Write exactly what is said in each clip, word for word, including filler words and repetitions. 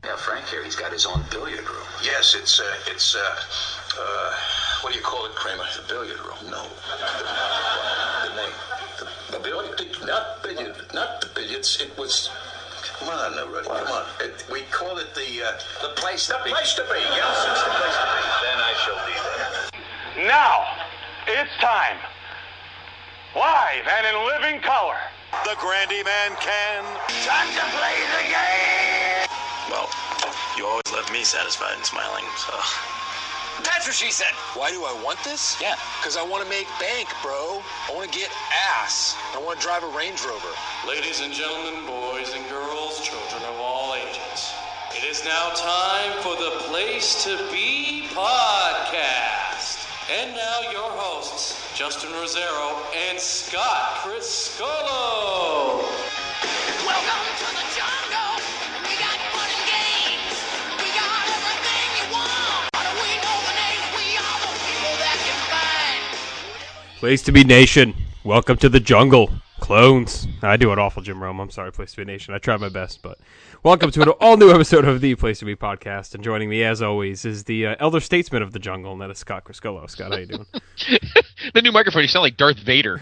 Yeah, Frank here, he's got his own billiard room. Yes, it's, uh, it's, uh, uh, what do you call it, Kramer? The billiard room. No. The, the name. The, the billiard, not billiard, not the billiards, it was, come on, uh, Rudy, come on. It, we call it the, uh, The place to the be. place to be, yes, it's the place to be. Then I shall be there. Now, it's time. Live and in living color. The Grandy Man can. Time to play the game! Well, you always left me satisfied and smiling, so... That's what she said. Why do I want this? Yeah. Because I want to make bank, bro. I want to get ass. I want to drive a Range Rover. Ladies and gentlemen, boys and girls, children of all ages, it is now time for the Place to Be podcast. And now your hosts, Justin Rosero and Scott Criscolo. Welcome to the jungle. We got fun and games. We got everything you want. How do we know the names? We are the people that can find. Place to be nation. Welcome to the jungle. Clones. I do it awful, Jim Rome. I'm sorry, Place to be nation. I tried my best, but welcome to an all-new episode of the Place to Be podcast. And joining me, as always, is the uh, elder statesman of the jungle, and that is Scott Criscolo. Scott, how you doing? The new microphone, you sound like Darth Vader.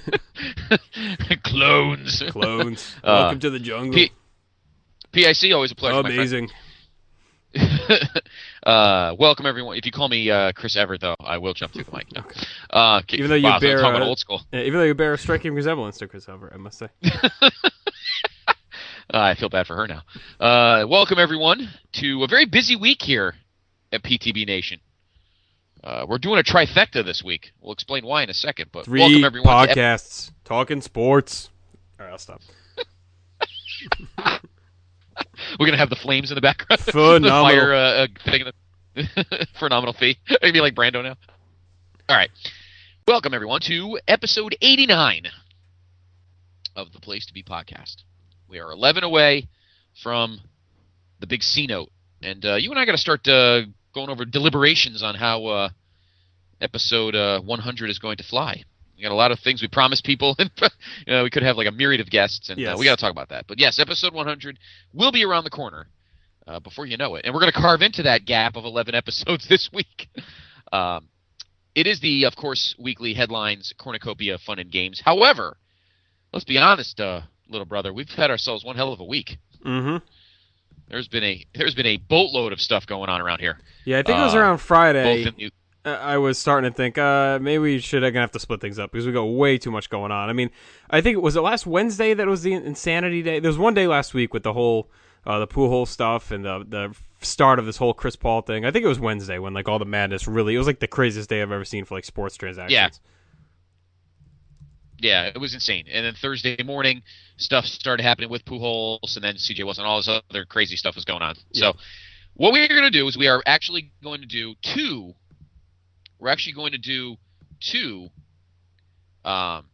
Clones. Clones. Uh, Welcome to the jungle. P- PIC, always a pleasure, Amazing. my friend. uh, welcome, everyone. If you call me uh, Chris Everett, though, I will jump through the mic. No. Uh, Even though you wow, bear, I'm talking uh, about old school. Yeah, even though you bear a striking resemblance to Chris Everett, I must say. uh, I feel bad for her now. Uh, welcome, everyone, to a very busy week here at P T B Nation. Uh, we're doing a trifecta this week. We'll explain why in a second. But Three welcome, everyone. podcasts, ep- talking sports. All right, I'll stop. We're going to have the flames in the background. Phenomenal. The fire uh, uh, thing. In the phenomenal fee. Maybe like Brando now. All right. Welcome, everyone, to episode eighty-nine of the Place to Be podcast. We are eleven away from the big C note. And uh, you and I got to start uh, going over deliberations on how uh, episode uh, one hundred is going to fly. We got a lot of things we promised people. And you know, we could have like a myriad of guests, and yes. uh, we got to talk about that. But yes, episode one hundred will be around the corner uh, before you know it. And we're going to carve into that gap of eleven episodes this week. Um, it is the, of course, weekly headlines, cornucopia, fun and games. However, let's be honest, uh, little brother, we've had ourselves one hell of a week. Mm-hmm. There's been a there's been a boatload of stuff going on around here. Yeah, I think it was uh, around Friday. Both in the, I was starting to think uh, maybe we should gonna have to split things up because we got way too much going on. I mean, I think it was it last Wednesday that was the insanity day. There was one day last week with the whole uh, the Pujol stuff and the the start of this whole Chris Paul thing. I think it was Wednesday when like all the madness really. It was like the craziest day I've ever seen for like sports transactions. Yeah. Yeah, it was insane. And then Thursday morning, stuff started happening with Pujols, and then C J Wilson, all this other crazy stuff was going on. Yeah. So what we're going to do is we are actually going to do two. We're actually going to do two. Um,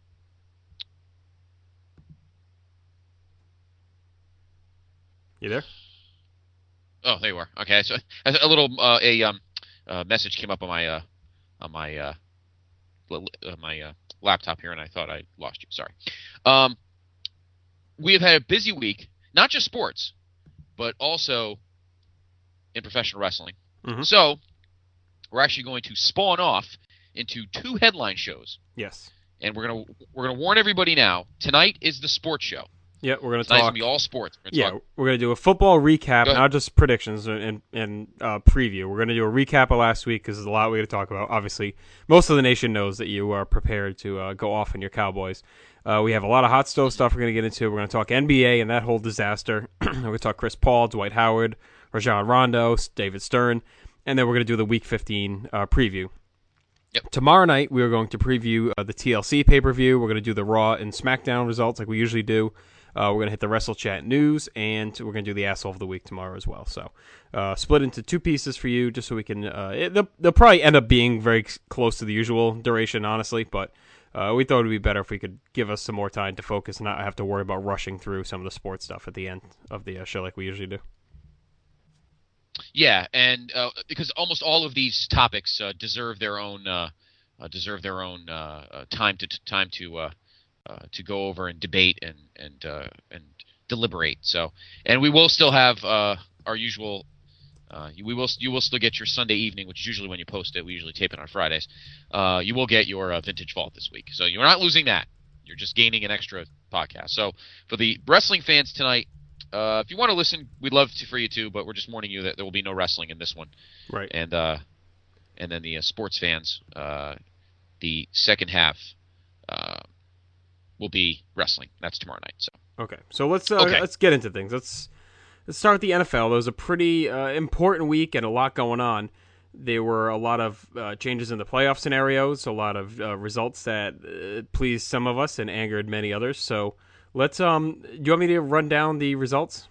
You there? oh, there you are. Okay, so a little uh, a um uh, message came up on my uh on my uh, uh my uh, laptop here, and I thought I lost you. Sorry. Um, we have had a busy week, not just sports, but also in professional wrestling. Mm-hmm. So we're actually going to spawn off into two headline shows, Yes. and we're gonna we're gonna warn everybody now. Tonight is the sports show. Yeah, we're gonna Tonight's talk. gonna be all sports. We're gonna Yeah, talk- we're gonna do a football recap, Go ahead. not just predictions and and uh, preview. We're gonna do a recap of last week because there's a lot we got to talk about. Obviously, most of the nation knows that you are prepared to uh, go off on your Cowboys. Uh, we have a lot of hot stove stuff we're gonna get into. We're gonna talk N B A and that whole disaster. We're gonna talk Chris Paul, Dwight Howard, Rajon Rondo, David Stern, and then we're gonna do the Week fifteen uh, preview. Yep. Tomorrow night, we are going to preview uh, the T L C pay-per-view. We're going to do the Raw and SmackDown results like we usually do. Uh, we're going to hit the Wrestle Chat news, and we're going to do the Asshole of the Week tomorrow as well. So uh, split into two pieces for you just so we can uh, – it, they'll, they'll probably end up being very close to the usual duration, honestly, but uh, we thought it would be better if we could give us some more time to focus and not have to worry about rushing through some of the sports stuff at the end of the uh, show like we usually do. Yeah, and uh, because almost all of these topics uh, deserve their own uh, uh, deserve their own uh, uh, time to time to uh, uh, to go over and debate and and uh, and deliberate. So, and we will still have uh, our usual. Uh, we will you will still get your Sunday evening, which is usually when you post it. We usually tape it on Fridays. Uh, you will get your uh, Vintage Vault this week, so you're not losing that. You're just gaining an extra podcast. So for the wrestling fans tonight, uh, if you want to listen, we'd love to for you too. But we're just warning you that there will be no wrestling in this one. Right. And uh, and then the uh, sports fans, uh, the second half uh, will be wrestling. That's tomorrow night. So okay, so let's uh, Okay. let's get into things. Let's. Let's start with the N F L. There was a pretty uh, important week and a lot going on. There were a lot of uh, changes in the playoff scenarios, a lot of uh, results that uh, pleased some of us and angered many others. So let's. Um, do you want me to run down the results?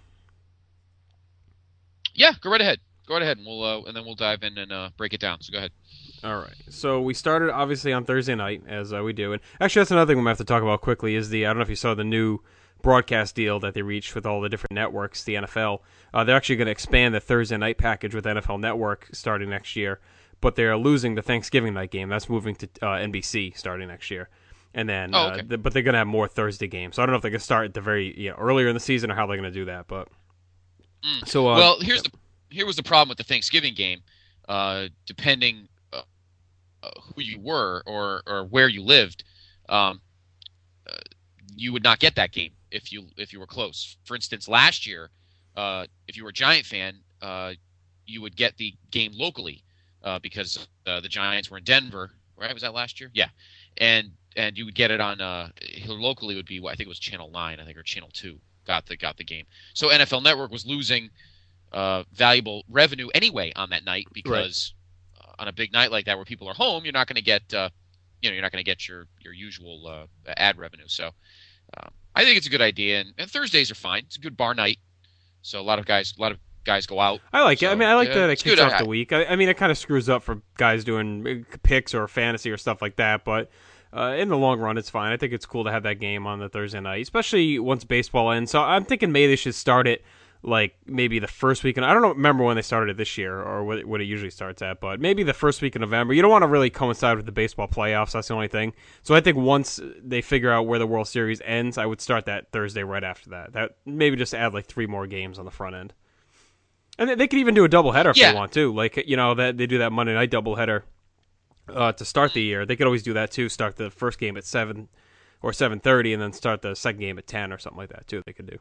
yeah, go right ahead. Go right ahead, and we'll uh, and then we'll dive in and uh, break it down. So go ahead. All right. So we started obviously on Thursday night, as uh, we do, and actually that's another thing we might have to talk about quickly. Is the I don't know if you saw the new broadcast deal that they reached with all the different networks, the N F L. Uh, they're actually going to expand the Thursday night package with N F L Network starting next year, but they're losing the Thanksgiving night game. That's moving to uh, N B C starting next year. And then, Oh, okay. uh, th- but they're going to have more Thursday games. So I don't know if they're going to start at the very you know, earlier in the season or how they're going to do that. But Mm. so uh, well, here's the here was the problem with the Thanksgiving game. Uh, depending uh, uh, who you were or or where you lived, um, uh, you would not get that game if you if you were close. For instance, last year, uh, if you were a Giant fan, uh, you would get the game locally uh, because uh, the Giants were in Denver. Right? Was that last year? Yeah, and and you would get it on uh, locally would be what I think it was Channel Nine, I think, or Channel Two got the got the game. So N F L Network was losing uh, valuable revenue anyway on that night because uh, on a big night like that where people are home, you're not going to get uh, you know you're not going to get your your usual uh, ad revenue. So um, I think it's a good idea, and, and Thursdays are fine. It's a good bar night, so a lot of guys a lot of guys go out. I like so, it. I mean, I like yeah, that it it's kicks good. off I- the week. I, I mean, it kind of screws up for guys doing picks or fantasy or stuff like that, but uh, in the long run, it's fine. I think it's cool to have that game on the Thursday night, especially once baseball ends. So I'm thinking maybe they should start it like maybe the first week. And I don't know, remember when they started it this year or what, what it usually starts at, but maybe the first week of November. You don't want to really coincide with the baseball playoffs. That's the only thing. So I think once they figure out where the World Series ends, I would start that Thursday right after that. That maybe just add like three more games on the front end. And they could even do a doubleheader if Yeah. they want to. Like, you know, that they do that Monday night doubleheader uh, to start the year. They could always do that too. Start the first game at seven or seven thirty, and then start the second game at ten or something like that too. They could do.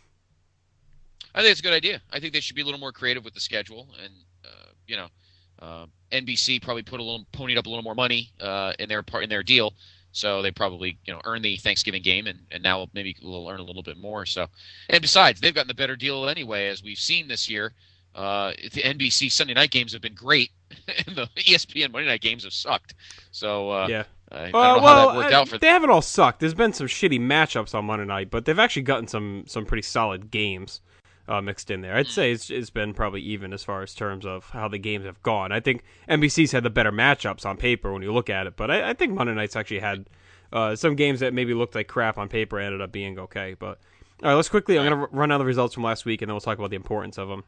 I think it's a good idea. I think they should be a little more creative with the schedule, and uh, you know, uh, N B C probably put a little ponied up a little more money uh, in their part in their deal, so they probably you know earn the Thanksgiving game, and, and now maybe we'll earn a little bit more. So, and besides, they've gotten the better deal anyway, as we've seen this year. Uh, the N B C Sunday night games have been great, and the E S P N Monday night games have sucked. So uh, Yeah. I, I don't Well, know well, how that worked uh, out for they haven't all sucked. There's been some shitty matchups on Monday night, but they've actually gotten some some pretty solid games uh, mixed in there. I'd say it's, it's been probably even as far as terms of how the games have gone. I think N B C's had the better matchups on paper when you look at it, but I, I think Monday night's actually had uh, some games that maybe looked like crap on paper ended up being okay. But all right, let's quickly. I'm going to run down the results from last week, and then we'll talk about the importance of them.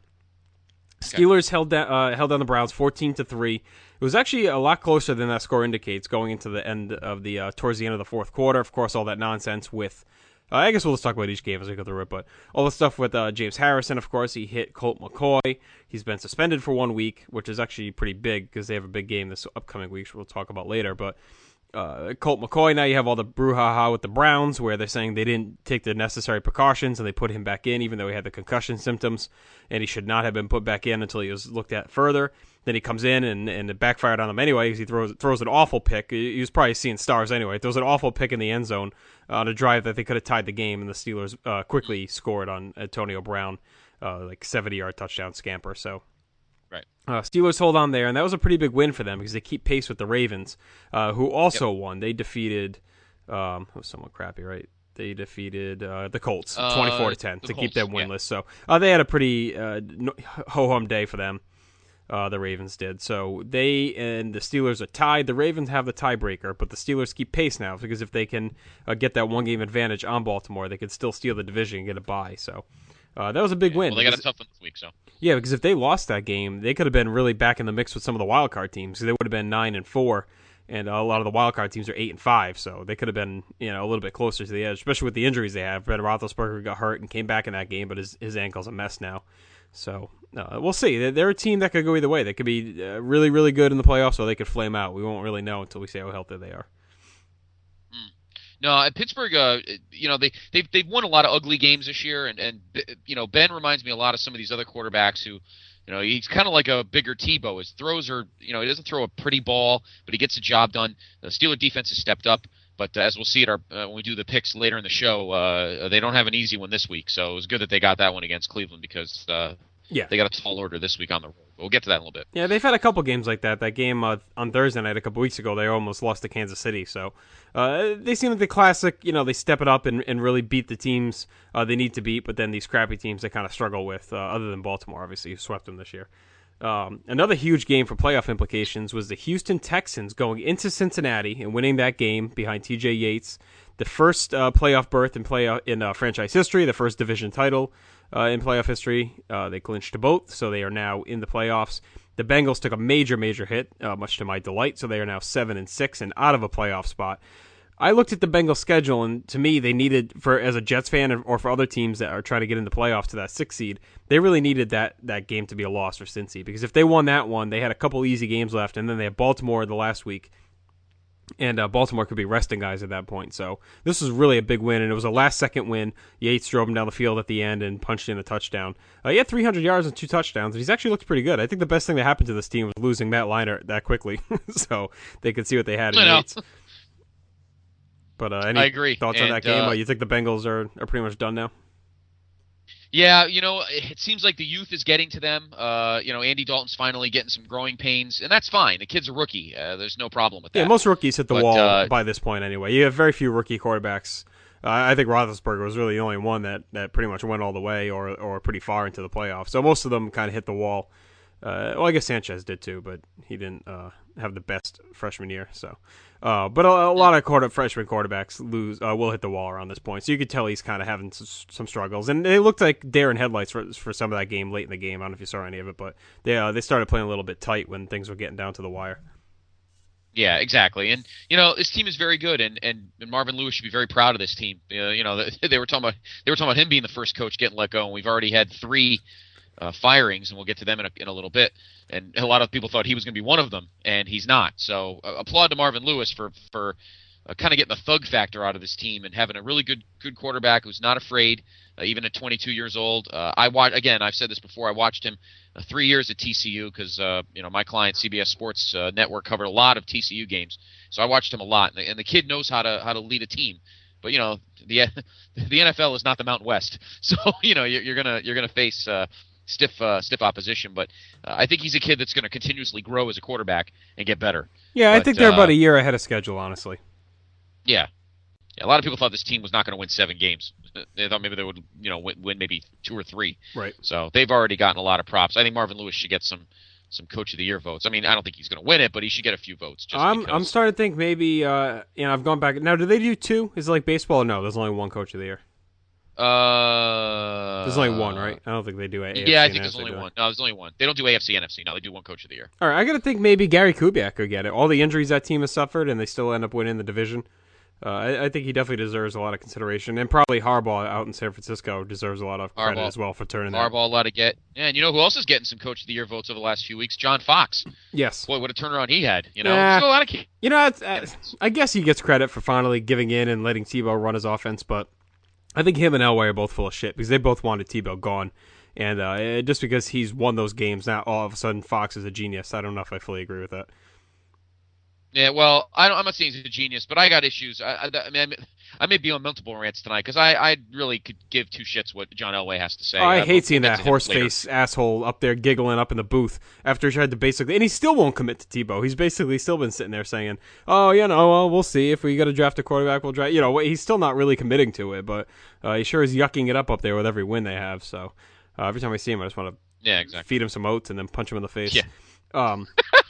Steelers held down uh, held down the Browns fourteen to three. It was actually a lot closer than that score indicates going into the end of the uh, towards the end of the fourth quarter. Of course, all that nonsense with uh, I guess we'll just talk about each game as we go through it, but all the stuff with uh, James Harrison. Of course, he hit Colt McCoy. He's been suspended for one week, which is actually pretty big because they have a big game this upcoming week, which we'll talk about later. But uh, Colt McCoy, now you have all the brouhaha with the Browns where they're saying they didn't take the necessary precautions and they put him back in even though he had the concussion symptoms, and he should not have been put back in until he was looked at further. Then he comes in and, and it backfired on him anyway because he throws throws an awful pick. He was probably seeing stars anyway. Throws an awful pick in the end zone on a drive that they could have tied the game, and the Steelers uh, quickly scored on Antonio Brown, uh, like seventy-yard touchdown scamper. So right. Uh, Steelers hold on there, and that was a pretty big win for them because they keep pace with the Ravens, uh, who also yep. won. They defeated, um, it was somewhat crappy, right? They defeated uh, the Colts twenty-four to ten uh, to Colts, keep them winless. Yeah. So uh, they had a pretty uh, ho-hum day for them. Uh, the Ravens did. So they and the Steelers are tied. The Ravens have the tiebreaker, but the Steelers keep pace now because if they can uh, get that one-game advantage on Baltimore, they could still steal the division and get a bye. So uh, that was a big yeah, win. Well, they got because, a tough one this week, so. Yeah, because if they lost that game, they could have been really back in the mix with some of the wild card teams. They would have been nine and four and a lot of the wild card teams are eight and five, so they could have been, you know, a little bit closer to the edge, especially with the injuries they have. Ben Roethlisberger got hurt and came back in that game, but his his ankle's a mess now. So uh, we'll see. They're, they're a team that could go either way. They could be uh, really, really good in the playoffs, or they could flame out. We won't really know until we see how healthy they are. No, at Pittsburgh, uh, you know, they they've they've won a lot of ugly games this year, and and you know, Ben reminds me a lot of some of these other quarterbacks who, you know, he's kind of like a bigger Tebow. His throws are, you know, he doesn't throw a pretty ball, but he gets the job done. The Steeler defense has stepped up, but uh, as we'll see at our uh, when we do the picks later in the show, uh, they don't have an easy one this week. So it was good that they got that one against Cleveland because uh, yeah, they got a tall order this week on the road. But we'll get to that in a little bit. Yeah, they've had a couple games like that. That game uh, on Thursday night a couple weeks ago, they almost lost to Kansas City. So uh, they seem like the classic, you know, they step it up and, and really beat the teams uh, they need to beat, but then these crappy teams they kind of struggle with, uh, other than Baltimore, obviously, who swept them this year. Um, another huge game for playoff implications was the Houston Texans going into Cincinnati and winning that game behind T J Yates. The first uh, playoff berth in playoff in uh, franchise history, the first division title uh, in playoff history. Uh, they clinched both, so they are now in the playoffs. The Bengals took a major, major hit, uh, much to my delight, so they are now seven and six and out of a playoff spot. I looked at the Bengals schedule, and to me, they needed, for as a Jets fan or for other teams that are trying to get into playoffs to that sixth seed, they really needed that that game to be a loss for Cincy, because if they won that one, they had a couple easy games left, and then they had Baltimore the last week, and uh, Baltimore could be resting guys at that point. So this was really a big win, and it was a last-second win. Yates drove him down the field at the end and punched in a touchdown. Uh, he had three hundred yards and two touchdowns, and he's actually looked pretty good. I think the best thing that happened to this team was losing Matt Leinart that quickly, so they could see what they had in Yates. But uh, any I agree. thoughts and, on that game? Uh, Uh, you think the Bengals are, are pretty much done now? Yeah, you know, it seems like the youth is getting to them. Uh, you know, Andy Dalton's finally getting some growing pains, and that's fine. The kid's a rookie. Uh, there's no problem with that. Yeah, most rookies hit the but, wall uh, by this point anyway. You have very few rookie quarterbacks. Uh, I think Roethlisberger was really the only one that, that pretty much went all the way or or pretty far into the playoffs. So most of them kind of hit the wall. Uh, well, I guess Sanchez did too, but he didn't uh, have the best freshman year. So, uh, but a, a lot of quarter, freshman quarterbacks lose uh, will hit the wall around this point. So you could tell he's kind of having s- some struggles, and they looked like deer in headlights for for some of that game late in the game. I don't know if you saw any of it, but they uh, they started playing a little bit tight when things were getting down to the wire. Yeah, exactly. And, you know, this team is very good, and, and, and Marvin Lewis should be very proud of this team. Uh, you know, they were talking about they were talking about him being the first coach getting let go, and we've already had three uh, firings, and we'll get to them in a, in a little bit. And a lot of people thought he was going to be one of them, and he's not. So uh, applaud to Marvin Lewis for for uh, kind of getting the thug factor out of this team and having a really good good quarterback who's not afraid, uh, even at twenty-two years old. Uh, I watch again. I've said this before. I watched him uh, three years at T C U because uh, you know my client C B S Sports uh, Network covered a lot of T C U games, so I watched him a lot. And the, and the kid knows how to how to lead a team. But you know the the N F L is not the Mountain West, so you know you're, you're gonna you're gonna face uh, stiff uh, stiff opposition. But uh, I think he's a kid that's going to continuously grow as a quarterback and get better. Yeah, but, I think they're uh, about a year ahead of schedule, honestly. Yeah. yeah, a lot of people thought this team was not going to win seven games. They thought maybe they would you know win, win maybe two or three. Right. So they've already gotten a lot of props. I think Marvin Lewis should get some. some Coach of the Year votes. I mean, I don't think he's going to win it, but he should get a few votes. Just I'm because. I'm starting to think maybe. Uh, you know, I've gone back now. Do they do two? Is it like baseball? Or no, there's only one Coach of the Year. Uh, There's only one, right? I don't think they do A F C. Yeah, I and think there's N F C, only do one. No, there's only one. They don't do A F C, N F C. No, they do one Coach of the Year. All right, I got to think maybe Gary Kubiak could get it. All the injuries that team has suffered, and they still end up winning the division. Uh, I, I think he definitely deserves a lot of consideration, and probably Harbaugh out in San Francisco deserves a lot of credit Harbaugh. as well for turning that. Harbaugh, a lot to get. Yeah, and you know who else is getting some Coach of the Year votes over the last few weeks? John Fox. Yes. Boy, what a turnaround he had. You know, Yeah. so a lot of You know, it's, uh, I guess he gets credit for finally giving in and letting Tebow run his offense, but I think him and Elway are both full of shit because they both wanted Tebow gone. And uh, just because he's won those games, now all of a sudden Fox is a genius. I don't know if I fully agree with that. Yeah, well, I don't, I'm not saying he's a genius, but I got issues. I, I, I mean, I may, I may be on multiple rants tonight because I, I really could give two shits what John Elway has to say. Oh, I Uh, hate we'll seeing get that to him horse later. face asshole up there giggling up in the booth after he tried to basically, and he still won't commit to Tebow. He's basically still been sitting there saying, "Oh, you know, well, we'll see if we got to draft a quarterback. We'll draft." You know, he's still not really committing to it, but uh, he sure is yucking it up up there with every win they have. So uh, every time I see him, I just want to Yeah, exactly. feed him some oats and then punch him in the face. Yeah. Um,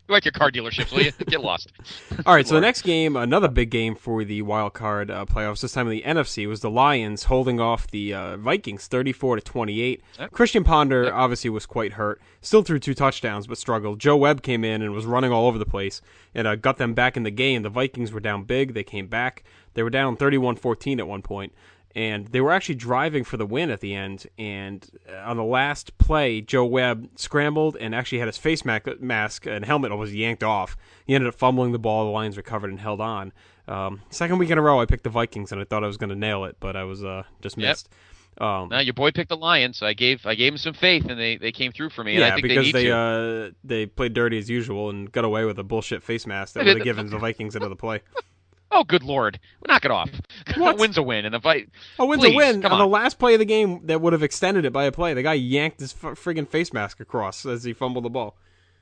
Go back to your car dealerships, will you? Get lost. All right, so the next game, another big game for the wild card uh, playoffs, this time in the N F C, was the Lions holding off the uh, Vikings thirty-four to twenty-eight. Yep. Christian Ponder Yep. obviously was quite hurt, still threw two touchdowns, but struggled. Joe Webb came in and was running all over the place and uh, got them back in the game. The Vikings were down big. They came back. They were down thirty-one fourteen at one point. And they were actually driving for the win at the end. And on the last play, Joe Webb scrambled and actually had his face mask and helmet was yanked off. He ended up fumbling the ball. The Lions recovered and held on. Um, second week in a row, I picked the Vikings, and I thought I was going to nail it, but I was uh, just missed. Yep. Um, now your boy picked the Lions, so I gave I gave him some faith, and they, they came through for me. And yeah, I think because they, need they to. uh they played dirty as usual and got away with a bullshit face mask that would have given the Vikings another play. Oh, good Lord. Knock it off. What? A win's a win. And the fight. A win's Please, a win. come on on. the last play of the game that would have extended it by a play, the guy yanked his f- friggin' face mask across as he fumbled the ball.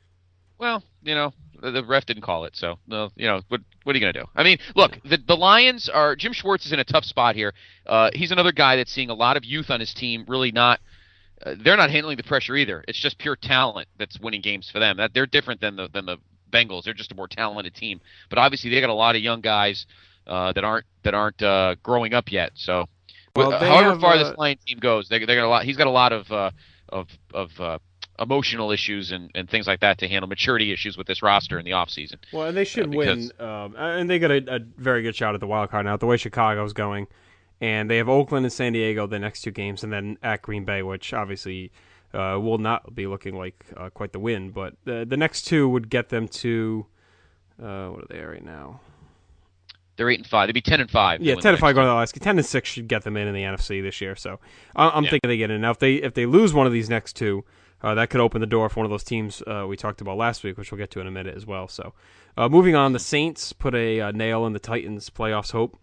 Well, you know, the, the ref didn't call it, so, no, you know, what what are you going to do? I mean, look, the, the Lions are – Jim Schwartz is in a tough spot here. Uh, he's another guy that's seeing a lot of youth on his team really not uh, – they're not handling the pressure either. It's just pure talent that's winning games for them. That They're different than the than the Bengals. They're just a more talented team. But obviously they got a lot of young guys uh, that aren't that aren't uh, growing up yet. So, Well, but, they however have, far uh, this Lions team goes, they they got a lot. He's got a lot of uh, of of uh, emotional issues and, and things like that to handle, maturity issues with this roster in the offseason. Well, and they should uh, because, win, um, and they got a, a very good shot at the wild card now. The way Chicago's going, and they have Oakland and San Diego the next two games, and then at Green Bay, which obviously uh, will not be looking like uh, quite the win. But the the next two would get them to uh, what are they right now? They're eight and five. They'd be ten and five. Yeah, ten and five going to the last. Ten and six should get them in in the N F C this year. So I'm, I'm Yeah. thinking they get in. Now, if they if they lose one of these next two, uh, that could open the door for one of those teams uh, we talked about last week, which we'll get to in a minute as well. So uh, moving on, the Saints put a uh, nail in the Titans' playoffs hope.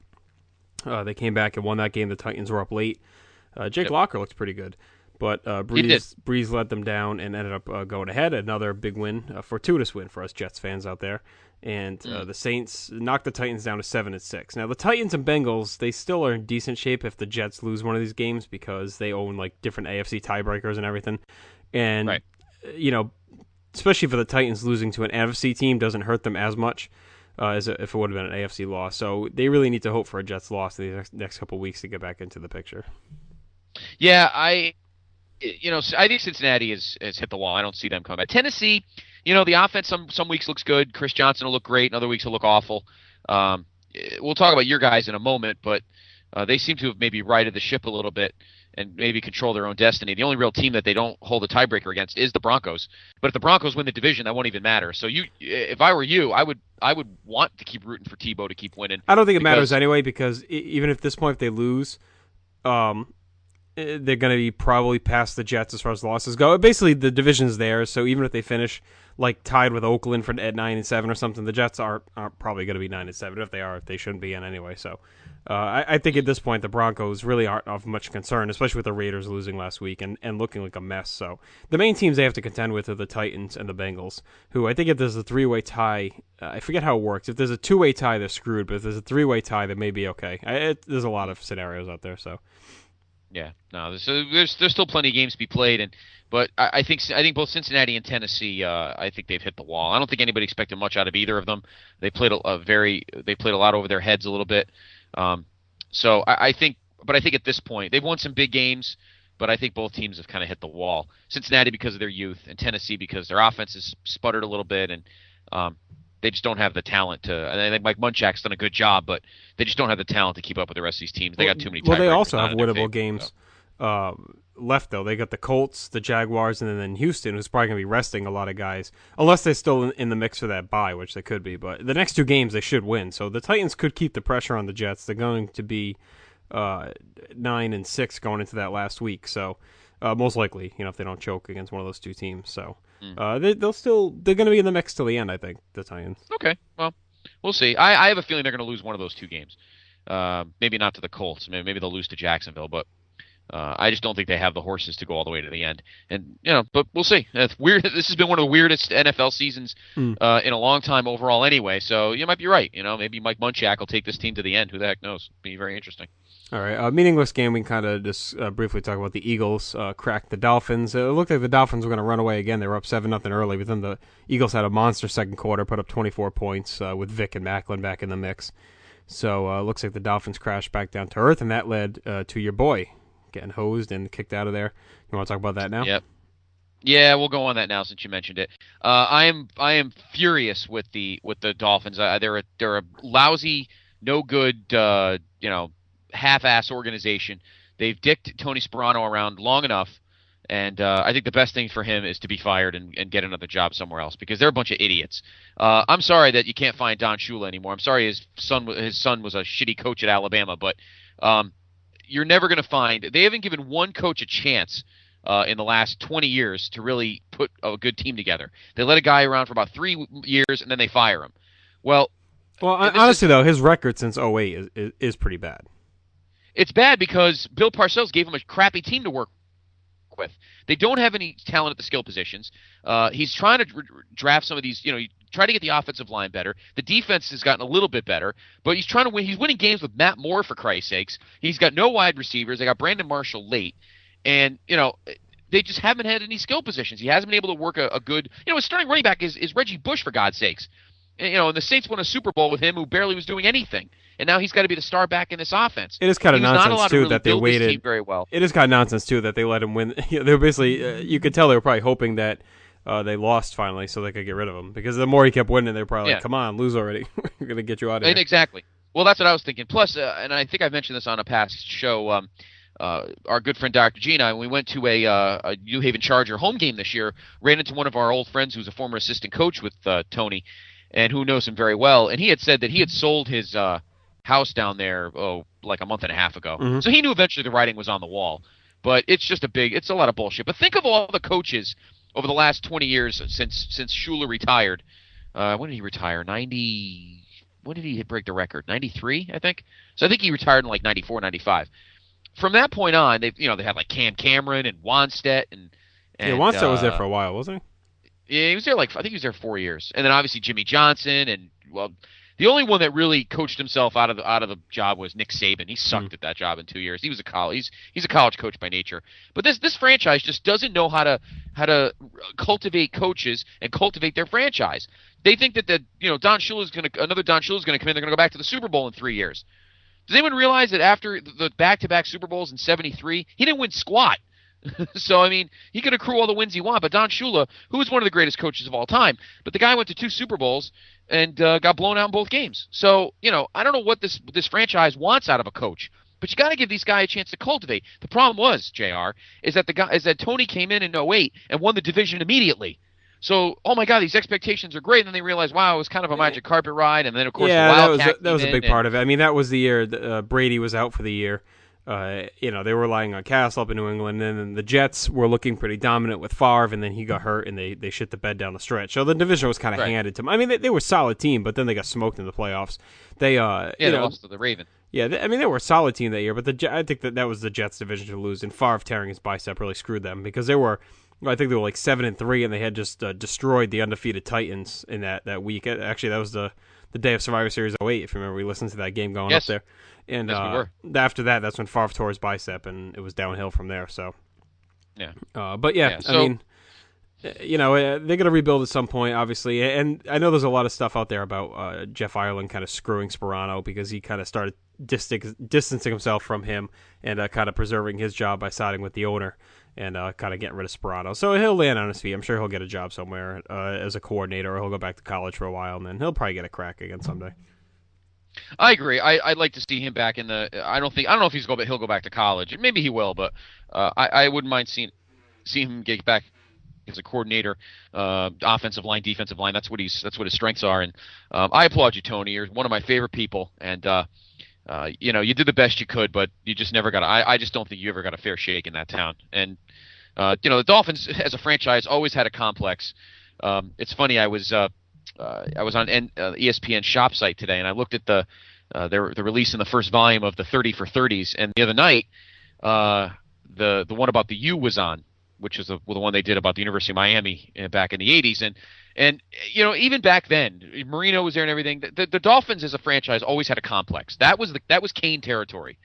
Uh, they came back and won that game. The Titans were up late. Uh, Jake Yep. Locker looked pretty good, but uh, He did. Breeze Breeze led them down and ended up uh, going ahead. Another big win, a fortuitous win for us Jets fans out there. And uh, Mm. the Saints knocked the Titans down to seven and six. Now the Titans and Bengals, they still are in decent shape if the Jets lose one of these games because they own like different A F C tiebreakers and everything. And Right. you know, especially for the Titans, losing to an N F C team doesn't hurt them as much uh, as if it would have been an A F C loss. So they really need to hope for a Jets loss in the next, next couple of weeks to get back into the picture. Yeah, I, you know, I think Cincinnati has, has hit the wall. I don't see them coming back. Tennessee, you know, the offense some some weeks looks good. Chris Johnson will look great, and other weeks will look awful. Um, we'll talk about your guys in a moment, but uh, they seem to have maybe righted the ship a little bit and maybe control their own destiny. The only real team that they don't hold a tiebreaker against is the Broncos. But if the Broncos win the division, that won't even matter. So you, if I were you, I would I would want to keep rooting for Tebow to keep winning. I don't think it because- matters anyway because e- even if at this point if they lose, um, eh, they're going to be probably past the Jets as far as losses go. Basically, the division's there, so even if they finish like tied with Oakland for at nine and seven or something, the Jets aren't, aren't probably going to be nine and seven. If they are, they shouldn't be in anyway. So uh, I, I think at this point the Broncos really aren't of much concern, especially with the Raiders losing last week and, and looking like a mess. So the main teams they have to contend with are the Titans and the Bengals, who I think if there's a three-way tie, uh, I forget how it works. If there's a two-way tie, they're screwed. But if there's a three-way tie, they may be okay. I, it, there's a lot of scenarios out there. So. Yeah, no, there's there's, there's still plenty of games to be played, and but I, I think I think both Cincinnati and Tennessee, uh, I think they've hit the wall. I don't think anybody expected much out of either of them. They played a, a very they played a lot over their heads a little bit. Um, so I, I think, but I think at this point they've won some big games, but I think both teams have kind of hit the wall. Cincinnati because of their youth, and Tennessee because their offense has sputtered a little bit, and um, they just don't have the talent to. And I think Mike Munchak's done a good job, but they just don't have the talent to keep up with the rest of these teams. They got too many. Well, they tiebreakers also not have in their winnable favor, games so. uh, left, though. They got the Colts, the Jaguars, and then Houston, who's probably going to be resting a lot of guys, unless they're still in, in the mix for that bye, which they could be. But the next two games they should win. So the Titans could keep the pressure on the Jets. They're going to be uh, nine and six going into that last week. So uh, most likely, you know, if they don't choke against one of those two teams. So uh, they, they'll still they're going to be in the mix till the end. I think the Titans. Okay, well, we'll see. I, I have a feeling they're going to lose one of those two games. Uh, maybe not to the Colts. Maybe, maybe they'll lose to Jacksonville, but uh, I just don't think they have the horses to go all the way to the end. And you know, but we'll see. It's weird. This has been one of the weirdest N F L seasons Hmm. uh, in a long time overall. Anyway, so you might be right. You know, maybe Mike Munchak will take this team to the end. Who the heck knows? Be very interesting. All right, uh, meaningless game. We can kind of just uh, briefly talk about the Eagles uh, cracked the Dolphins. It looked like the Dolphins were going to run away again. They were up seven nothing early, but then the Eagles had a monster second quarter, put up twenty-four points uh, with Vic and Macklin back in the mix. So it uh, looks like the Dolphins crashed back down to earth, and that led uh, to your boy getting hosed and kicked out of there. You want to talk about that now? Yep. Yeah, we'll go on that now since you mentioned it. Uh, I am I am furious with the with the Dolphins. Uh, they're a, they're a lousy, no good, uh, you know. half-ass organization. They've dicked Tony Sparano around long enough, and uh, I think the best thing for him is to be fired and, and get another job somewhere else because they're a bunch of idiots. Uh, I'm sorry that you can't find Don Shula anymore. I'm sorry his son his son was a shitty coach at Alabama, but um, you're never going to find – they haven't given one coach a chance uh, in the last twenty years to really put a good team together. They let a guy around for about three years, and then they fire him. Well, well honestly, is, though, his record since oh eight is, is, is pretty bad. It's bad because Bill Parcells gave him a crappy team to work with. They don't have any talent at the skill positions. Uh, he's trying to d- draft some of these, you know, try to get the offensive line better. The defense has gotten a little bit better, but he's trying to win. He's winning games with Matt Moore, for Christ's sakes. He's got no wide receivers. They got Brandon Marshall late, and, you know, they just haven't had any skill positions. He hasn't been able to work a, a good, you know, his starting running back is, is Reggie Bush, for God's sakes. And, you know, and the Saints won a Super Bowl with him who barely was doing anything. And now he's got to be the star back in this offense. It is kind of nonsense, too, really that they waited. Very well. It is kind of nonsense, too, that they let him win. You know, they were basically, uh, you could tell they were probably hoping that uh, they lost finally so they could get rid of him. Because the more he kept winning, they were probably yeah. like, come on, lose already. We're going to get you out of here. And exactly. Well, that's what I was thinking. Plus, uh, and I think I've mentioned this on a past show, um, uh, our good friend Doctor Gina, we went to a, uh, a New Haven Charger home game this year, ran into one of our old friends who's a former assistant coach with uh, Tony, and who knows him very well. And he had said that he had sold his uh, – house down there oh like a month and a half ago. Mm-hmm. So he knew eventually the writing was on the wall. But it's just a big it's a lot of bullshit. But think of all the coaches over the last twenty years since since Shula retired. Uh, when did he retire? ninety When did he break the record? ninety-three, I think. So I think he retired in like ninety-four, ninety-five. From that point on, they you know they had like Cam Cameron and Wannstedt and, and yeah, Wannstedt uh, was there for a while, wasn't he? Yeah, he was there like I think he was there four years. And then obviously Jimmy Johnson and well. The only one that really coached himself out of the out of the job was Nick Saban. He sucked mm. at that job in two years. He was a college. He's he's a college coach by nature. But this this franchise just doesn't know how to how to cultivate coaches and cultivate their franchise. They think that the you know Don Shula is going to another Don Shula is going to come in. They're going to go back to the Super Bowl in three years. Does anyone realize that after the back to back Super Bowls in seventy-three, he didn't win squat? So, I mean, he could accrue all the wins he wants, but Don Shula, who is one of the greatest coaches of all time, but the guy went to two Super Bowls and uh, got blown out in both games. So, you know, I don't know what this this franchise wants out of a coach, but you got to give these guys a chance to cultivate. The problem was, J R, is that the guy is that Tony came in in oh eight and won the division immediately. So, oh my God, these expectations are great, and then they realized, wow, it was kind of a magic carpet ride, and then of course yeah, the that was Wildcat a, that was a big and, part of it. I mean, that was the year that, uh, Brady was out for the year. Uh, you know, they were relying on Castle up in New England, and then the Jets were looking pretty dominant with Favre, and then he got hurt, and they, they shit the bed down the stretch. So the division was kind of right. handed to them. I mean, they, they were a solid team, but then they got smoked in the playoffs. They, uh, yeah, you they know, lost to the Ravens. Yeah, they, I mean, they were a solid team that year, but the I think that that was the Jets' division to lose, and Favre tearing his bicep really screwed them because they were, I think they were like seven and three, and they had just uh, destroyed the undefeated Titans in that, that week. Actually, that was the the day of Survivor Series oh eight, if you remember. We listened to that game going yes. up there. And yes, uh, we after that, that's when Favre tore his bicep, and it was downhill from there. So, yeah. Uh, but yeah, yeah so, I mean, you know, they're going to rebuild at some point, obviously. And I know there's a lot of stuff out there about uh, Jeff Ireland kind of screwing Sparano because he kind of started distic- distancing himself from him and uh, kind of preserving his job by siding with the owner and uh, kind of getting rid of Sparano. So he'll land on his feet. I'm sure he'll get a job somewhere uh, as a coordinator, or he'll go back to college for a while, and then he'll probably get a crack again someday. I agree. I, I'd like to see him back in the. I don't think. I don't know if he's go, but he'll go back to college. Maybe he will, but uh, I, I wouldn't mind seeing seeing him get back as a coordinator, uh, offensive line, defensive line. That's what he's. That's what his strengths are. And um, I applaud you, Tony. You're one of my favorite people. And uh, uh, you know, you did the best you could, but you just never got. I, I just don't think you ever got a fair shake in that town. And uh, you know, the Dolphins as a franchise always had a complex. Um, it's funny. I was. Uh, Uh, I was on N- uh, E S P N shop site today, and I looked at the uh, their the release in the first volume of the thirty for thirties. And the other night, uh, the the one about the U was on, which is the, the one they did about the University of Miami uh, back in the eighties. And and you know, even back then, Marino was there and everything. The, the, the Dolphins as a franchise always had a complex. That was the, that was Kane territory.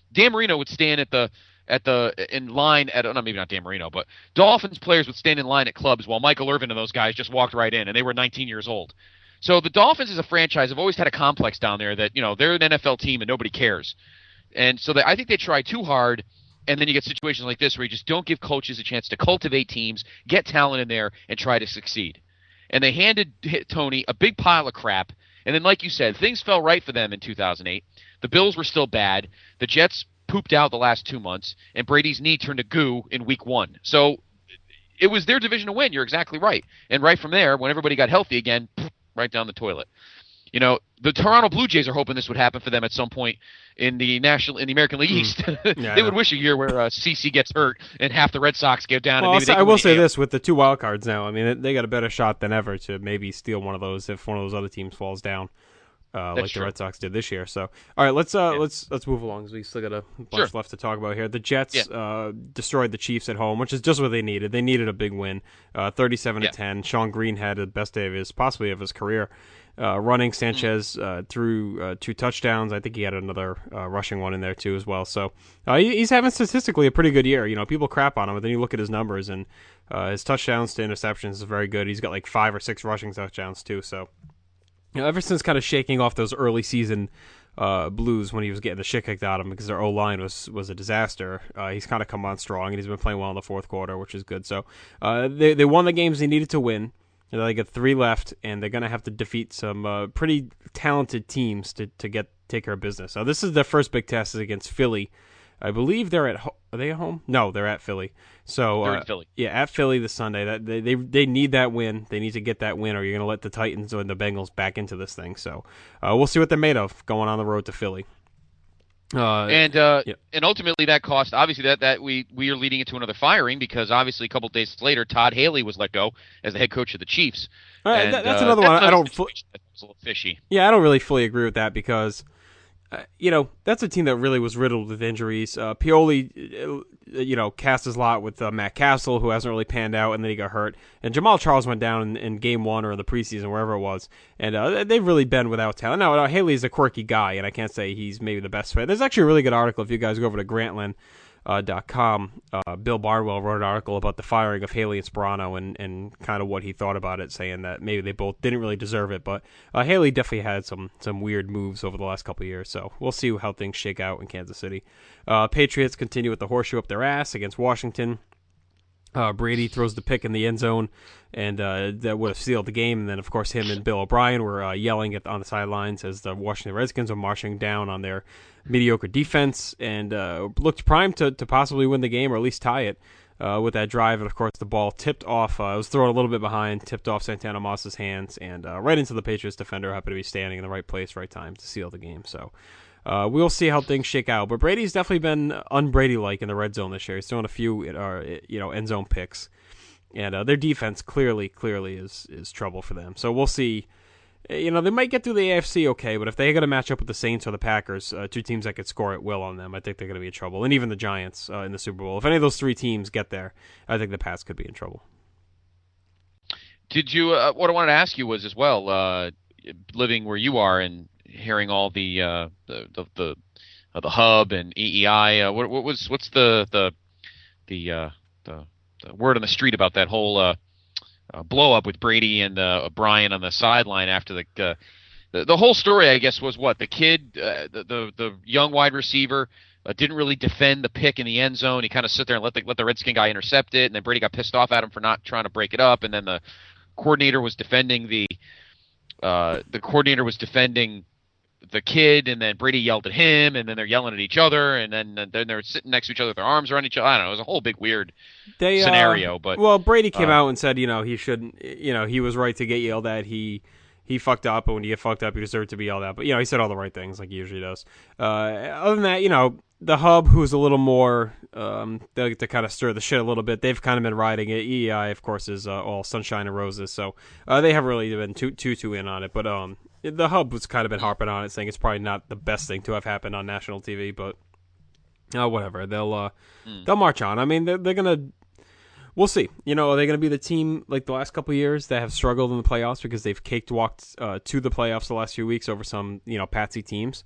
Dan Marino would stand at the at the in line at no, maybe not Dan Marino, but Dolphins players would stand in line at clubs while Michael Irvin and those guys just walked right in, and they were nineteen years old. So the Dolphins as a franchise have always had a complex down there that, you know, they're an N F L team and nobody cares. And so they, I think they try too hard, and then you get situations like this where you just don't give coaches a chance to cultivate teams, get talent in there, and try to succeed. And they handed Tony a big pile of crap, and then like you said, things fell right for them in two thousand eight. The Bills were still bad. The Jets pooped out the last two months, and Brady's knee turned to goo in week one. So it was their division to win. You're exactly right. And right from there, when everybody got healthy again, right down the toilet. You know, the Toronto Blue Jays are hoping this would happen for them at some point in the national in the American League East. Mm. Yeah, they would wish a year where uh, C C gets hurt and half the Red Sox go down. Well, and maybe also, they I will win say the this with the two wild cards now. I mean, they got a better shot than ever to maybe steal one of those if one of those other teams falls down. Uh, like true. the Red Sox did this year. So, all right, let's uh, Yeah. let's let's move along because we still got a bunch Sure. left to talk about here. The Jets Yeah. uh, destroyed the Chiefs at home, which is just what they needed. They needed a big win, uh, thirty-seven Yeah. to ten. Sean Green had the best day of his, possibly of his career, uh, running. Sanchez uh, threw uh, two touchdowns. I think he had another uh, rushing one in there too as well. So uh, he, he's having statistically a pretty good year. You know, people crap on him, but then you look at his numbers and uh, his touchdowns to interceptions is very good. He's got like five or six rushing touchdowns too. So. You know, ever since kind of shaking off those early season uh, blues when he was getting the shit kicked out of him because their O-line was, was a disaster, uh, he's kind of come on strong, and he's been playing well in the fourth quarter, which is good. So uh, they they won the games they needed to win. You know, they got three left, and they're going to have to defeat some uh, pretty talented teams to, to get take care of business. So this is their first big test is against Philly. I believe they're at ho- are they at home? No, they're at Philly. So They're uh, in Philly. yeah, at Philly this Sunday. That they, they they need that win. They need to get that win, or you're going to let the Titans or the Bengals back into this thing. So uh, we'll see what they're made of going on the road to Philly. Uh, and uh, yeah. and ultimately that cost obviously that, that we we are leading into another firing because obviously a couple days later Todd Haley was let go as the head coach of the Chiefs. All right, And, that- that's uh, another one. I don't. Fu- situation that was a little fishy. Yeah, I don't really fully agree with that because, uh, you know, that's a team that really was riddled with injuries. Uh, Pioli, uh, you know, cast his lot with uh, Matt Castle, who hasn't really panned out, and then he got hurt. And Jamal Charles went down in, in game one or in the preseason, wherever it was. And uh, they've really been without talent. Now, uh, Haley's a quirky guy, and I can't say he's maybe the best fit. There's actually a really good article if you guys go over to Grantland. Uh, dot com. Uh, Bill Barnwell wrote an article about the firing of Haley and Sperano and, and kind of what he thought about it, saying that maybe they both didn't really deserve it. But uh, Haley definitely had some some weird moves over the last couple of years, so we'll see how things shake out in Kansas City. Uh, Patriots continue with the horseshoe up their ass against Washington. Uh, Brady throws the pick in the end zone, and uh, that would have sealed the game. And then, of course, him and Bill O'Brien were uh, yelling at on the sidelines as the Washington Redskins were marching down on their mediocre defense and uh, looked primed to, to possibly win the game or at least tie it uh, with that drive. And, of course, the ball tipped off. Uh, it was thrown a little bit behind, tipped off Santana Moss's hands, and uh, right into the Patriots defender, happened to be standing in the right place, right time to seal the game. So uh, we'll see how things shake out. But Brady's definitely been un-Brady-like in the red zone this year. He's throwing a few uh, you know, end zone picks. And uh, their defense clearly, clearly is is trouble for them. So we'll see. You know, they might get through the A F C okay, but if they got to match up with the Saints or the Packers, uh, two teams that could score at will on them, I think they're going to be in trouble. And even the Giants uh, in the Super Bowl. If any of those three teams get there, I think the Pats could be in trouble. Did you? Uh, what I wanted to ask you was as well, uh, living where you are and hearing all the uh, the the the, uh, the hub and E E I. Uh, what, what was what's the the the uh, the the word on the street about that whole uh, uh, blow up with Brady and uh, Brian on the sideline after the, uh, the the whole story? I guess was what the kid, uh, the, the the young wide receiver. Uh, didn't really defend the pick in the end zone. He kind of sit there and let the let the Redskin guy intercept it, and then Brady got pissed off at him for not trying to break it up. And then the coordinator was defending the uh, the coordinator was defending the kid, and then Brady yelled at him, and then they're yelling at each other, and then and then they're sitting next to each other with their arms around each other. I don't know. It was a whole big weird they, scenario. Uh, but well, Brady came uh, out and said, you know, he shouldn't. You know, he was right to get yelled at. He. He fucked up, and when you get fucked up, you deserve to be yelled at. But, you know, he said all the right things, like he usually does. Uh, other than that, you know, the Hub, who's a little more, um, they like to kind of stir the shit a little bit. They've kind of been riding it. E E I, of course, is uh, all sunshine and roses, so uh, they haven't really been too, too, too in on it. But um, the Hub was kind of been harping on it, saying it's probably not the best thing to have happened on national T V, but uh, whatever. They'll uh, mm. they'll march on. I mean, they're, they're going to... We'll see. You know, are they going to be the team like the last couple of years that have struggled in the playoffs because they've caked walked uh, to the playoffs the last few weeks over some, you know, patsy teams?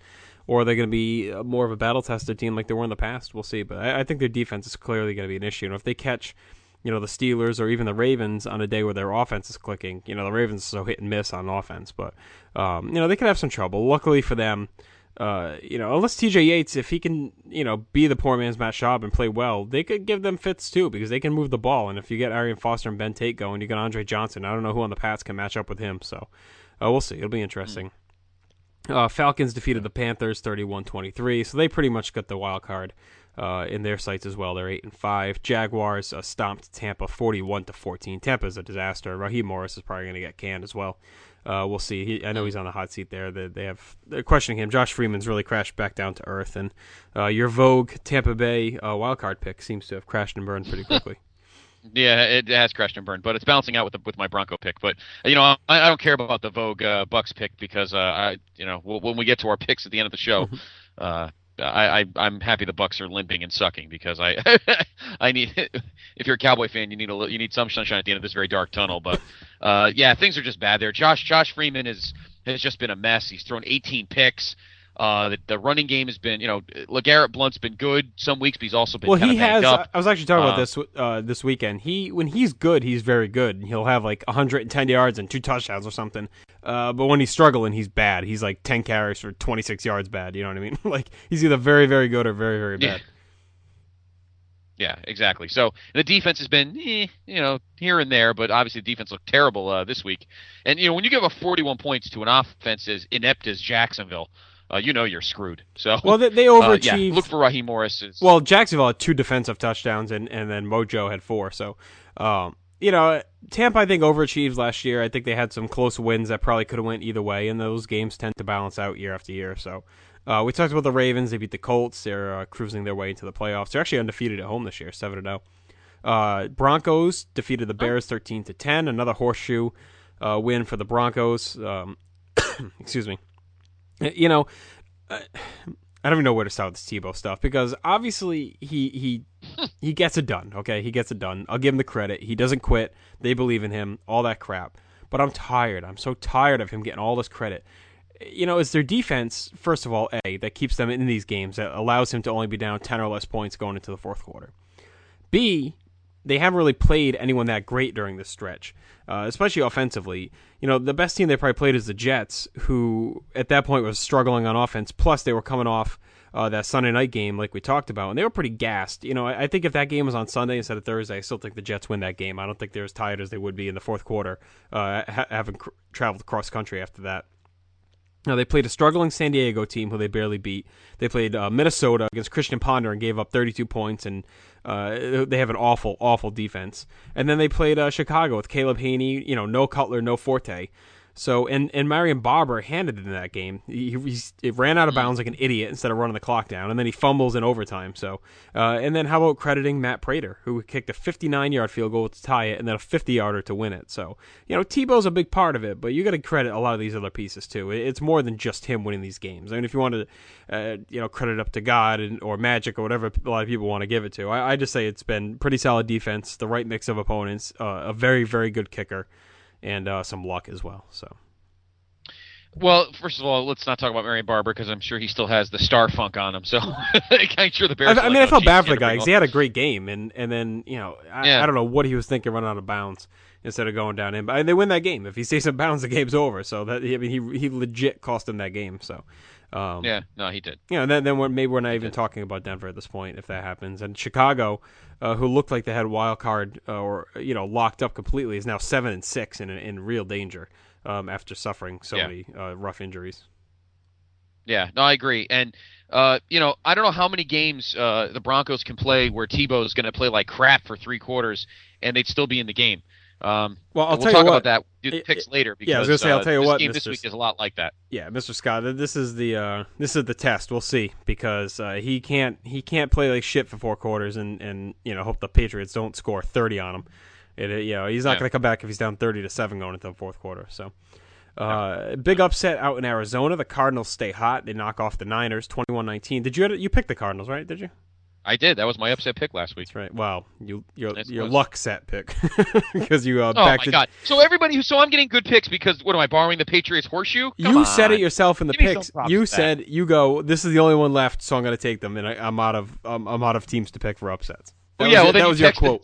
or are they going to be more of a battle-tested team like they were in the past? We'll see. But I, I think their defense is clearly going to be an issue. And if they catch, you know, the Steelers or even the Ravens on a day where their offense is clicking, you know, the Ravens are so hit and miss on offense. But, um, you know, they could have some trouble. Luckily for them, uh, you know, unless T J Yates, if he can, you know, be the poor man's Matt Schaub and play well, they could give them fits too because they can move the ball. And if you get Arian Foster and Ben Tate going, you got Andre Johnson. I don't know who on the Pats can match up with him. So uh, we'll see. It'll be interesting. Uh, Falcons defeated the Panthers thirty-one twenty-three, so they pretty much got the wild card uh, in their sights as well. They're eight and five. Jaguars uh, stomped Tampa forty-one to fourteen. Tampa's a disaster. Raheem Morris is probably going to get canned as well. Uh, we'll see. He, I know he's on the hot seat there. They, they have they're questioning him. Josh Freeman's really crashed back down to earth, and uh, your Vogue Tampa Bay uh, wild card pick seems to have crashed and burned pretty quickly. Yeah, it has crashed and burned, but it's balancing out with the, with my Bronco pick. But you know, I, I don't care about the Vogue uh, Bucks pick because uh, I, you know, we'll, when we get to our picks at the end of the show, uh, I, I I'm happy the Bucks are limping and sucking because I I need if you're a Cowboy fan, you need a you need some sunshine at the end of this very dark tunnel. But uh, yeah, things are just bad there. Josh Josh Freeman is has just been a mess. He's thrown eighteen picks. Uh, the, the running game has been, you know, LeGarrette Blount's been good some weeks, but he's also been well. Kind he of has. up. I was actually talking uh, about this uh, this weekend. He when he's good, he's very good. He'll have like one hundred ten yards and two touchdowns or something. Uh, but when he's struggling, he's bad. He's like ten carries for twenty-six yards bad. You know what I mean? Like he's either very very good or very very bad. Yeah, yeah exactly. So the defense has been, eh, you know, here and there, but obviously the defense looked terrible uh, this week. And you know, when you give up forty-one points to an offense as inept as Jacksonville. Uh, you know you're screwed. So well, they, they overachieved. Uh, yeah, look for Raheem Morris. Well, Jacksonville had two defensive touchdowns, and, and then Mojo had four. So, um, you know, Tampa I think overachieved last year. I think they had some close wins that probably could have went either way, and those games tend to balance out year after year. So, uh, we talked about the Ravens. They beat the Colts. They're uh, cruising their way into the playoffs. They're actually undefeated at home this year, seven and zero. Uh, Broncos defeated the Bears thirteen to ten. Another horseshoe uh, win for the Broncos. Um, excuse me. You know, uh, I don't even know where to start with this Tebow stuff because obviously he he he gets it done. Okay, he gets it done. I'll give him the credit. He doesn't quit. They believe in him. All that crap. But I'm tired. I'm so tired of him getting all this credit. You know, it's their defense, first of all, A, that keeps them in these games, that allows him to only be down ten or less points going into the fourth quarter. B, they haven't really played anyone that great during this stretch, uh, especially offensively. You know, the best team they probably played is the Jets, who at that point was struggling on offense. Plus, they were coming off uh, that Sunday night game like we talked about, and they were pretty gassed. You know, I, I think if that game was on Sunday instead of Thursday, I still think the Jets win that game. I don't think they're as tired as they would be in the fourth quarter, uh, ha- having cr- traveled across country after that. Now, they played a struggling San Diego team who they barely beat. They played uh, Minnesota against Christian Ponder and gave up thirty-two points, and uh, they have an awful, awful defense. And then they played uh, Chicago with Caleb Haney, you know, no Cutler, no Forte. So, and, and Marion Barber handed it in that game. He, he, he ran out of bounds like an idiot instead of running the clock down, and then he fumbles in overtime. So, uh, and then how about crediting Matt Prater, who kicked a fifty-nine-yard field goal to tie it, and then a fifty-yarder to win it. So, you know, Tebow's a big part of it, but you got to credit a lot of these other pieces too. It's more than just him winning these games. I mean, if you want to, uh, you know, credit up to God and, or Magic or whatever a lot of people want to give it to, I, I just say it's been pretty solid defense, the right mix of opponents, uh, a very, very good kicker, and uh, some luck as well. So. Well, first of all, let's not talk about Marion Barber because I'm sure he still has the star funk on him. So I'm sure the Bears. I, I mean, like, I felt oh, bad geez, for the guy because all... he had a great game, and, and then you know I, yeah. I don't know what he was thinking running out of bounds instead of going down in. But they win that game. If he stays in bounds, the game's over. So that I mean, he he legit cost him that game. So. Um, yeah, no, he did. You know, then then we're, maybe we're not even talking about Denver at this point if that happens. And Chicago, uh, who looked like they had a wild card uh, or you know locked up completely, is now seven and six and in, in real danger um, after suffering so yeah. many uh, rough injuries. Yeah, no, I agree. And, uh, you know, I don't know how many games uh, the Broncos can play where Tebow's going to play like crap for three quarters and they'd still be in the game. Um, well, I'll we'll tell talk you what, about that. Do the picks it, later. Because, yeah, I was going to say, I'll tell you uh, this what, game Mister this week is a lot like that. Yeah, Mister Scott, this is the uh, this is the test. We'll see because uh, he can't he can't play like shit for four quarters and, and you know hope the Patriots don't score thirty on him. It, you know, he's not yeah. going to come back if he's down thirty to seven going into the fourth quarter. So. Uh, big upset out in Arizona. The Cardinals stay hot. They knock off the Niners twenty-one nineteen. Did you you pick the Cardinals, right? Did you? I did. That was my upset pick last week. That's right. Wow, you your That's your close. luck set pick because you uh, Oh backed my it. god! So everybody, who so I'm getting good picks because what am I borrowing the Patriots horseshoe? Come You on. said it yourself in the Give me some picks. props You for that. said you go. This is the only one left, so I'm going to take them, and I, I'm out of um, I'm out of teams to pick for upsets. That Well, was, yeah, your- well, then that you was your texted- quote.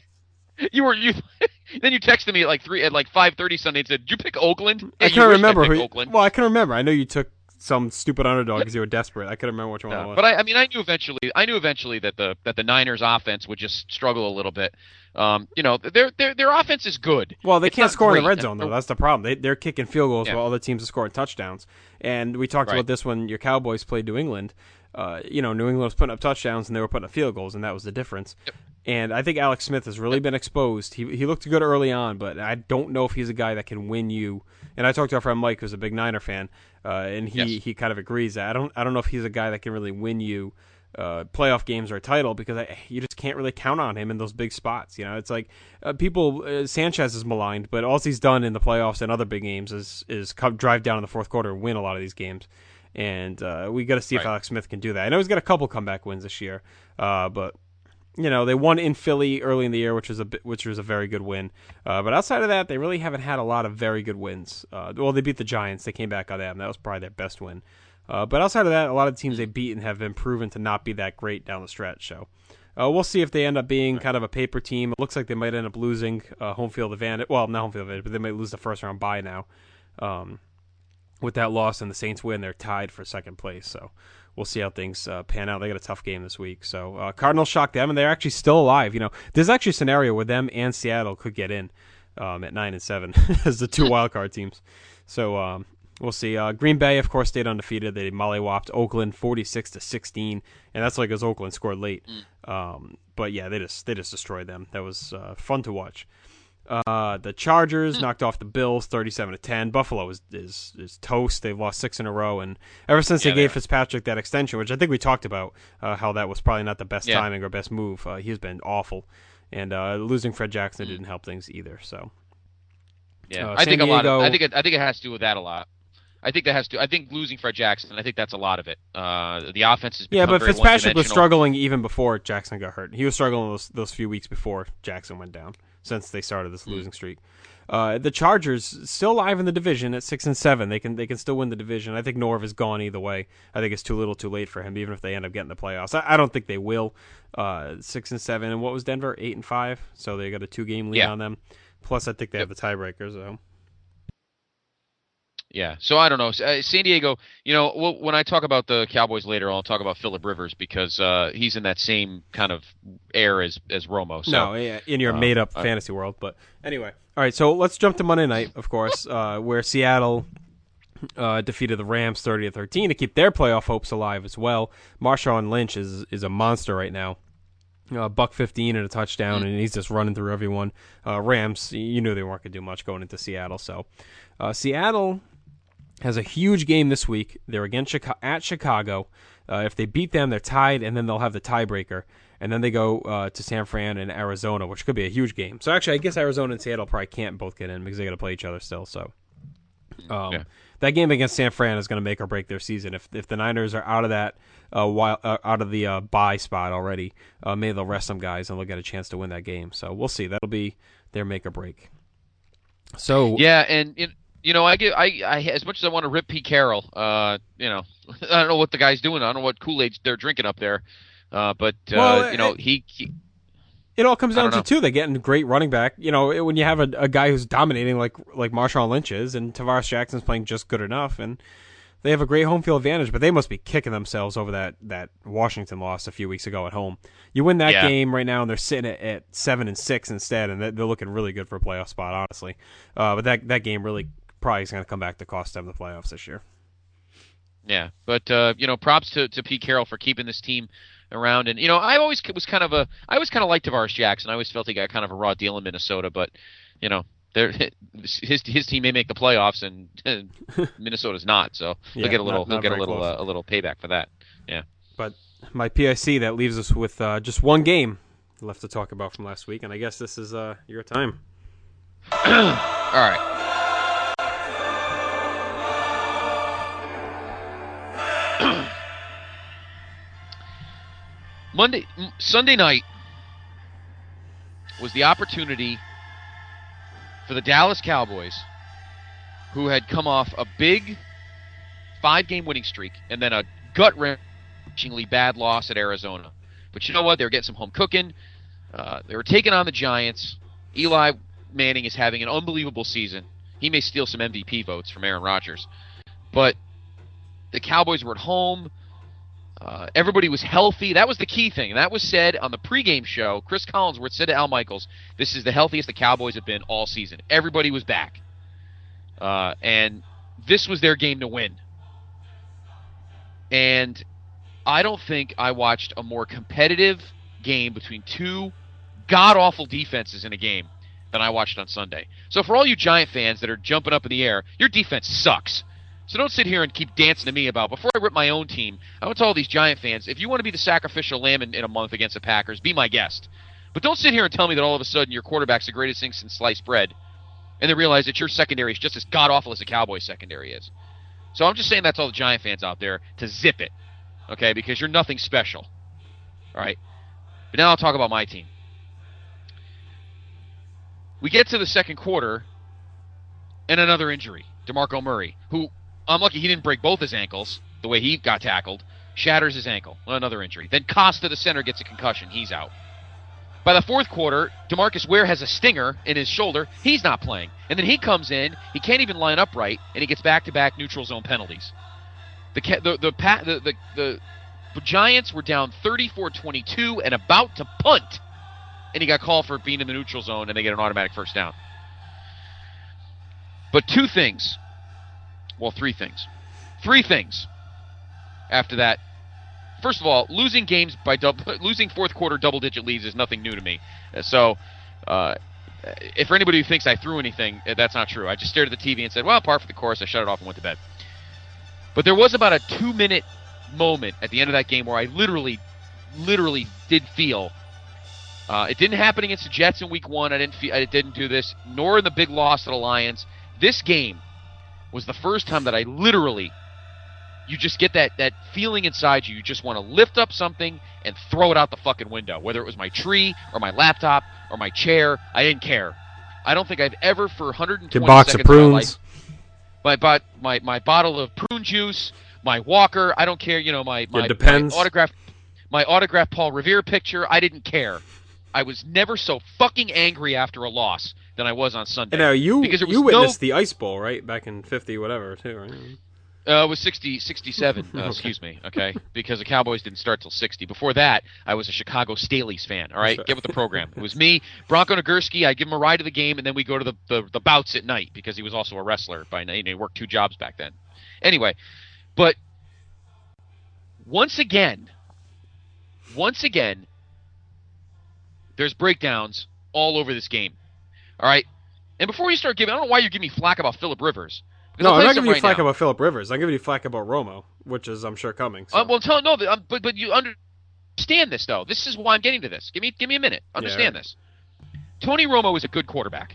You were you. Then you texted me at like three at like five thirty Sunday and said, "Did you pick Oakland?" I Yeah, you can't wished remember. picked Who, Oakland. well, I can remember. I know you took some stupid underdog because you were desperate. I couldn't remember which one Yeah, it was. but I, I mean, I knew eventually. I knew eventually that the that the Niners' offense would just struggle a little bit. Um, you know, their their their offense is good. Well, they It's can't not score in the great. red zone, though. That's the problem. They, they're kicking field goals Yeah. while other teams are scoring touchdowns. And we talked Right. about this when your Cowboys played New England. Uh, you know, New England was putting up touchdowns, and they were putting up field goals, and that was the difference. Yep. And I think Alex Smith has really been exposed. He he looked good early on, but I don't know if he's a guy that can win you. And I talked to our friend Mike, who's a big Niner fan, uh, and he, Yes. he kind of agrees that I don't I don't know if he's a guy that can really win you uh, playoff games or a title because I, you just can't really count on him in those big spots. You know, it's like uh, people uh, Sanchez is maligned, but all he's done in the playoffs and other big games is is come, drive down in the fourth quarter and win a lot of these games. And uh, we got to see if Right. Alex Smith can do that. I know he's got a couple comeback wins this year, uh, but you know they won in Philly early in the year, which was a bit- which was a very good win. Uh, but outside of that, they really haven't had a lot of very good wins. Uh, well, they beat the Giants. They came back on them. That was probably their best win. Uh, but outside of that, a lot of the teams they've beaten have been proven to not be that great down the stretch. So uh, we'll see if they end up being kind of a paper team. It looks like they might end up losing uh, home field advantage. Well, not home field advantage, but they might lose the first round bye now. Um, with that loss and the Saints win, they're tied for second place. So we'll see how things uh, pan out. They got a tough game this week. So uh, Cardinals shocked them, and they're actually still alive. You know, there's actually a scenario where them and Seattle could get in um, at nine and seven as the two wild card teams. So um, we'll see. Uh, Green Bay, of course, stayed undefeated. They mollywopped Oakland forty-six to sixteen, and that's like as Oakland scored late. Um, but yeah, they just they just destroyed them. That was uh, fun to watch. Uh, the Chargers knocked off the Bills thirty-seven to ten. Buffalo is, is is toast. They've lost six in a row, and ever since Yeah, they they gave are. Fitzpatrick that extension, which I think we talked about, uh, how that was probably not the best Yeah. timing or best move. Uh, he's been awful, and uh, losing Fred Jackson didn't help things either. So Yeah, Uh, I think San a lot. Of, Diego- I think it, I think it has to do with that a lot. I think that has to. I think losing Fred Jackson. I think that's a lot of it. Uh, the offense has yeah, become but very Fitzpatrick was one-dimensional. struggling even before Jackson got hurt. He was struggling those those few weeks before Jackson went down. Since they started this losing streak. Uh, the Chargers still alive in the division at six and seven. They can they can still win the division. I think Norv is gone either way. I think it's too little, too late for him. Even if they end up getting the playoffs, I, I don't think they will. Uh, six and seven, and what was Denver? Eight and five. So they got a two game lead Yeah. on them. Plus, I think they have the tiebreakers. So Yeah, so I don't know. Uh, San Diego, you know, well, when I talk about the Cowboys later, I'll talk about Phillip Rivers because uh, he's in that same kind of air as as Romo. So, no, yeah, in your uh, made up I- fantasy world. But anyway, all right. So let's jump to Monday night, of course, uh, where Seattle uh, defeated the Rams thirty to thirteen to keep their playoff hopes alive as well. Marshawn Lynch is is a monster right now. Uh, buck fifteen and a touchdown, and he's just running through everyone. Uh, Rams, you knew they weren't going to do much going into Seattle. So uh, Seattle has a huge game this week. They're against Chica- at Chicago. Uh, if they beat them, they're tied, and then they'll have the tiebreaker. And then they go uh, to San Fran and Arizona, which could be a huge game. So actually, I guess Arizona and Seattle probably can't both get in because they got to play each other still. So um, Yeah. that game against San Fran is going to make or break their season. If if the Niners are out of that uh, while uh, out of the uh, bye spot already, uh, maybe they'll rest some guys and they'll get a chance to win that game. So we'll see. That'll be their make or break. So yeah, and you you know, I get I, I as much as I want to rip Pete Carroll, uh, you know, I don't know what the guy's doing. I don't know what Kool-Aid they're drinking up there, uh, but uh, Well, you know, it- he. he It all comes I down don't to know. two. They're getting great running back. You know, when you have a, a guy who's dominating like like Marshawn Lynch is, and Tavares Jackson's playing just good enough, and they have a great home field advantage. But they must be kicking themselves over that, that Washington loss a few weeks ago at home. You win that Yeah. game right now, and they're sitting at, at seven and six instead, and they're they're looking really good for a playoff spot, honestly. Uh, but that that game really probably is going to come back to cost them the playoffs this year. Yeah, but uh, you know, props to, to Pete Carroll for keeping this team around. And you know, I always was kind of a, I always kind of liked Tavares Jackson. I always felt he got kind of a raw deal in Minnesota, but you know, there his his team may make the playoffs and, and Minnesota's not, so Yeah, he'll get a little not- not he'll get a very little close. uh, a little payback for that. Yeah. But my P I C, that leaves us with uh, just one game left to talk about from last week, and I guess this is uh, your time. All right. Monday, Sunday night was the opportunity for the Dallas Cowboys, who had come off a big five-game winning streak and then a gut-wrenchingly bad loss at Arizona. But you know what? They were getting some home cooking. Uh, they were taking on the Giants. Eli Manning is having an unbelievable season. He may steal some M V P votes from Aaron Rodgers. But the Cowboys were at home. Uh, everybody was healthy. That was the key thing. And that was said on the pregame show. Chris Collinsworth said to Al Michaels, this is the healthiest the Cowboys have been all season. Everybody was back. Uh, and this was their game to win. And I don't think I watched a more competitive game between two god-awful defenses in a game than I watched on Sunday. So for all you Giant fans that are jumping up in the air, your defense sucks. So don't sit here and keep dancing to me about, before I rip my own team, I want to tell all these Giant fans, if you want to be the sacrificial lamb in, in a month against the Packers, be my guest. But don't sit here and tell me that all of a sudden your quarterback's the greatest thing since sliced bread, and then realize that your secondary is just as god-awful as the Cowboys secondary is. So I'm just saying that's all the Giant fans out there to zip it, okay, because you're nothing special. All right? But now I'll talk about my team. We get to the second quarter, and another injury, DeMarco Murray, who, I'm lucky he didn't break both his ankles the way he got tackled, shatters his ankle, another injury. Then Costa, the center, gets a concussion. He's out. By the fourth quarter, DeMarcus Ware has a stinger in his shoulder. He's not playing. And then he comes in, he can't even line up right, and he gets back-to-back neutral zone penalties. The the the the, the, the, the Giants were down thirty-four twenty-two and about to punt, and he got called for being in the neutral zone, and they get an automatic first down. But two things. Well, three things. Three things after that. First of all, losing games by double, losing fourth quarter double-digit leads is nothing new to me. So, uh, if for anybody who thinks I threw anything, that's not true. I just stared at the T V and said, well, par for the course. I shut it off and went to bed. But there was about a two-minute moment at the end of that game where I literally, literally did feel. Uh, it didn't happen against the Jets in Week One. I didn't. Feel, I didn't do this, nor in the big loss to the Lions. This game was the first time that I literally, you just get that, that feeling inside you. You just want to lift up something and throw it out the fucking window. Whether it was my tree or my laptop or my chair, I didn't care. I don't think I've ever, for one hundred twenty Your box seconds of prunes. of my life, my, bot, my, my bottle of prune juice, my walker, I don't care, you know, my, my, my autograph, my autograph Paul Revere picture, I didn't care. I was never so fucking angry after a loss than I was on Sunday. And now you because there was you witnessed no, the Ice Bowl, right? Back in fifty whatever, too, right? Uh, it was sixty, sixty-seven, uh, excuse me, okay? Because the Cowboys didn't start till sixty. Before that, I was a Chicago Staleys fan, all right? Get with the program. It was me, Bronco Nagurski. I'd give him a ride to the game, and then we go to the, the, the bouts at night because he was also a wrestler by night. He worked two jobs back then. Anyway, but once again, once again, there's breakdowns all over this game, all right? And before you start giving, I don't know why you're giving me flack about Phillip Rivers. No, I'm not giving you right flack now. about Phillip Rivers. I'm giving you flack about Romo, which is, I'm sure, coming. So. Uh, well, tell no, um, but but you understand this though. This is why I'm getting to this. Give me give me a minute. Understand yeah. this. Tony Romo is a good quarterback.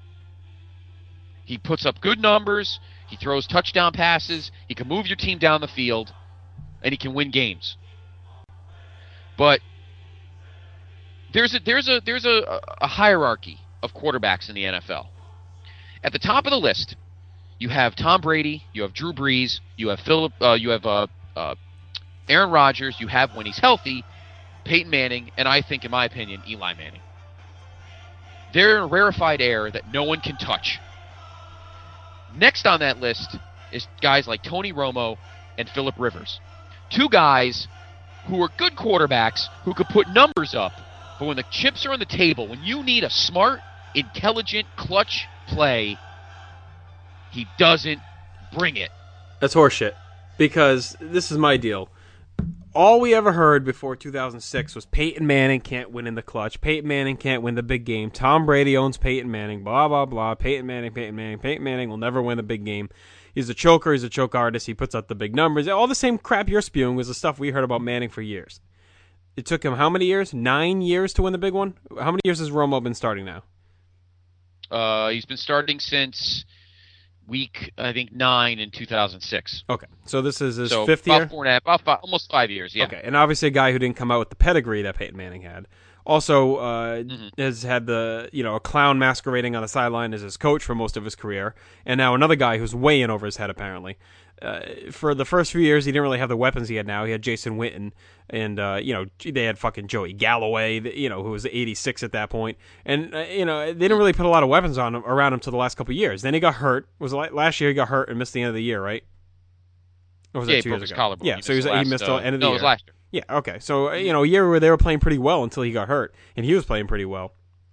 He puts up good numbers. He throws touchdown passes. He can move your team down the field, and he can win games. But there's a there's a there's a, a hierarchy of quarterbacks in the N F L. At the top of the list, you have Tom Brady, you have Drew Brees, you have Philip, uh, you have uh, uh, Aaron Rodgers, you have, when he's healthy, Peyton Manning, and I think, in my opinion, Eli Manning. They're a rarefied air that no one can touch. Next on that list is guys like Tony Romo and Phillip Rivers. Two guys who are good quarterbacks who could put numbers up, but when the chips are on the table, when you need a smart, intelligent, clutch play, he doesn't bring it. That's horseshit. Because this is my deal. All we ever heard before two thousand six was Peyton Manning can't win in the clutch. Peyton Manning can't win the big game. Tom Brady owns Peyton Manning. Blah, blah, blah. Peyton Manning, Peyton Manning. Peyton Manning will never win the big game. He's a choker. He's a choke artist. He puts out the big numbers. All the same crap you're spewing was the stuff we heard about Manning for years. It took him how many years? Nine years to win the big one? How many years has Romo been starting now? Uh, he's been starting since week, I think, nine in two thousand six. Okay, so this is his so fifth about year? Four and a half, about five, almost five years, yeah. Okay, and obviously a guy who didn't come out with the pedigree that Peyton Manning had. Also, uh, Mm-hmm. has had the, you know, a clown masquerading on the sideline as his coach for most of his career, and now another guy who's way in over his head, apparently. Uh, for the first few years, he didn't really have the weapons he had now. He had Jason Witten, and, uh, you know, they had fucking Joey Galloway, you know, who was eighty-six at that point. And, uh, you know, they didn't really put a lot of weapons on him, around him till the last couple of years. Then he got hurt. Was it last year he got hurt and missed the end of the year, right? Or was yeah, that two he broke years his ago? collarbone. Yeah, he so he, was, missed the he last, missed the uh, end of the no, year. it was last year. Yeah, okay. So, you know, a year where they were playing pretty well until he got hurt, and he was playing pretty well.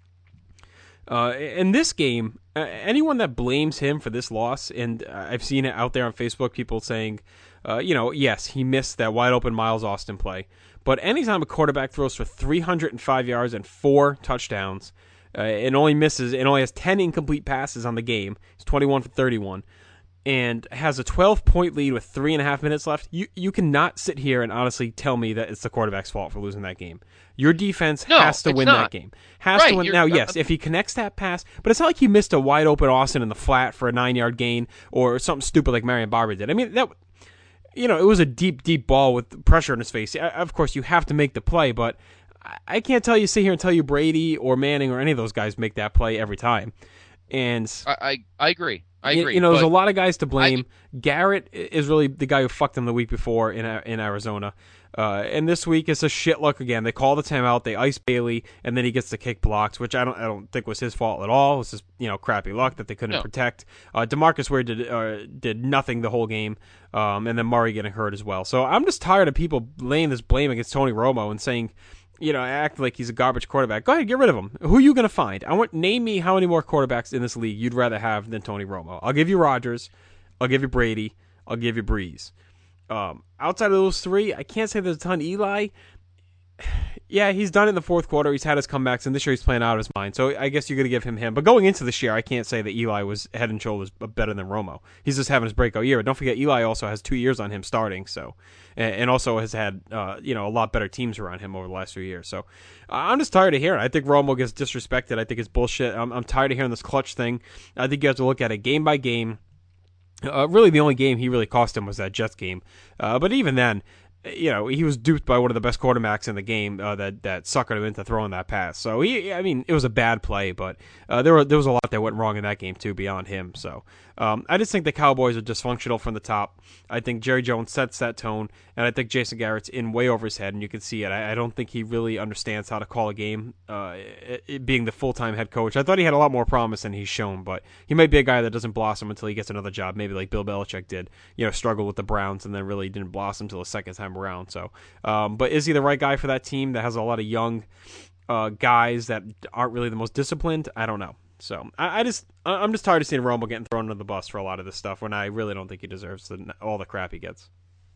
Uh, in this game, uh, anyone that blames him for this loss, and uh, I've seen it out there on Facebook, people saying, uh, you know, yes, he missed that wide-open Miles Austin play, but anytime a quarterback throws for three hundred five yards and four touchdowns, uh, and only misses, and only has ten incomplete passes on the game, he's twenty-one for thirty-one, and has a twelve-point lead with three and a half minutes left, you you cannot sit here and honestly tell me that it's the quarterback's fault for losing that game. Your defense No, has to it's win not. that game. Has Right, to win. you're- Now, uh, yes, if he connects that pass, but it's not like he missed a wide-open Austin in the flat for a nine-yard gain or something stupid like Marion Barber did. I mean, that, you know, it was a deep, deep ball with pressure in his face. I- Of course, you have to make the play, but I- I can't tell you, sit here and tell you Brady or Manning or any of those guys make that play every time. And I, I, I agree. I you- agree. You know, there's but a lot of guys to blame. Garrett is really the guy who fucked him the week before in in Arizona. Uh, and this week it's a shit luck again. They call the timeout, they ice Bailey, and then he gets the kick blocks, which I don't I don't think was his fault at all. It was just, you know, crappy luck that they couldn't No. protect. Uh, DeMarcus Ware did uh, did nothing the whole game, um, and then Murray getting hurt as well. So I'm just tired of people laying this blame against Tony Romo and saying, you know, act like he's a garbage quarterback. Go ahead, get rid of him. Who are you going to find? I want name me how many more quarterbacks in this league you'd rather have than Tony Romo. I'll give you Rodgers, I'll give you Brady, I'll give you Breeze. Um, outside of those three, I can't say there's a ton. Eli, yeah, he's done it in the fourth quarter. He's had his comebacks, and this year he's playing out of his mind. So I guess you're going to give him him. But going into this year, I can't say that Eli was head and shoulders better than Romo. He's just having his breakout year. But don't forget, Eli also has two years on him starting, so and, and also has had uh, you know a lot better teams around him over the last few years. So uh, I'm just tired of hearing it. I think Romo gets disrespected. I think it's bullshit. I'm, I'm tired of hearing this clutch thing. I think you have to look at it game by game. Uh, really, the only game he really cost him was that Jets game. Uh, but even then, you know, he was duped by one of the best quarterbacks in the game uh, that that suckered him into throwing that pass. So he, I mean, it was a bad play, but uh, there were there was a lot that went wrong in that game too beyond him. So um, I just think the Cowboys are dysfunctional from the top. I think Jerry Jones sets that tone, and I think Jason Garrett's in way over his head, and you can see it. I, I don't think he really understands how to call a game, uh, it, it being the full-time head coach. I thought he had a lot more promise than he's shown, but he might be a guy that doesn't blossom until he gets another job, maybe like Bill Belichick did. You know, struggled with the Browns and then really didn't blossom until the second time around. So, um, but is he the right guy for that team that has a lot of young uh, guys that aren't really the most disciplined? I don't know. So I, I just I'm just tired of seeing Romo getting thrown under the bus for a lot of this stuff when I really don't think he deserves the, all the crap he gets.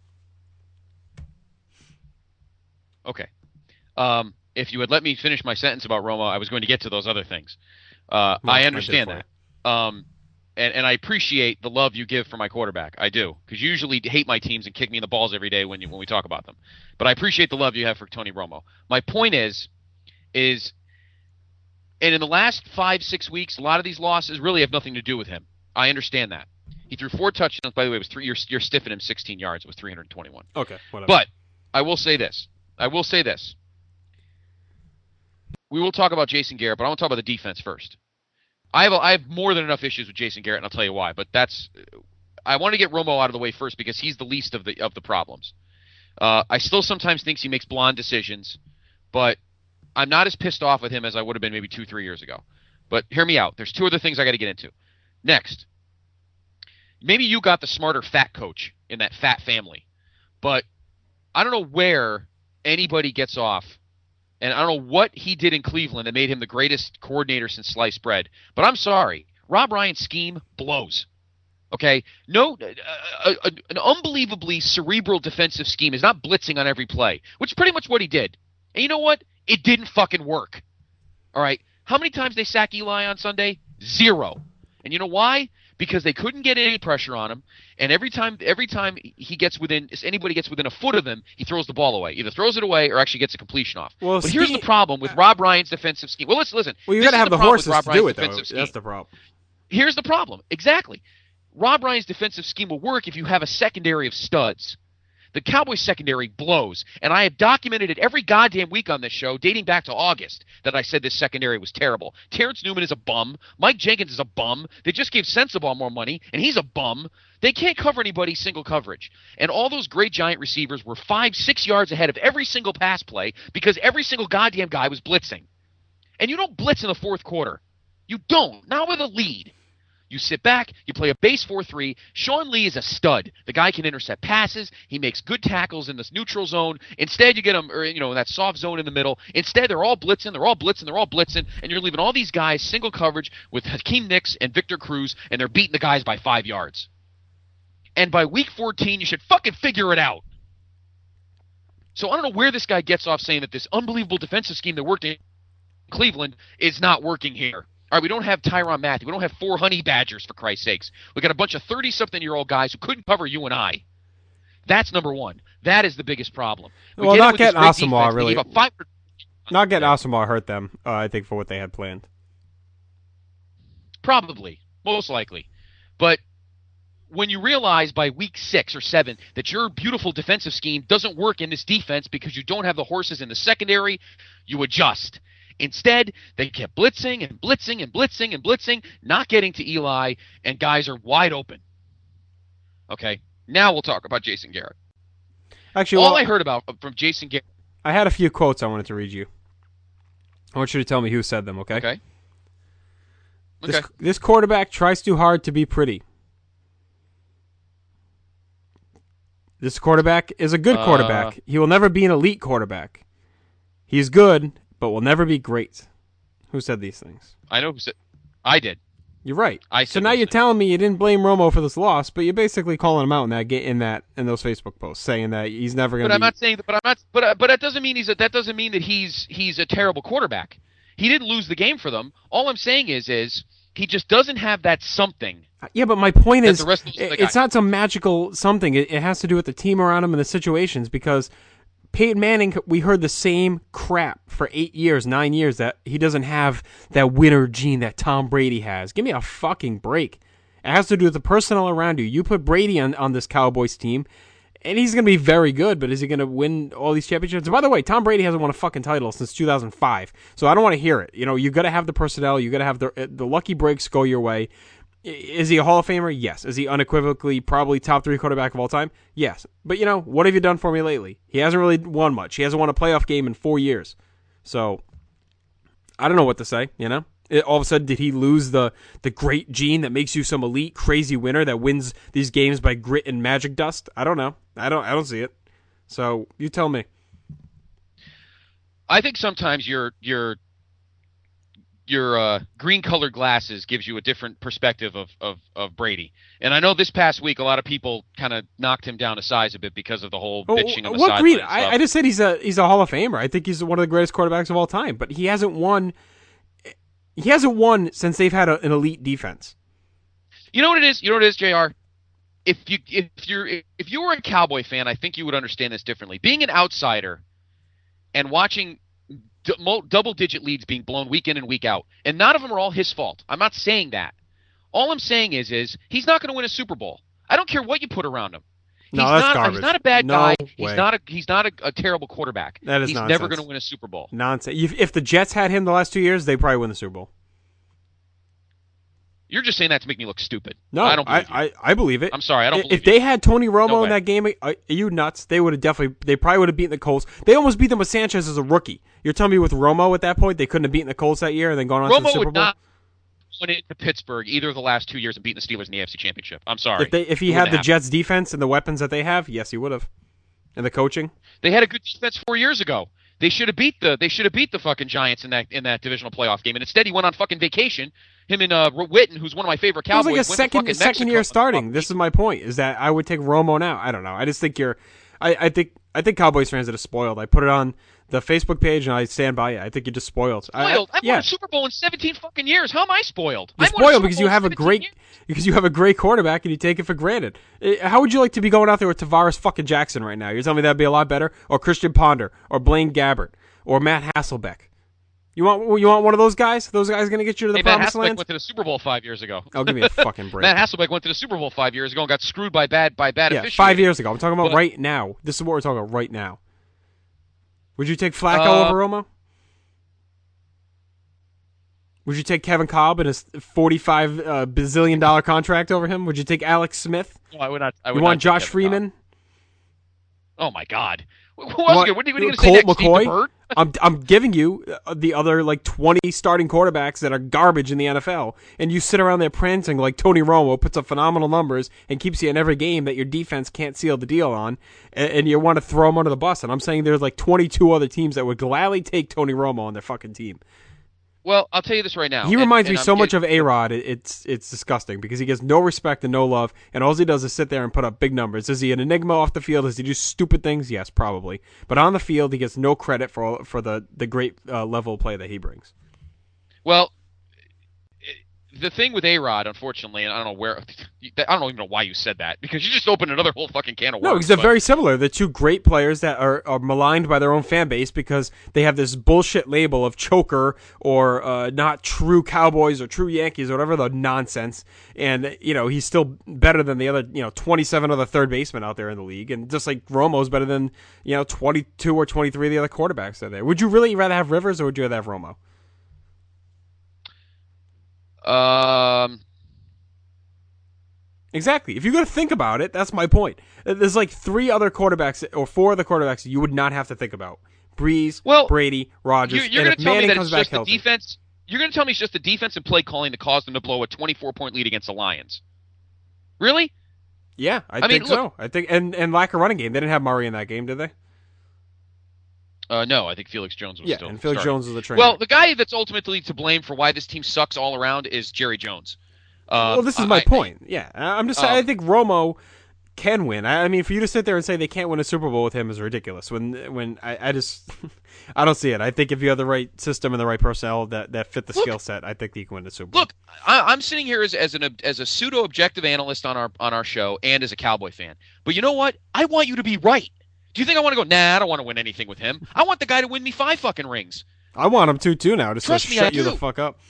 Okay. Um, if you had let me finish my sentence about Romo, I was going to get to those other things. Uh, Well, I I understand did for that. Um, and, and I appreciate the love you give for my quarterback. I do. Because you usually hate my teams and kick me in the balls every day when you, when we talk about them. But I appreciate the love you have for Tony Romo. My point is, is, and in the last five, six weeks, a lot of these losses really have nothing to do with him. I understand that. He threw four touchdowns. By the way, it was three. You're, you're stiffing him sixteen yards. It was three hundred twenty-one. Okay, whatever. But I will say this. I will say this. We will talk about Jason Garrett, but I want to talk about the defense first. I have a, I have more than enough issues with Jason Garrett, and I'll tell you why. But that's I want to get Romo out of the way first because he's the least of the of the problems. Uh, I still sometimes think he makes blonde decisions, but I'm not as pissed off with him as I would have been maybe two, three years ago. But hear me out. There's two other things I got to get into. Next, maybe you got the smarter fat coach in that fat family, but I don't know where anybody gets off, and I don't know what he did in Cleveland that made him the greatest coordinator since sliced bread. But I'm sorry, Rob Ryan's scheme blows. Okay, no, a, a, an unbelievably cerebral defensive scheme is not blitzing on every play, which is pretty much what he did. And you know what? It didn't fucking work. All right, how many times they sack Eli on Sunday? Zero. And you know why? Because they couldn't get any pressure on him, and every time every time he gets within anybody gets within a foot of him, he throws the ball away. Either throws it away or actually gets a completion off. Well, but here's scheme- the problem with Rob Ryan's defensive scheme. Well, listen, listen. Well, you got got to have the problem with horses Rob to do Ryan's it, though. defensive scheme. That's the problem. Here's the problem. Exactly. Rob Ryan's defensive scheme will work if you have a secondary of studs. The Cowboys secondary blows, and I have documented it every goddamn week on this show, dating back to August, that I said this secondary was terrible. Terrence Newman is a bum. Mike Jenkins is a bum. They just gave Sensabaugh more money, and he's a bum. They can't cover anybody single coverage. And all those great giant receivers were five, six yards ahead of every single pass play because every single goddamn guy was blitzing. And you don't blitz in the fourth quarter. You don't. Not with a lead. You sit back, you play a base four three. Sean Lee is a stud. The guy can intercept passes. He makes good tackles in this neutral zone. Instead, you get him, or, you know, in that soft zone in the middle. Instead, they're all blitzing, they're all blitzing, they're all blitzing, and you're leaving all these guys single coverage with Hakeem Nicks and Victor Cruz, and they're beating the guys by five yards. And by week fourteen, you should fucking figure it out. So I don't know where this guy gets off saying that this unbelievable defensive scheme that worked in Cleveland is not working here. All right, we don't have Tyrann Mathieu. We don't have four honey badgers, for Christ's sakes. We got a bunch of thirty-something-year-old guys who couldn't cover you and I. That's number one. That is the biggest problem. We well, get not getting Asamoah, really. five... Not getting Asamoah hurt them, uh, I think, for what they had planned. Probably. Most likely. But when you realize by week six or seven that your beautiful defensive scheme doesn't work in this defense because you don't have the horses in the secondary, you adjust. Instead, they kept blitzing and blitzing and blitzing and blitzing, not getting to Eli, and guys are wide open. Okay, now we'll talk about Jason Garrett. Actually, all well, I heard about from Jason Garrett. I had a few quotes I wanted to read you. I want you to tell me who said them, okay? Okay. This, okay. this quarterback tries too hard to be pretty. This quarterback is a good quarterback. Uh, he will never be an elite quarterback. He's good, but will never be great. Who said these things? I know who said. I did. You're right. I so now you're things. telling me you didn't blame Romo for this loss, but you're basically calling him out in that in that in those Facebook posts, saying that he's never going to. But I'm be... not saying that. But I'm not. But uh, but that doesn't mean he's a, that doesn't mean that he's he's a terrible quarterback. He didn't lose the game for them. All I'm saying is is he just doesn't have that something. Yeah, but my point is, the rest of the it's not some magical something. It, it has to do with the team around him and the situations, because Peyton Manning, we heard the same crap for eight years, nine years, that he doesn't have that winner gene that Tom Brady has. Give me a fucking break. It has to do with the personnel around you. You put Brady on, on this Cowboys team, and he's going to be very good, but is he going to win all these championships? And by the way, Tom Brady hasn't won a fucking title since two thousand five, so I don't want to hear it. You know, you got to have the personnel. You got to have the the lucky breaks go your way. Is he a Hall of Famer? Yes. Is he unequivocally probably top three quarterback of all time? Yes. But, you know, what have you done for me lately? He hasn't really won much. He hasn't won a playoff game in four years. So, I don't know what to say, you know? It, all of a sudden, did he lose the, the great gene that makes you some elite, crazy winner that wins these games by grit and magic dust? I don't know. I don't I don't see it. So, you tell me. I think sometimes you're you're your uh, green-colored glasses gives you a different perspective of, of, of Brady. And I know this past week a lot of people kind of knocked him down to size a bit because of the whole oh, bitching on the what sideline. Green? I, I just said he's a he's a Hall of Famer. I think he's one of the greatest quarterbacks of all time. But he hasn't won. He hasn't won since they've had a, an elite defense. You know what it is? You know what it is, J R? If you if you're if you were a Cowboy fan, I think you would understand this differently. Being an outsider and watching double-digit leads being blown week in and week out, and none of them are all his fault. I'm not saying that. All I'm saying is, is he's not going to win a Super Bowl. I don't care what you put around him. He's no, that's not. garbage. He's not a bad no guy. Way. He's not a. He's not a, a terrible quarterback. That is he's nonsense. never going to win a Super Bowl. Nonsense. If, if the Jets had him the last two years, they probably win the Super Bowl. You're just saying that to make me look stupid. No, I don't believe I, you. I, I believe it. I'm sorry, I don't believe If they you. had Tony Romo no in that game, are you nuts? They would have definitely, they probably would have beaten the Colts. They almost beat them with Sanchez as a rookie. You're telling me with Romo at that point, they couldn't have beaten the Colts that year and then gone on Romo to the Super would Bowl? not win into Pittsburgh either of the last two years and beaten the Steelers in the A F C Championship. I'm sorry. If, they, if he it had the happen. Jets defense and the weapons that they have, yes, he would have. And the coaching? They had a good defense four years ago. They should have beat the they should have beat the fucking Giants in that in that divisional playoff game, and instead he went on fucking vacation. Him and uh, Witten, who's one of my favorite Cowboys, it was like a second went to second Mexico. year starting. This is my point: is that I would take Romo now. I don't know. I just think you're. I, I think I think Cowboys fans are spoiled. I put it on the Facebook page and I stand by it. I think you're just spoiled. Spoiled? I, I, I've yeah. won a Super Bowl in seventeen fucking years. How am I spoiled? You're I've won a spoiled Super because Bowl you in have a seventeen great years. because you have a great quarterback and you take it for granted. How would you like to be going out there with Tavares fucking Jackson right now? You're telling me that'd be a lot better, or Christian Ponder, or Blaine Gabbert, or Matt Hasselbeck? You want you want one of those guys? Those guys going to get you to the hey, Matt promised Hasselbeck land? went to the Super Bowl five years ago. Oh, give me a fucking break. Matt Hasselbeck went to the Super Bowl five years ago and got screwed by bad by bad yeah, officiating. five years ago. I'm talking about but, right now. This is what we're talking about right now. Would you take Flacco uh, over Romo? Would you take Kevin Kolb and his forty-five uh, bazillion dollar contract over him? Would you take Alex Smith? No, I would not. I would you not want take Josh Kevin Freeman? Kolb. Oh my God! Who else? Want, What are you going to Colt say next? Steve McCoy? DeBerg? I'm I'm giving you the other like twenty starting quarterbacks that are garbage in the N F L, and you sit around there prancing like Tony Romo puts up phenomenal numbers and keeps you in every game that your defense can't seal the deal on, and, and you want to throw him under the bus. And I'm saying there's like twenty-two other teams that would gladly take Tony Romo on their fucking team. Well, I'll tell you this right now. He and, reminds and me I'm so much getting, of A-Rod. It, it's it's disgusting because he gets no respect and no love, and all he does is sit there and put up big numbers. Is he an enigma off the field? Does he do stupid things? Yes, probably. But on the field, he gets no credit for for the the great uh, level of play that he brings. Well, the thing with A-Rod, unfortunately, and I don't know where, I don't even know why you said that, because you just opened another whole fucking can of worms. No, because they're but, very similar. They're two great players that are, are maligned by their own fan base because they have this bullshit label of choker or uh, not true Cowboys or true Yankees or whatever the nonsense. And, you know, he's still better than the other, you know, twenty-seven other third basemen out there in the league. And just like Romo's better than, you know, twenty-two or twenty-three of the other quarterbacks that are there. Would you really rather have Rivers or would you rather have Romo? Um, exactly. If you're going to think about it, that's my point. There's like three other quarterbacks or four other quarterbacks you would not have to think about. Breeze, well, Brady, Rodgers. You're, you're going to tell Manning me that comes it's back just healthy. the defense. You're going to tell me it's just the defense and play calling that caused them to blow a twenty-four point lead against the Lions. Really? Yeah, I, I think mean, so. look, I think and, and lack of running game. They didn't have Murray in that game, did they? Uh, no, I think Felix Jones was yeah, still and Felix starting. Jones was the trainer. Well, the guy that's ultimately to blame for why this team sucks all around is Jerry Jones. Um, well, this is my I, point. Yeah, I'm just saying. Um, I think Romo can win. I, I mean, for you to sit there and say they can't win a Super Bowl with him is ridiculous. When when I, I just I don't see it. I think if you have the right system and the right personnel that, that fit the look, skill set, I think you can win the Super Bowl. Look, I, I'm sitting here as as an as a pseudo objective analyst on our on our show and as a Cowboy fan. But you know what? I want you to be right. Do you think I want to go? Nah, I don't want to win anything with him. I want the guy to win me five fucking rings. I want him to too now. To Trust so me, shut I you do. the fuck up.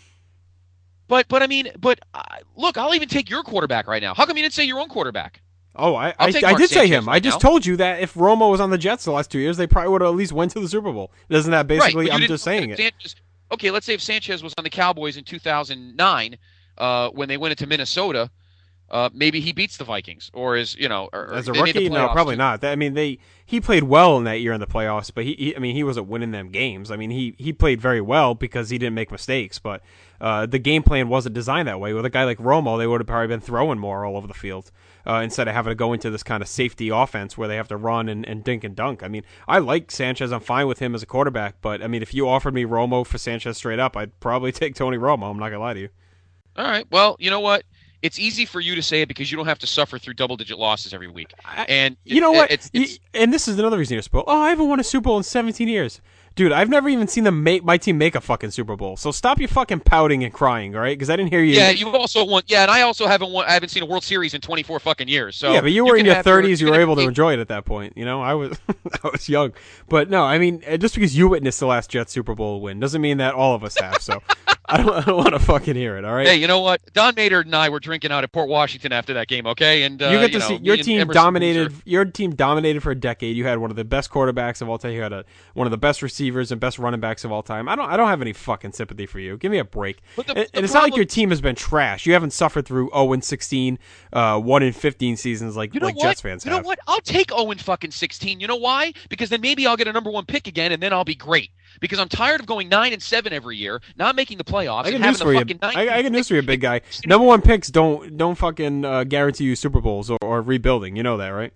But but I mean, but uh, look, I'll even take your quarterback right now. How come you didn't say your own quarterback? Oh, I I'll I, take I Mark did say Sanchez him. right I just now. told you that if Romo was on the Jets the last two years, they probably would have at least went to the Super Bowl. Isn't that basically? Right, but you I'm didn't just saying look it. at Sanchez. Okay, let's say if Sanchez was on the Cowboys in two thousand nine, uh, when they went into Minnesota, uh, maybe he beats the Vikings, or is you know, or, As a they made the rookie, no, playoffs probably too. not. I mean, they he played well in that year in the playoffs, but he, he I mean, he wasn't winning them games. I mean, he he played very well because he didn't make mistakes, but uh, the game plan wasn't designed that way. With a guy like Romo, they would have probably been throwing more all over the field uh, instead of having to go into this kind of safety offense where they have to run and, and dink and dunk. I mean, I like Sanchez. I'm fine with him as a quarterback, but I mean, if you offered me Romo for Sanchez straight up, I'd probably take Tony Romo. I'm not gonna lie to you. All right. Well, you know what? It's easy for you to say it because you don't have to suffer through double-digit losses every week. And you know what? It's, it's, and this is another reason you're Super Bowl. Oh, I haven't won a Super Bowl in seventeen years. Dude, I've never even seen them make my team make a fucking Super Bowl. So stop your fucking pouting and crying, all right? Because I didn't hear you. yeah, you also won. Yeah, and I also haven't won. I haven't seen a World Series in twenty-four fucking years. So yeah, but you were in can your have thirties. You were able to you enjoy it at that point. You know, I was, I was young. But no, I mean, just because you witnessed the last Jets Super Bowl win doesn't mean that all of us have. So I don't, I don't want to fucking hear it. All right. Hey, you know what? Don Maynard and I were drinking out at Port Washington after that game. Okay, and uh, you get to you know, see your me and team Emerson dominated. Boozer. Your team dominated for a decade. You had one of the best quarterbacks of all time. You had a, one of the best receivers and best running backs of all time. I don't. I don't have any fucking sympathy for you. Give me a break. But the- and the and it's not like problem- your team has been trash. You haven't suffered through zero and sixteen, uh, one and fifteen seasons like You know like what? Jets fans you have. know what? I'll take Owen fucking sixteen. You know why? Because then maybe I'll get a number one pick again, and then I'll be great. Because I'm tired of going nine and seven every year, not making the playoffs, I and got news having for the you. fucking nine. I, I got news for you, big guy. Number one picks don't don't fucking uh, guarantee you Super Bowls or, or rebuilding. You know that, right?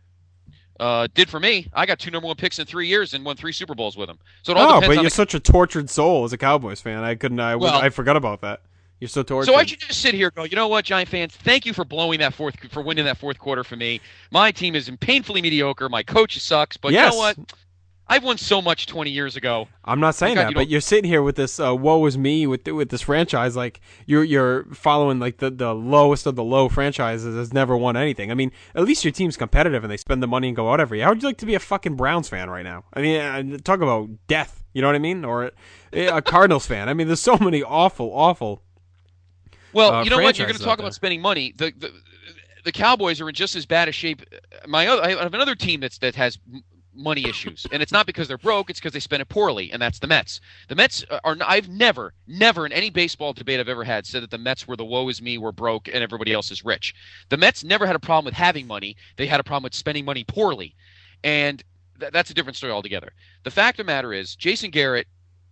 Uh, did for me. I got two number one picks in three years and won three Super Bowls with them. So it all Oh, depends but on you're the such a tortured soul as a Cowboys fan. I couldn't. I Well- I forgot about that. You're so tortured. So I should just sit here and go, you know what, Giant fans, thank you for blowing that fourth, for winning that fourth quarter for me. My team is painfully mediocre. My coach sucks, but Yes. you know what? I've won so much twenty years ago. I'm not saying God, that, you but don't- you're sitting here with this uh, "woe is me" with with this franchise. Like you're you're following like the, the lowest of the low franchises that's never won anything. I mean, at least your team's competitive and they spend the money and go out every year. How would you like to be a fucking Browns fan right now? I mean, uh, talk about death. You know what I mean? Or a Cardinals fan. I mean, there's so many awful, awful. Well, uh, you know what? You're going to franchises talk out there. about spending money. The, the the Cowboys are in just as bad a shape. My other, I have another team that's that has m- money issues, and it's not because they're broke. It's because they spend it poorly, and that's the Mets. The Mets are. I've never, never in any baseball debate I've ever had said that the Mets were the woe is me, we're broke, and everybody else is rich. The Mets never had a problem with having money. They had a problem with spending money poorly, and th- that's a different story altogether. The fact of the matter is, Jason Garrett.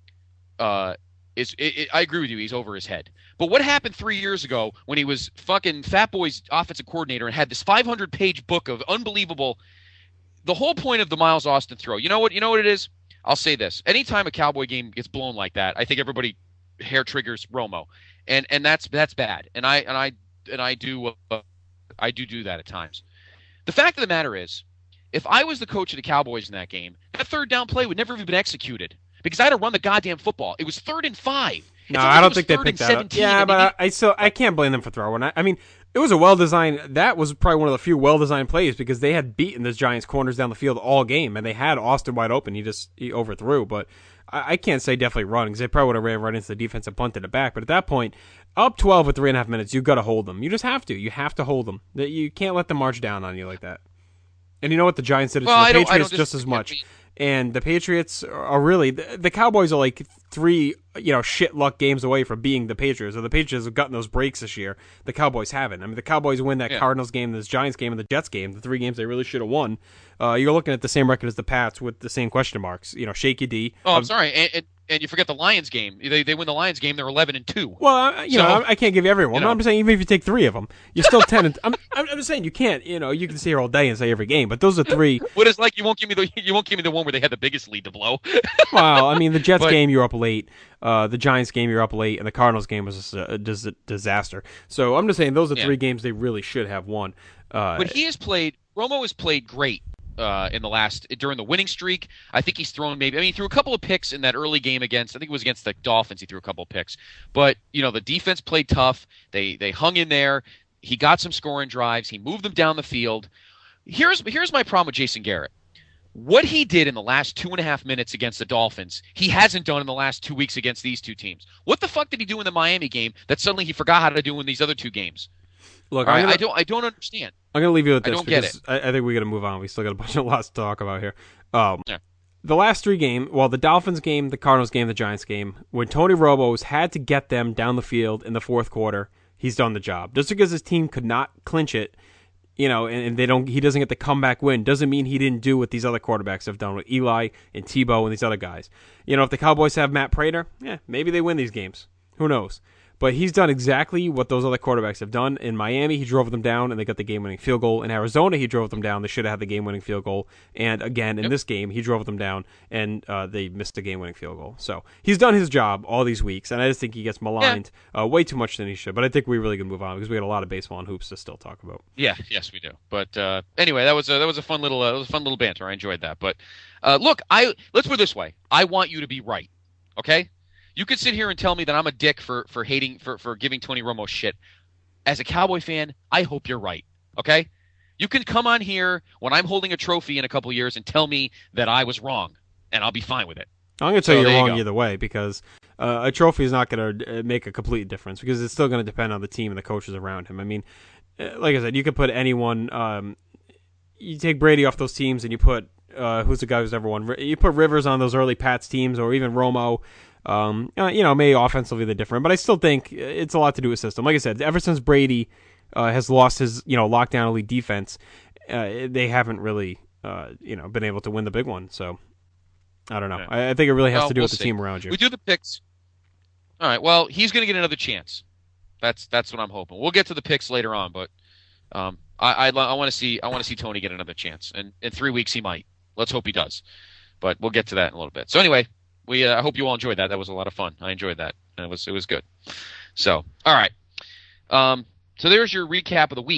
Uh, is it, it, I agree with you. He's over his head. But what happened three years ago when he was fucking Fat Boy's offensive coordinator and had this five hundred page book of unbelievable? The whole point of the Miles Austin throw. You know what? You know what it is. I'll say this: anytime a Cowboy game gets blown like that, I think everybody hair triggers Romo, and and that's that's bad. And I and I and I do uh, I do do that at times. The fact of the matter is, if I was the coach of the Cowboys in that game, that third down play would never have been executed. Because I had to run the goddamn football. It was third and five. No, It's I like don't it was think they third picked and that up. seventeen, Yeah, and they but I, I still I can't blame them for throwing. I, I mean, it was a well designed. That was probably one of the few well designed plays because they had beaten the Giants corners down the field all game, and they had Austin wide open. He just he overthrew, but I, I can't say definitely run because they probably would have ran right into the defense and punted it back. But at that point, up twelve with three and a half minutes, you've got to hold them. You just have to. You have to hold them. You can't let them march down on you like that. And you know what the Giants did? It's Well, the I don't- I Patriots don't just disagree. as much. I mean- And the Patriots are really the, the Cowboys are like three, you know, shit luck games away from being the Patriots. Or the Patriots have gotten those breaks this year. The Cowboys haven't. I mean, the Cowboys win that Yeah. Cardinals game, this Giants game, and the Jets game. The three games they really should have won. Uh, you're looking at the same record as the Pats with the same question marks. You know, shaky D. Oh, I'm Um, sorry, and, and and you forget the Lions game. They they win the Lions game. They're eleven and two. Well, I, you So, know, I, I can't give you everyone. you know. I'm just saying, even if you take three of them, you're still ten. And, I'm, I'm I'm just saying you can't. You know, you can sit here all day and say every game, but those are three. What is like? You won't give me the you won't give me the one where they had the biggest lead to blow. Well, I mean, the Jets But- game you're up late, uh, the Giants game you're up late, and the Cardinals game was a, a dis- disaster. So I'm just saying those are Yeah. three games they really should have won. Uh, But he has played. Romo has played great uh, in the last during the winning streak. I think he's thrown maybe. I mean, he threw a couple of picks in that early game against. I think it was against the Dolphins. He threw a couple of picks. But you know, the defense played tough. They they hung in there. He got some scoring drives. He moved them down the field. Here's here's my problem with Jason Garrett. What he did in the last two and a half minutes against the Dolphins, he hasn't done in the last two weeks against these two teams. What the fuck did he do in the Miami game that suddenly he forgot how to do in these other two games? look, All right, I'm gonna, I don't I don't understand. I'm gonna leave you with I this don't get because I, I think we got to move on. We still got a bunch of lots to talk about here. Um, Yeah. The last three games, well, the Dolphins game, the Cardinals game, the Giants game, when Tony Romo's had to get them down the field in the fourth quarter, he's done the job. Just because his team could not clinch it, you know, and, and they don't, he doesn't get the comeback win, doesn't mean he didn't do what these other quarterbacks have done with Eli and Tebow and these other guys. You know, if the Cowboys have Matt Prater, yeah, maybe they win these games. Who knows? But he's done exactly what those other quarterbacks have done. In Miami, he drove them down, and they got the game-winning field goal. In Arizona, he drove them down. They should have had the game-winning field goal. And again, in Yep. this game, he drove them down, and uh, they missed the game-winning field goal. So he's done his job all these weeks, and I just think he gets maligned uh, way too much than he should. But I think we really can move on because we got a lot of baseball and hoops to still talk about. Yeah, yes, we do. But uh, anyway, that was a, that was a fun little uh, that was a fun little banter. I enjoyed that. But uh, look, I let's put it this way: I want you to be right. Okay, you could sit here and tell me that I'm a dick for for hating for for giving Tony Romo shit. As a Cowboy fan, I hope you're right. Okay, you can come on here when I'm holding a trophy in a couple years and tell me that I was wrong, and I'll be fine with it. I'm going to tell So you there you're you wrong go. either way because uh, a trophy is not going to make a complete difference because it's still going to depend on the team and the coaches around him. I mean, uh, like I said, you could put anyone. Um, you take Brady off those teams and you put uh, who's the guy who's ever won? You put Rivers on those early Pats teams or even Romo. Um, uh, you know, maybe offensively they're different, but I still think it's a lot to do with system. Like I said, ever since Brady uh, has lost his you know lockdown elite defense, uh, they haven't really uh, you know been able to win the big one. So. I don't know. Yeah. I, I think it really has Well, to do we'll with the see. team around you. We do the picks. All right. Well, he's going to get another chance. That's that's what I'm hoping. We'll get to the picks later on, but um, I I, I want to see I want to see Tony get another chance, and in three weeks he might. Let's hope he does. But we'll get to that in a little bit. So anyway, we uh, I hope you all enjoyed that. That was a lot of fun. I enjoyed that. And it was it was good. So all right. Um, so there's your recap of the week.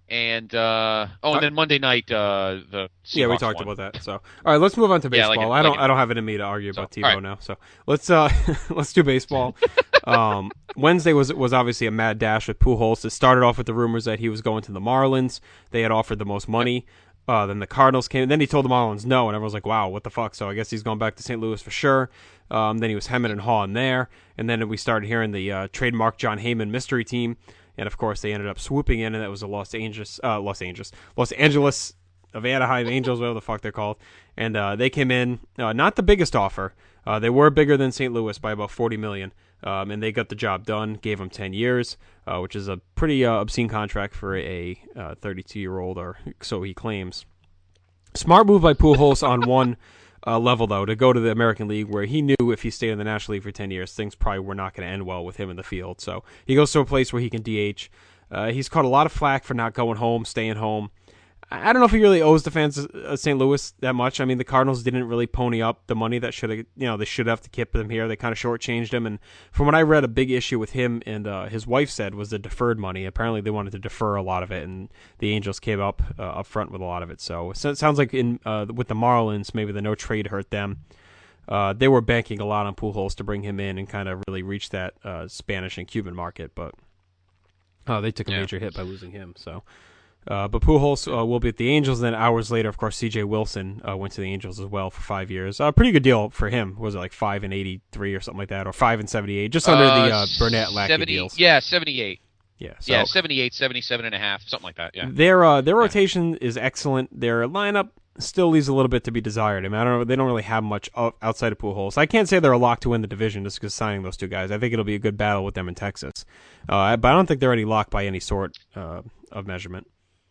And uh, oh, and then Monday night, uh, the Seahawks yeah, we talked won. about that. So, all right, let's move on to Yeah, baseball. like it- I don't, like it. I don't have it in me to argue So, about Tebow all right. now. So let's, uh, let's do baseball. um, Wednesday was was obviously a mad dash with Pujols. It started off with the rumors that he was going to the Marlins. They had offered the most money. Uh, then the Cardinals came. Then he told the Marlins no, and everyone was like, "Wow, what the fuck?" So I guess he's going back to Saint Louis for sure. Um, then he was hemming and hawing there, and then we started hearing the uh, trademark John Heyman mystery team. And of course, they ended up swooping in, and that was the Los Angeles, uh, Los Angeles, Los Angeles of Anaheim Angels, whatever the fuck they're called. And uh, they came in, uh, not the biggest offer. Uh, they were bigger than Saint Louis by about forty million dollars, um, and they got the job done. Gave them ten years, uh, which is a pretty uh, obscene contract for a thirty-two-year-old, or so he claims. Smart move by Pujols on one uh, level, though, to go to the American League, where he knew if he stayed in the National League for ten years, things probably were not going to end well with him in the field. So he goes to a place where he can D H. Uh, he's caught a lot of flack for not going home, staying home. I don't know if he really owes the fans of Saint Louis that much. I mean, the Cardinals didn't really pony up the money that should have, you know, they should have to keep him here. They kind of shortchanged him. And from what I read, a big issue with him and uh, his wife said was the deferred money. Apparently, they wanted to defer a lot of it, and the Angels came up uh, up front with a lot of it. So, so it sounds like in uh, with the Marlins, maybe the no trade hurt them. Uh, they were banking a lot on Pujols to bring him in and kind of really reach that uh, Spanish and Cuban market, but uh, they took a Yeah. major hit by losing him. So. Uh, but Pujols uh, will be at the Angels. Then hours later, of course, C J Wilson uh, went to the Angels as well for five years. A uh, pretty good deal for him. Was it like five and eighty-three or something like that, or five and seventy-eight, just under Uh, the uh, Burnett Lackey seventy deals? Yeah, seventy-eight. Yeah, so Yeah, seventy-eight, seventy-seven and a half, something like that. Yeah. their uh, their rotation is excellent. Their lineup still leaves a little bit to be desired. I mean, I don't know. They don't really have much o- outside of Pujols. I can't say they're a lock to win the division just because signing those two guys. I think it'll be a good battle with them in Texas, uh, but I don't think they're any lock by any sort uh, of measurement.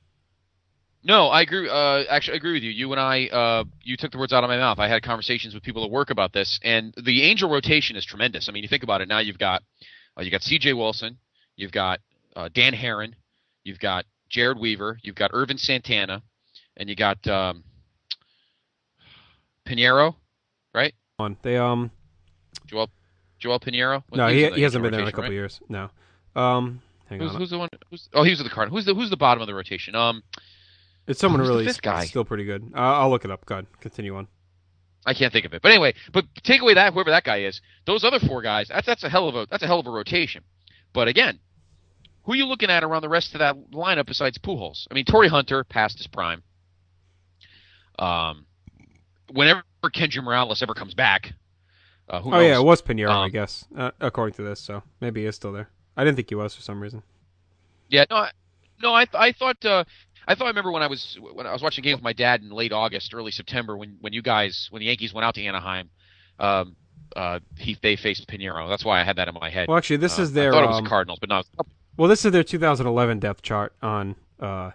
No, I agree. Uh, actually, I agree with you. You and I, uh, you took the words out of my mouth. I had conversations with people at work about this, and the Angel rotation is tremendous. I mean, you think about it now. You've got, uh, you got C J Wilson, you've got uh, Dan Herron, you've got Jared Weaver, you've got Irvin Santana, and you got um, Pinheiro, right? On they um Joel, Joel Pinheiro. no was he in the he hasn't been there in a rotation, couple right? years. No, um hang Who's, on. who's the one? Who's, oh, he was with the Cardinals. Who's the who's the bottom of the rotation? Um, It's someone who's the really fifth guy? still pretty good. Uh, I'll look it up. Go ahead. Continue on. I can't think of it. But anyway, but take away that whoever that guy is, those other four guys, that's that's a hell of a that's a hell of a rotation. But again, who are you looking at around the rest of that lineup besides Pujols? I mean, Torrey Hunter past his prime. Um, whenever Kendry Morales ever comes back, uh, who Oh knows? yeah, it was Pinheiro, I Um, guess, uh, according to this. So maybe he is still there. I didn't think he was for some reason. Yeah, no, I, no, I I thought uh, I thought I remember when I was when I was watching a game with my dad in late August, early September, when when you guys when the Yankees went out to Anaheim, um, uh, he they faced Pinheiro. That's why I had that in my head. Well, actually, this Uh, is their. I thought it was um, the Cardinals, but no. Well, this is their two thousand eleven depth chart on uh,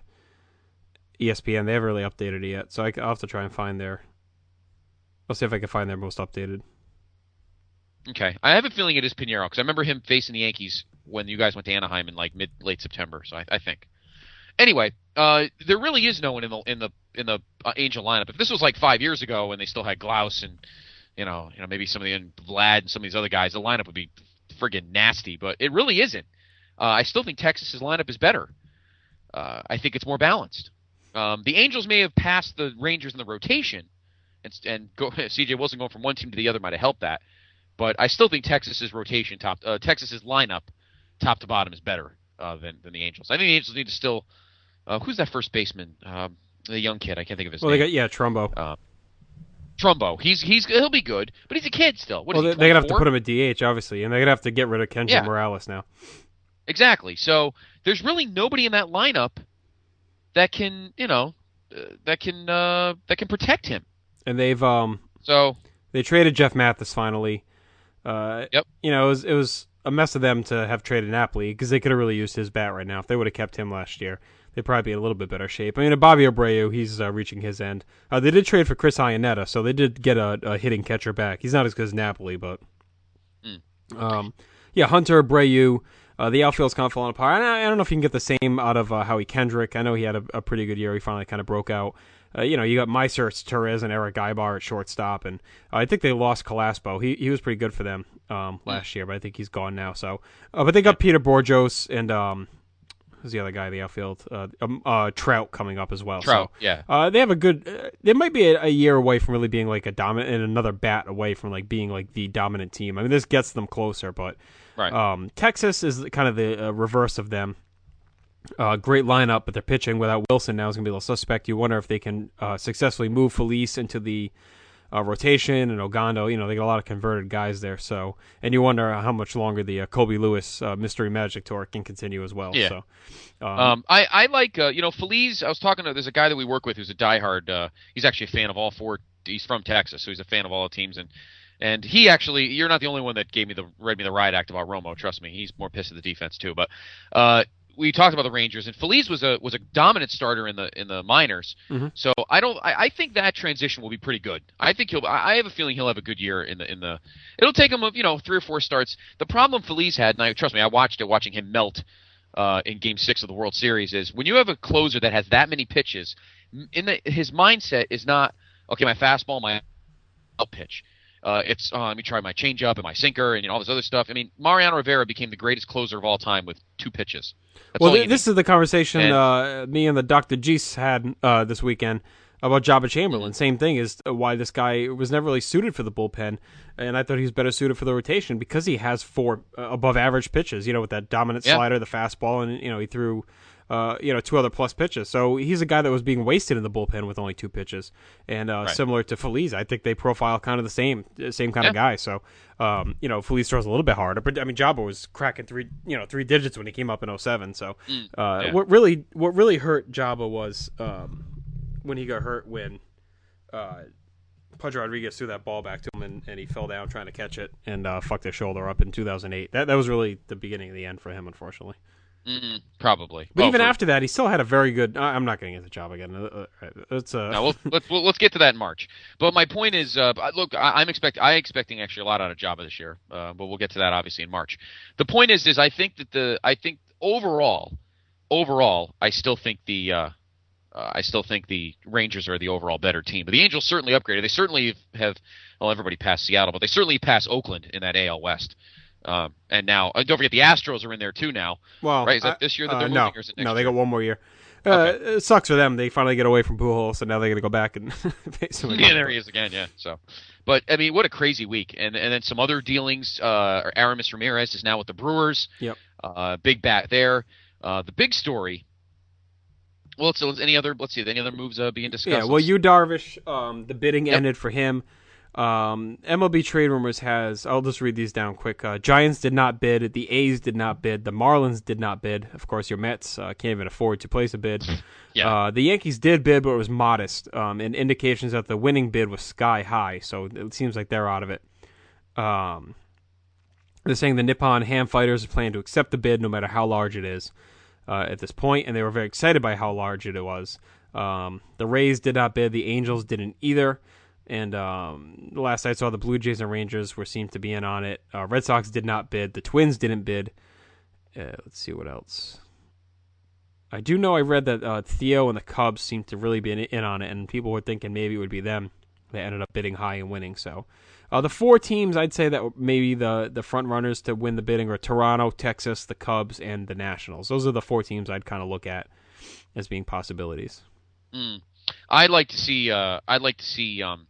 E S P N. They haven't really updated it yet, so I, will have to try and find their. I'll see if I can find their most updated. Okay, I have a feeling it is Pinheiro because I remember him facing the Yankees when you guys went to Anaheim in like mid late September. So I, I think. Anyway, uh, there really is no one in the in the in the uh, Angel lineup. If this was like five years ago and they still had Glaus and you know you know maybe some of the and Vlad and some of these other guys, the lineup would be friggin' nasty. But it really isn't. Uh, I still think Texas's lineup is better. Uh, I think it's more balanced. Um, the Angels may have passed the Rangers in the rotation, and and go, C J Wilson going from one team to the other might have helped that. But I still think Texas's rotation top, uh, Texas's lineup, top to bottom, is better uh, than than the Angels. I think the Angels need to still. Uh, who's that first baseman? Um, the young kid. I can't think of his Well, name. they got yeah, Trumbo. Uh, Trumbo. He's he's he'll be good, but he's a kid still. What well, is they, he, they're gonna have to twenty-four? put him at D H, obviously, and they're gonna have to get rid of Kendry Yeah. Morales now. Exactly. So there's really nobody in that lineup that can you know uh, that can uh, that can protect him. And they've um So they traded Jeff Mathis finally. Uh, Yep. You know, it was it was a mess of them to have traded Napoli because they could have really used his bat right now. If they would have kept him last year, they'd probably be in a little bit better shape. I mean, Bobby Abreu, he's uh, reaching his end. Uh, they did trade for Chris Iannetta, so they did get a, a hitting catcher back. He's not as good as Napoli, but Mm. um, yeah, Hunter Abreu. Uh, the outfield's kind of falling apart. I, I don't know if you can get the same out of uh, Howie Kendrick. I know he had a, a pretty good year. He finally kind of broke out. Uh, you know, you got Meiser, Torres, and Eric Ibar at shortstop, and uh, I think they lost Calaspo. He he was pretty good for them um, last year, but I think he's gone now. So, uh, but they got Peter Borjos and um, who's the other guy in the outfield? Uh, um, uh, Trout coming up as well. Trout, so, yeah. Uh, they have a good. Uh, they might be a, a year away from really being like a dominant, and another bat away from like being like the dominant team. I mean, this gets them closer, but right. um, Texas is kind of the uh, reverse of them. Uh, great lineup, but they're pitching without Wilson now is going to be a little suspect. You wonder if they can uh, successfully move Felice into the uh, rotation, and Ogando. You know, they got a lot of converted guys there. So, and you wonder how much longer the uh, Kobe Lewis uh, Mystery Magic Tour can continue as well. Yeah. So, um, um, I I like uh, you know Felice. I was talking to there's a guy that we work with who's a diehard. Uh, he's actually a fan of all four. He's from Texas, so he's a fan of all the teams and. And he actually, you're not the only one that gave me the read me the riot act about Romo. Trust me, he's more pissed at the defense too. But uh, we talked about the Rangers, and Felice was a was a dominant starter in the in the minors. Mm-hmm. So I don't, I, I think that transition will be pretty good. I think he'll, I have a feeling he'll have a good year in the in the. It'll take him, you know, three or four starts. The problem Felice had, and I trust me, I watched it, watching him melt uh, in Game Six of the World Series, is when you have a closer that has that many pitches, in the his mindset is not okay. My fastball, my out pitch. Uh, it's uh, let me try my changeup and my sinker and you know, all this other stuff. I mean, Mariano Rivera became the greatest closer of all time with two pitches. That's well, all th- this need. is the conversation and, uh, me and the Doctor Geese had uh, this weekend about Jabba Chamberlain. Mm-hmm. Same thing is why this guy was never really suited for the bullpen, and I thought he was better suited for the rotation because he has four uh, above average pitches. You know, with that dominant yeah. slider, the fastball, and you know he threw. Uh, you know, two other plus pitches. So he's a guy that was being wasted in the bullpen with only two pitches. And uh, right. similar to Felice, I think they profile kind of the same, same kind yeah. of guy. So, um, you know, Felice throws a little bit harder, but I mean, Jabba was cracking three, you know, three digits when he came up in oh seven. So, mm, uh, yeah. what really, what really hurt Jabba was um, when he got hurt when uh, Pudge Rodriguez threw that ball back to him and, and he fell down trying to catch it and uh, fucked his shoulder up in two thousand eight. That that was really the beginning of the end for him, unfortunately. Mm, probably. But oh, even for, after that, he still had a very good. I'm not getting into the job again. Uh, it's uh, no, we'll, let's we'll, let's get to that in March. But my point is, uh, look, I, I'm expect I expecting actually a lot out of Jabba this year. Uh, but we'll get to that obviously in March. The point is, is I think that the I think overall, overall, I still think the uh, uh, I still think the Rangers are the overall better team. But the Angels certainly upgraded. They certainly have. Well, everybody passed Seattle, but they certainly passed Oakland in that A L West. Um, and now, uh, don't forget the Astros are in there too now. Well, right? Is that I, this year that they're uh, moving, no, or is it next no, they year? got one more year. Okay. Uh, it sucks for them. They finally get away from Pujols, so now they got to go back and face him again. Yeah, there he is again. Yeah. So, but I mean, what a crazy week, and and then some other dealings. Uh, Aramis Ramirez is now with the Brewers. Yep. Uh, big bat there. Uh, the big story. Well, so any other? Let's see. Any other moves uh, being discussed? Yeah. Well, you Darvish, um, the bidding Yep. ended for him. Um, M L B Trade Rumors has, I'll just read these down quick. Uh, Giants did not bid. The A's did not bid. The Marlins did not bid. Of course, your Mets uh, can't even afford to place a bid. Yeah. Uh, the Yankees did bid, but it was modest. Um, and indications that the winning bid was sky high. So it seems like they're out of it. Um, they're saying the Nippon Ham Fighters are planning to accept the bid no matter how large it is uh, at this point, and they were very excited by how large it was. Um, the Rays did not bid. The Angels didn't either. And um, last I saw, the Blue Jays and Rangers were seemed to be in on it. Uh, Red Sox did not bid. The Twins didn't bid. Uh, let's see what else. I do know I read that uh, Theo and the Cubs seemed to really be in, in on it, and people were thinking maybe it would be them. They ended up bidding high and winning. So uh, the four teams I'd say that were maybe the, the front runners to win the bidding are Toronto, Texas, the Cubs, and the Nationals. Those are the four teams I'd kind of look at as being possibilities. Mm. I'd like to see. Uh, I'd like to see. Um,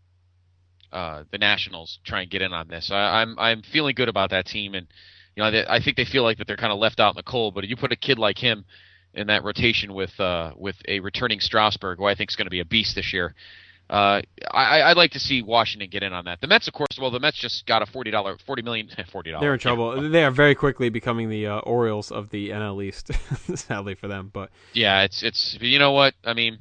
Uh, the Nationals try and get in on this. I, I'm I'm feeling good about that team, and you know they, I think they feel like that they're kind of left out in the cold. But if you put a kid like him in that rotation with uh, with a returning Strasburg, who I think is going to be a beast this year, uh, I, I'd like to see Washington get in on that. The Mets, of course, well, the Mets just got a forty dollar, forty million, forty dollars. They're in trouble. Yeah. They are very quickly becoming the uh, Orioles of the N L East, sadly for them. But yeah, it's it's you know what I mean.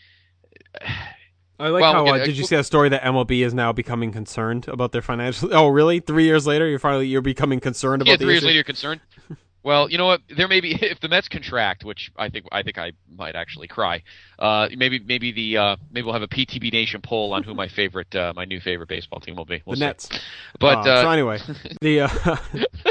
I like well, how, we'll uh, get, did you we'll, see that story that M L B is now becoming concerned about their financial... Oh, really? Three years later, you're finally you're becoming concerned about yeah, the three years issue? later you're concerned? Well, you know what? There may be, if the Mets contract, which I think I think I might actually cry, uh, maybe maybe the uh, maybe we'll have a P T B Nation poll on who my favorite, uh, my new favorite baseball team will be. We'll the see. Nets. But uh, uh, so anyway, the uh,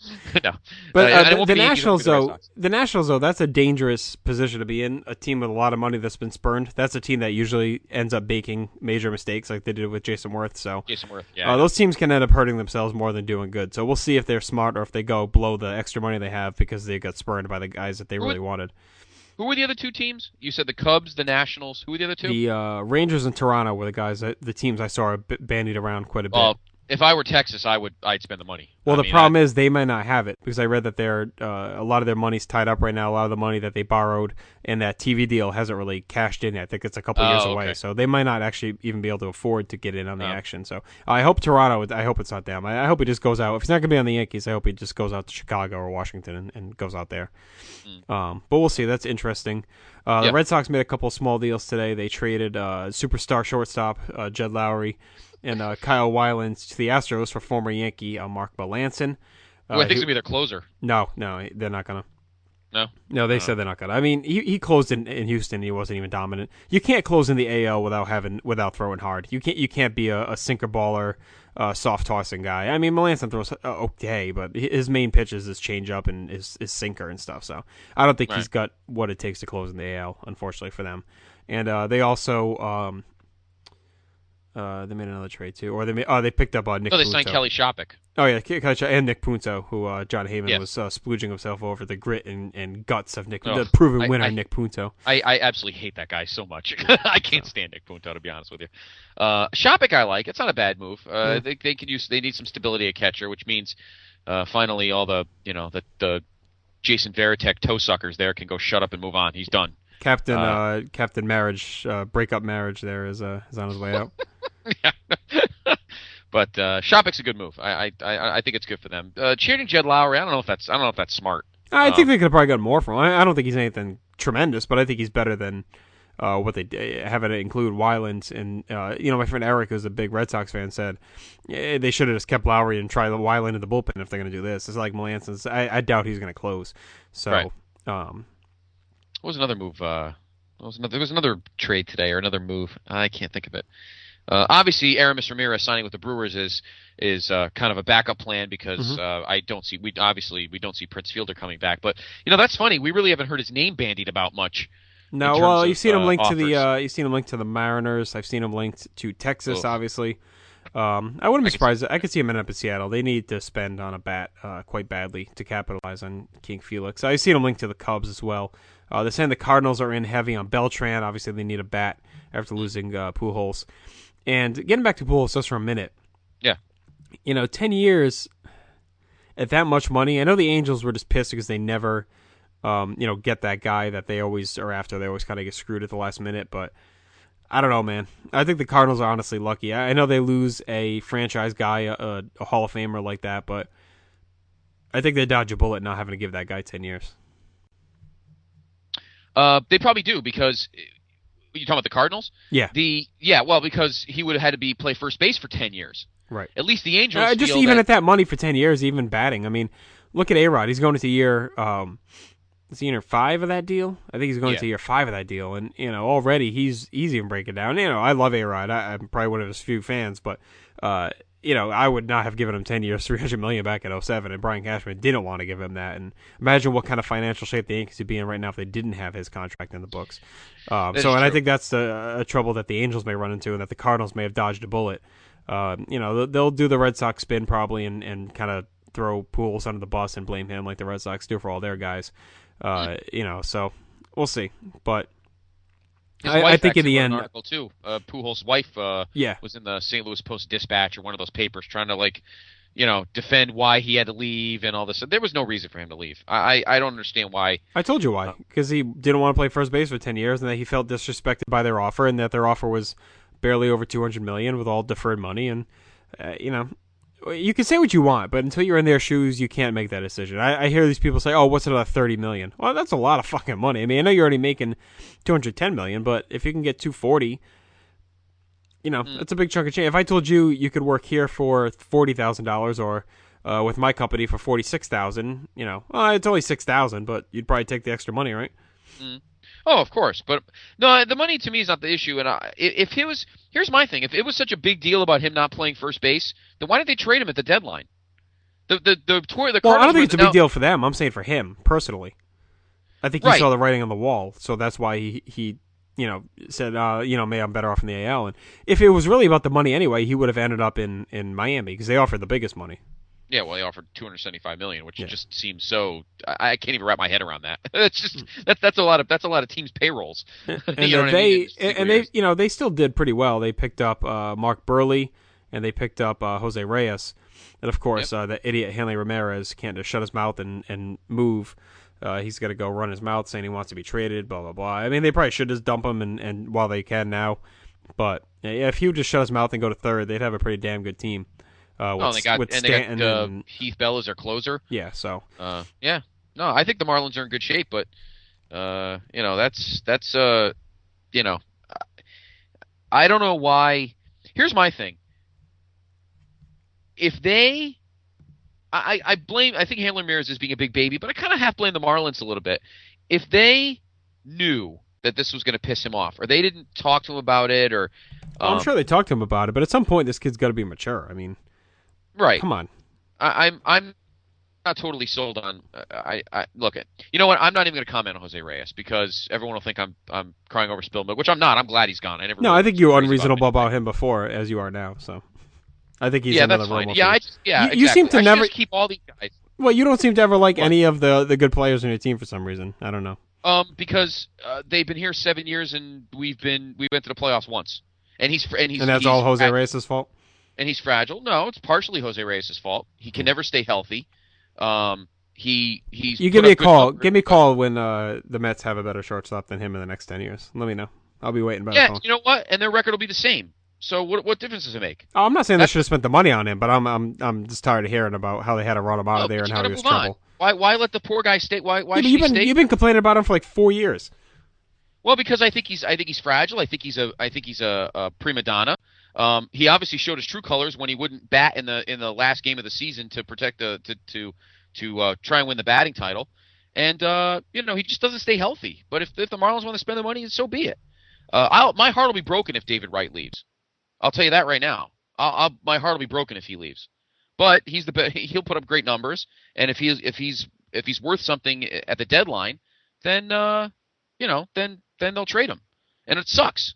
no, But uh, uh, and it the, won't the be the Yankees, it won't Nationals, be the Red though, Sox. the Nationals, though, that's a dangerous position to be in. A team with a lot of money that's been spurned. That's a team that usually ends up making major mistakes, like they did with Jason Worth. So Jason Worth, yeah. uh, those teams can end up hurting themselves more than doing good. So we'll see if they're smart or if they go blow the extra money they have because they got spurned by the guys that they really wanted. Who were the other two teams? You said the Cubs, the Nationals. Who were the other two? The uh, Rangers and Toronto were the guys that the teams I saw b- bandied around quite a bit. Well, if I were Texas, I would. I'd spend the money. Well, I the mean, problem I, is they might not have it because I read that they're uh, a lot of their money's tied up right now. A lot of the money that they borrowed and that T V deal hasn't really cashed in yet. I think it's a couple Oh, years okay. away, so they might not actually even be able to afford to get in on the Oh. action. So I hope Toronto. I hope it's not them. I, I hope he just goes out. If he's not going to be on the Yankees, I hope he just goes out to Chicago or Washington and, and goes out there. Mm. Um, but we'll see. That's interesting. Uh, Yeah. The Red Sox made a couple of small deals today. They traded uh, superstar shortstop uh, Jed Lowry and uh, Kyle Weiland to the Astros for former Yankee uh, Mark Melanson. who I Uh, think is who- gonna be their closer. no, no, they're not gonna. No. No, they Oh. said they're not gonna. I mean, he he closed in, in Houston. He wasn't even dominant. You can't close in the A L without having without throwing hard. You can't you can't be a, a sinker baller, uh, soft tossing guy. I mean, Melanson throws uh, okay, but his main pitch is his changeup and his, his sinker and stuff. So I don't think Right. he's got what it takes to close in the A L. Unfortunately for them, and uh, they also. Um, uh, they made another trade too, or they made, oh they picked up uh, Nick. No, they Punto. signed Kelly Shopik. Oh yeah, Kelly Shopik and Nick Punto, who uh, John Heyman Yeah. was uh, splooging himself over the grit and, and guts of Nick, Oh, the proven I- winner, I- Nick Punto. I, I absolutely hate that guy so much. I can't stand Nick Punto, to be honest with you. Uh, Shopik I like. It's not a bad move. Uh, Yeah. They they could use. They need some stability at catcher, which means uh, finally all the you know the the Jason Varitek toe suckers there can go shut up and move on. He's done. Captain Uh, uh, Captain Marriage, uh, breakup marriage. There is uh, is on his way out. But uh, Shopik's a good move. I, I I I think it's good for them. Uh, cheering Jed Lowry. I don't know if that's I don't know if that's smart. I Um, think they could have probably gotten more from him. I, I don't think he's anything tremendous, but I think he's better than uh, what they d- have it include Weiland. And uh, you know, my friend Eric, who's a big Red Sox fan, said eh, they should have just kept Lowry and tried the Weiland in the bullpen if they're going to do this. It's like Melanson's. I, I doubt he's going to close. So. Right. Um, What was another move? Uh, what was another, there was another trade today or another move. I can't think of it. Uh, obviously, Aramis Ramirez signing with the Brewers is is uh, kind of a backup plan because Mhm. uh, I don't see we obviously we don't see Prince Fielder coming back. But you know that's funny. We really haven't heard his name bandied about much. No, in well, terms you've of, seen him uh, linked to the offers. uh, you've seen him linked to the Mariners. I've seen him linked to Texas, Oof. obviously. Um, I wouldn't be I can surprised. I could see him end up in Seattle. They need to spend on a bat uh, quite badly to capitalize on King Felix. I've seen him linked to the Cubs as well. Uh, they're saying the Cardinals are in heavy on Beltran. Obviously, they need a bat after losing uh, Pujols. And getting back to Pujols just for a minute. Yeah. You know, ten years at that much money. I know the Angels were just pissed because they never, um, you know, get that guy that they always are after. They always kind of get screwed at the last minute. But I don't know, man. I think the Cardinals are honestly lucky. I, I know they lose a franchise guy, a, a Hall of Famer like that, but I think they dodge a bullet not having to give that guy ten years. Uh, they probably do because you talking about the Cardinals? Yeah. The yeah, well, because he would have had to be play first base for ten years. Right. At least the Angels Uh, just feel even that, at that money for ten years, even batting. I mean, look at A-Rod. He's going into year, um, is he in year five of that deal? I think he's going Yeah. into year five of that deal. And, you know, already he's, he's even breaking down. You know, I love A-Rod. I, I'm probably one of his few fans, but, uh, you know, I would not have given him ten years, three hundred million dollars back in oh seven, and Brian Cashman didn't want to give him that. And imagine what kind of financial shape the Yankees would be in right now if they didn't have his contract in the books. Um, That so, is and I true. think that's the, a trouble that the Angels may run into and that the Cardinals may have dodged a bullet. Um, you know, they'll, they'll do the Red Sox spin probably and, and kind of throw Pujols under the bus and blame him like the Red Sox do for all their guys. Uh, you know, so we'll see. But his I, wife I think in actually the wrote end, an article too. Uh, Pujols' wife uh, yeah, was in the Saint Louis Post-Dispatch or one of those papers trying to like, you know, defend why he had to leave and all this. There was no reason for him to leave. I I, I don't understand why. I told you why. Because he didn't want to play first base for ten years, and that he felt disrespected by their offer, and that their offer was barely over two hundred million dollars with all deferred money. And uh, you know, you can say what you want, but until you're in their shoes, you can't make that decision. I, I hear these people say, "Oh, what's another thirty million dollars?" Well, that's a lot of fucking money. I mean, I know you're already making two hundred ten million dollars, but if you can get two hundred forty dollars, you know, Mm. that's a big chunk of change. If I told you you could work here for forty thousand dollars or uh, with my company for forty-six thousand dollars, you know, well, it's only six thousand dollars, but you'd probably take the extra money, right? Mm. Oh, of course, but no, the money to me is not the issue. And I, if he was, here's my thing: if it was such a big deal about him not playing first base, then why did they trade him at the deadline? The the the tour. The well, I Cardinals don't think it's a were- big now- deal for them. I'm saying for him personally. I think he Right. saw the writing on the wall, so that's why he he you know said uh, you know maybe I'm better off in the A L. And if it was really about the money anyway, he would have ended up in, in Miami because they offered the biggest money. Yeah, well, they offered two hundred seventy-five million dollars, which Yeah. just seems so. I, I can't even wrap my head around that. That's just that's that's a lot of that's a lot of teams' payrolls. And You know then what I they mean? In single and they years. you know they still did pretty well. They picked up uh, Mark Burley and they picked up uh, Jose Reyes, and of course uh, the idiot Hanley Ramirez can't just shut his mouth and and move. Uh, he's got to go run his mouth saying he wants to be traded. Blah blah blah. I mean they probably should just dump him and, and while they can now, but yeah, if he would just shut his mouth and go to third, they'd have a pretty damn good team. Uh, with, Oh, and they got with and they Stanton got uh, and Heath Bell as their closer. yeah, so Uh, yeah, no, I think the Marlins are in good shape, but uh, you know that's that's uh, you know, I don't know why. Here's my thing: if they, I I blame I think Hanley Ramirez is being a big baby, but I kind of half blame the Marlins a little bit. If they knew that this was going to piss him off, or they didn't talk to him about it, or well, I'm um, sure they talked to him about it. But at some point, this kid's got to be mature. I mean, right? come on. I, I'm I'm not totally sold on. Uh, I I look at you know what I'm not even going to comment on Jose Reyes because everyone will think I'm I'm crying over spilled milk, which I'm not. I'm glad he's gone. I never. No, really I think was you were crazy unreasonable about about him before, as you are now. So, I think he's yeah, another that's fine. Romo Yeah, fan. I just yeah. You- you seem exactly. to I should never- just keep all these guys. Well, you don't seem to ever like What? any of the the good players on your team for some reason. I don't know. Um, because uh, they've been here seven years and we've been we went to the playoffs once, and he's fr- and he's And that's he's all Jose fra- Reyes' fault. and he's fragile. No, it's partially Jose Reyes' fault. He can never stay healthy. Um, he he's You put give me up a good call. numbers, Give me a but- call when uh, the Mets have a better shortstop than him in the next ten years. Let me know. I'll be waiting by the Yeah, phone. you know what? And their record will be the same. So what what difference does it make? Oh, I'm not saying they That's- should have spent the money on him, but I'm I'm I'm just tired of hearing about how they had to run him out No, of there but and you how gotta he was move on. trouble. Why why let the poor guy stay? Why why Yeah, but should you've he been stay? you've been complaining about him for like four years. Well, because I think he's I think he's fragile. I think he's a I think he's a, a prima donna. Um, he obviously showed his true colors when he wouldn't bat in the in the last game of the season to protect the to to to uh, try and win the batting title. And uh, you know he just doesn't stay healthy. But if if the Marlins want to spend the money, so be it. Uh, I'll, my heart will be broken if David Wright leaves. I'll tell you that right now. I'll, I'll, my heart will be broken if he leaves. But he's the be- he'll put up great numbers, and if he's if he's if he's worth something at the deadline, then uh, you know then then they'll trade him, and it sucks.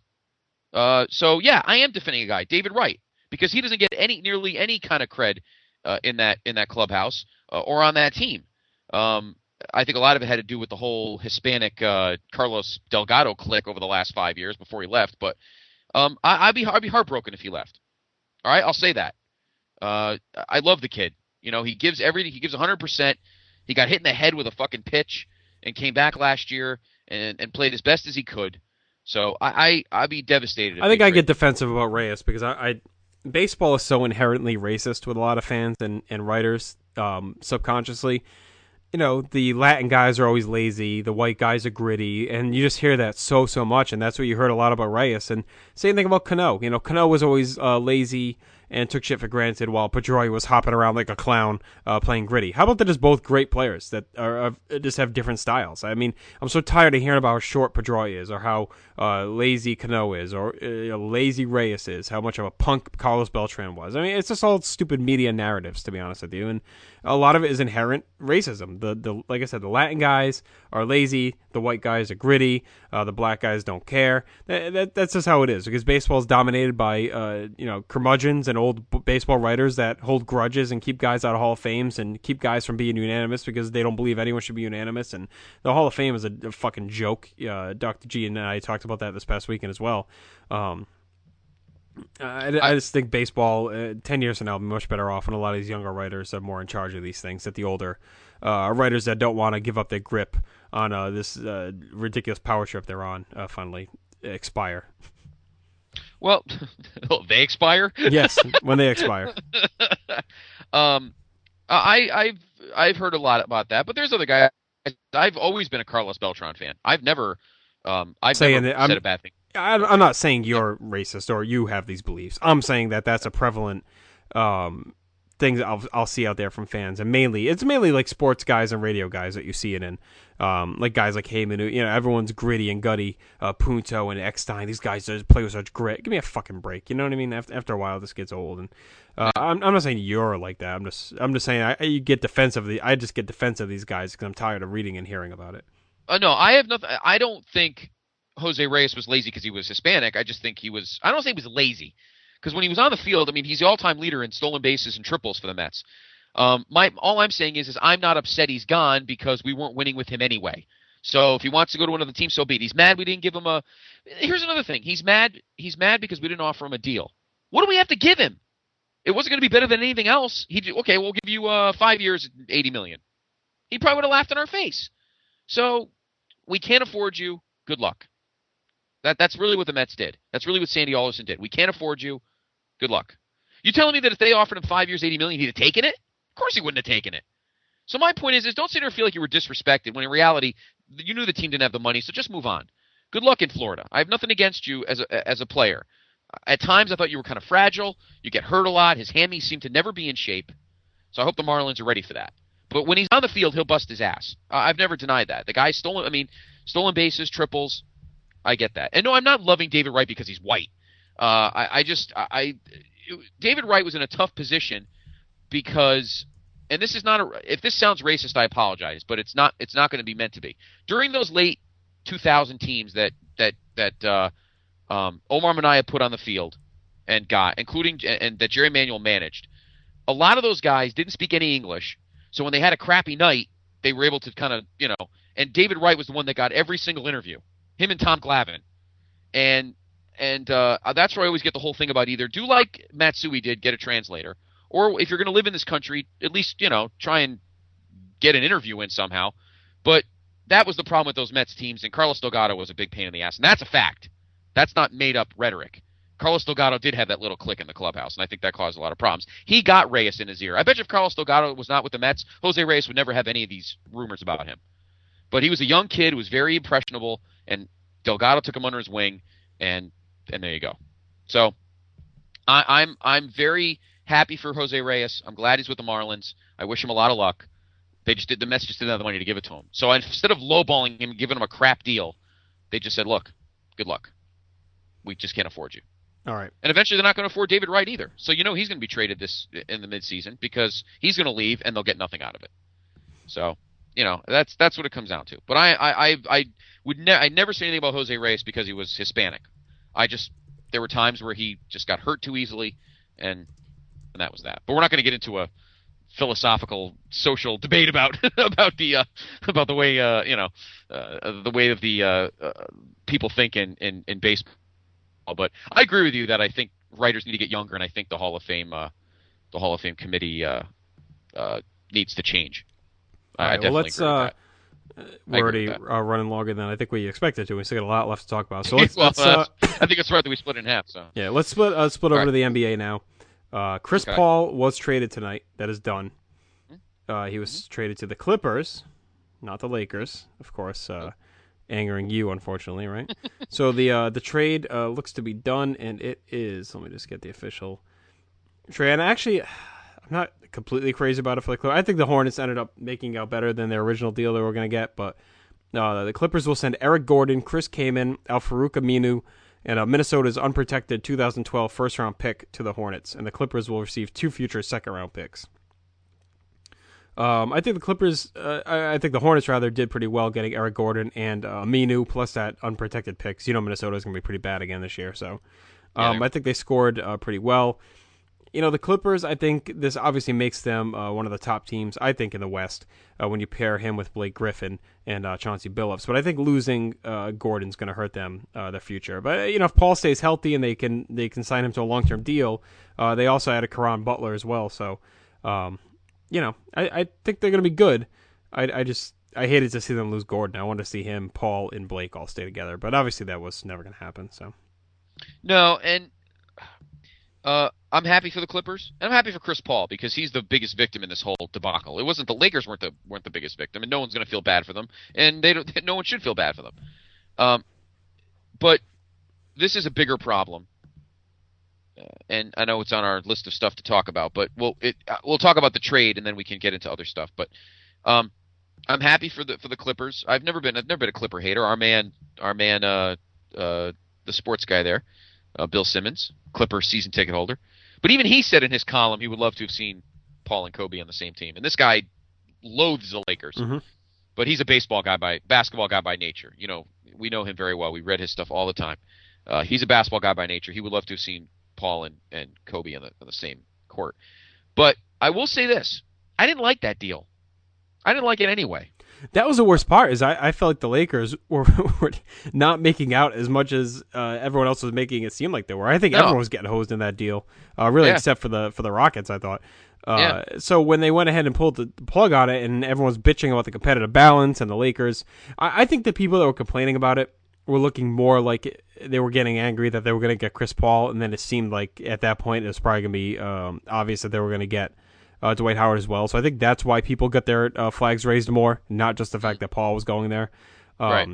Uh, so yeah, I am defending a guy, David Wright, because he doesn't get any nearly any kind of cred uh, in that in that clubhouse uh, or on that team. Um, I think a lot of it had to do with the whole Hispanic uh, Carlos Delgado clique over the last five years before he left. But um, I, I'd be I'd be heartbroken if he left. All right, I'll say that. Uh, I love the kid. You know, he gives everything. He gives one hundred percent. He got hit in the head with a fucking pitch and came back last year and, and played as best as he could. So I, I I'd be devastated. If I think they I trade get defensive about Reyes because I, I baseball is so inherently racist with a lot of fans and and writers um, subconsciously. You know, the Latin guys are always lazy, the white guys are gritty, and you just hear that so, so much, and that's what you heard a lot about Reyes. And same thing about Cano. You know, Cano was always uh, lazy and took shit for granted while Pedroia was hopping around like a clown uh, playing gritty. How about they're just both great players that are, are just have different styles? I mean, I'm so tired of hearing about how short Pedroia is or how uh, lazy Cano is or uh, lazy Reyes is, how much of a punk Carlos Beltran was. I mean, it's just all stupid media narratives, to be honest with you. And a lot of it is inherent racism. The the like I said, the Latin guys are lazy, the white guys are gritty, uh, the black guys don't care. That, that that's just how it is because baseball is dominated by uh, you know curmudgeons and old b- baseball writers that hold grudges and keep guys out of Hall of Fames and keep guys from being unanimous because they don't believe anyone should be unanimous. And the Hall of Fame is a, a fucking joke. Uh, Doctor G and I talked about that this past weekend as well. Um, I, I just think baseball, uh, ten years from now, will be much better off when a lot of these younger writers are more in charge of these things. That the older uh, writers that don't want to give up their grip on uh, this uh, ridiculous power trip they're on uh, finally expire. Well, they expire. Yes, when they expire. um, I, I've I've heard a lot about that, but there's other guys. I've always been a Carlos Beltran fan. I've never, um, I've Saying never that I'm- said a bad thing. I- I'm not saying you're racist or you have these beliefs. I'm saying that that's a prevalent um, things I'll I'll see out there from fans, and mainly it's mainly like sports guys and radio guys that you see it in, um, like guys like Heyman, who, you know, everyone's gritty and gutty, uh, Punto and Eckstein. These guys just play with such grit. Give me a fucking break. You know what I mean? After after a while, this gets old, and uh, I'm I'm not saying you're like that. I'm just I'm just saying I you get defensive. Of the, I just get defensive of these guys because I'm tired of reading and hearing about it. Uh, no, I have nothing. I don't think Jose Reyes was lazy because he was Hispanic. I just think he was. I don't say he was lazy. Because when he was on the field, I mean, he's the all-time leader in stolen bases and triples for the Mets. Um, my all I'm saying is, is I'm not upset he's gone because we weren't winning with him anyway. So if he wants to go to another team, so be it. He's mad we didn't give him a. Here's another thing. He's mad. He's mad because we didn't offer him a deal. What do we have to give him? It wasn't going to be better than anything else. He okay, we'll give you uh, five years, eighty million. He probably would have laughed in our face. So we can't afford you. Good luck. That that's really what the Mets did. That's really what Sandy Alderson did. We can't afford you. Good luck. You telling me that if they offered him five years, eighty million, he'd have taken it? Of course he wouldn't have taken it. So my point is, is don't sit there and feel like you were disrespected when in reality you knew the team didn't have the money. So just move on. Good luck in Florida. I have nothing against you as a as a player. At times I thought you were kind of fragile. You get hurt a lot. His hammies seem to never be in shape. So I hope the Marlins are ready for that. But when he's on the field, he'll bust his ass. Uh, I've never denied that. The guy's stolen. I mean, stolen bases, triples. I get that. And no, I'm not loving David Wright because he's white. Uh, I, I just, I, I, David Wright was in a tough position because, and this is not a, if this sounds racist, I apologize, but it's not, it's not going to be meant to be. During those late two thousand teams that, that, that, uh, um, Omar Minaya put on the field and got, including, and that Jerry Manuel managed, a lot of those guys didn't speak any English. So when they had a crappy night, they were able to kind of, you know, and David Wright was the one that got every single interview, him and Tom Glavine. And, And uh, that's where I always get the whole thing about either do like Matsui did, get a translator, or if you're going to live in this country, at least, you know, try and get an interview in somehow. But that was the problem with those Mets teams, and Carlos Delgado was a big pain in the ass. And that's a fact. That's not made-up rhetoric. Carlos Delgado did have that little click in the clubhouse, and I think that caused a lot of problems. He got Reyes in his ear. I bet you if Carlos Delgado was not with the Mets, Jose Reyes would never have any of these rumors about him. But he was a young kid who was very impressionable, and Delgado took him under his wing, and and there you go. So I, I'm I'm very happy for Jose Reyes. I'm glad he's with the Marlins. I wish him a lot of luck. They just did the Mets just didn't have the money to give it to him. So instead of lowballing him, giving him a crap deal, they just said, "Look, good luck. We just can't afford you." All right. And eventually they're not going to afford David Wright either. So you know he's going to be traded this in the midseason because he's going to leave and they'll get nothing out of it. So you know that's that's what it comes down to. But I I I, I would ne- I never say anything about Jose Reyes because he was Hispanic. I just there were times where he just got hurt too easily, and and that was that. But we're not going to get into a philosophical social debate about about the uh, about the way uh, you know uh, the way of the uh, uh, people think in, in, in baseball. But I agree with you that I think writers need to get younger, and I think the Hall of Fame uh, the Hall of Fame committee uh, uh, needs to change. All right, I definitely well, let's, agree with uh, that. We're already uh, running longer than I think we expected to. We still got a lot left to talk about. So let's. well, let's uh, I think it's right that we split it in half. So yeah, let's split uh, split All over right. to the N B A now. Uh, Chris Okay. Paul was traded tonight. That is done. Uh, he was mm-hmm. traded to the Clippers, not the Lakers, of course. Uh, angering you, unfortunately, right? So the uh, the trade uh, looks to be done, and it is. Let me just get the official trade. And actually, I'm not completely crazy about it for the Clippers. I think the Hornets ended up making out better than their original deal they were going to get, but uh, the Clippers will send Eric Gordon, Chris Kaman, Al-Farouq Aminu, and uh, Minnesota's unprotected two thousand twelve first-round pick to the Hornets, and the Clippers will receive two future second-round picks. Um, I think the Clippers, uh, I, I think the Hornets rather did pretty well getting Eric Gordon and uh, Aminu plus that unprotected picks. You know, Minnesota is going to be pretty bad again this year, so um, Yeah. I think they scored uh, pretty well. You know, the Clippers, I think this obviously makes them uh, one of the top teams, I think, in the West uh, when you pair him with Blake Griffin and uh, Chauncey Billups. But I think losing uh, Gordon's going to hurt them, uh, their future. But, you know, if Paul stays healthy and they can they can sign him to a long-term deal, uh, they also added Caron Butler as well. So, um, you know, I, I think they're going to be good. I, I just, I hated to see them lose Gordon. I wanted to see him, Paul, and Blake all stay together. But obviously that was never going to happen, so. No, and uh, I'm happy for the Clippers, and I'm happy for Chris Paul because he's the biggest victim in this whole debacle. It wasn't the Lakers weren't the weren't the biggest victim, and no one's going to feel bad for them, and they don't. No one should feel bad for them. Um, but this is a bigger problem, and I know it's on our list of stuff to talk about, but we'll it, uh, we'll talk about the trade and then we can get into other stuff. But um, I'm happy for the for the Clippers. I've never been I've never been a Clipper hater. Our man, our man, uh, uh, the sports guy there, uh, Bill Simmons, Clipper season ticket holder. But even he said in his column he would love to have seen Paul and Kobe on the same team. And this guy loathes the Lakers, mm-hmm. but he's a baseball guy by basketball guy by nature. You know, we know him very well. We read his stuff all the time. Uh, he's a basketball guy by nature. He would love to have seen Paul and, and Kobe on the, on the same court. But I will say this. I didn't like that deal. I didn't like it anyway. That was the worst part, is I, I felt like the Lakers were, were not making out as much as uh, everyone else was making it seem like they were. I think no. everyone was getting hosed in that deal, uh, really, yeah. except for the for the Rockets, I thought. Uh, yeah. So when they went ahead and pulled the plug on it and everyone was bitching about the competitive balance and the Lakers, I, I think the people that were complaining about it were looking more like they were getting angry that they were going to get Chris Paul, and then it seemed like at that point it was probably going to be um, obvious that they were going to get uh, Dwight Howard as well. So I think that's why people got their uh, flags raised more, not just the fact that Paul was going there. Um, right.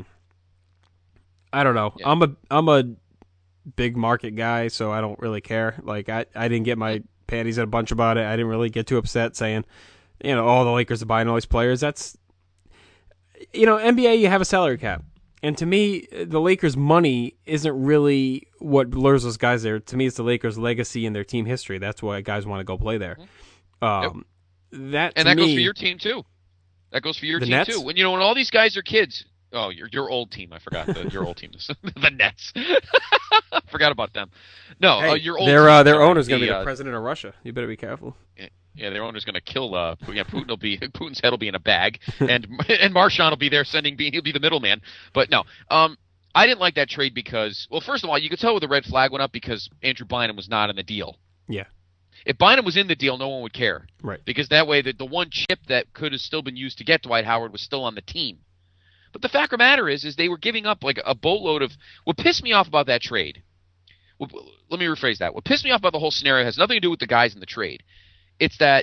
I don't know. Yeah. I'm a I'm a big market guy, so I don't really care. Like I, I didn't get my panties in a bunch about it. I didn't really get too upset saying, you know, oh, the Lakers are buying all these players. That's, you know, N B A, you have a salary cap. And to me, the Lakers' money isn't really what lures those guys there. To me, it's the Lakers' legacy and their team history. That's why guys want to go play there. Um, yep. That and to that me, goes for your team too. That goes for your the team Nets? too. When you know when all these guys are kids. Oh, your your old team. I forgot the, your old team. The Nets. I forgot about them. No, Hey, uh, your old. their team, uh, their sorry, owner's going to the, be the uh, president of Russia. You better be careful. Yeah, their owner's going to kill. Uh, yeah, Putin will be Putin's head will be in a bag, and and Marshawn will be there sending. He'll be the middleman. But no, um, I didn't like that trade because, well, first of all, you could tell where the red flag went up because Andrew Bynum was not in the deal. Yeah. If Bynum was in the deal, no one would care. Right. Because that way, the, the one chip that could have still been used to get Dwight Howard was still on the team. But the fact of the matter is, is they were giving up like a boatload of. What pissed me off about that trade. Well, let me rephrase that. What pissed me off about the whole scenario has nothing to do with the guys in the trade. It's that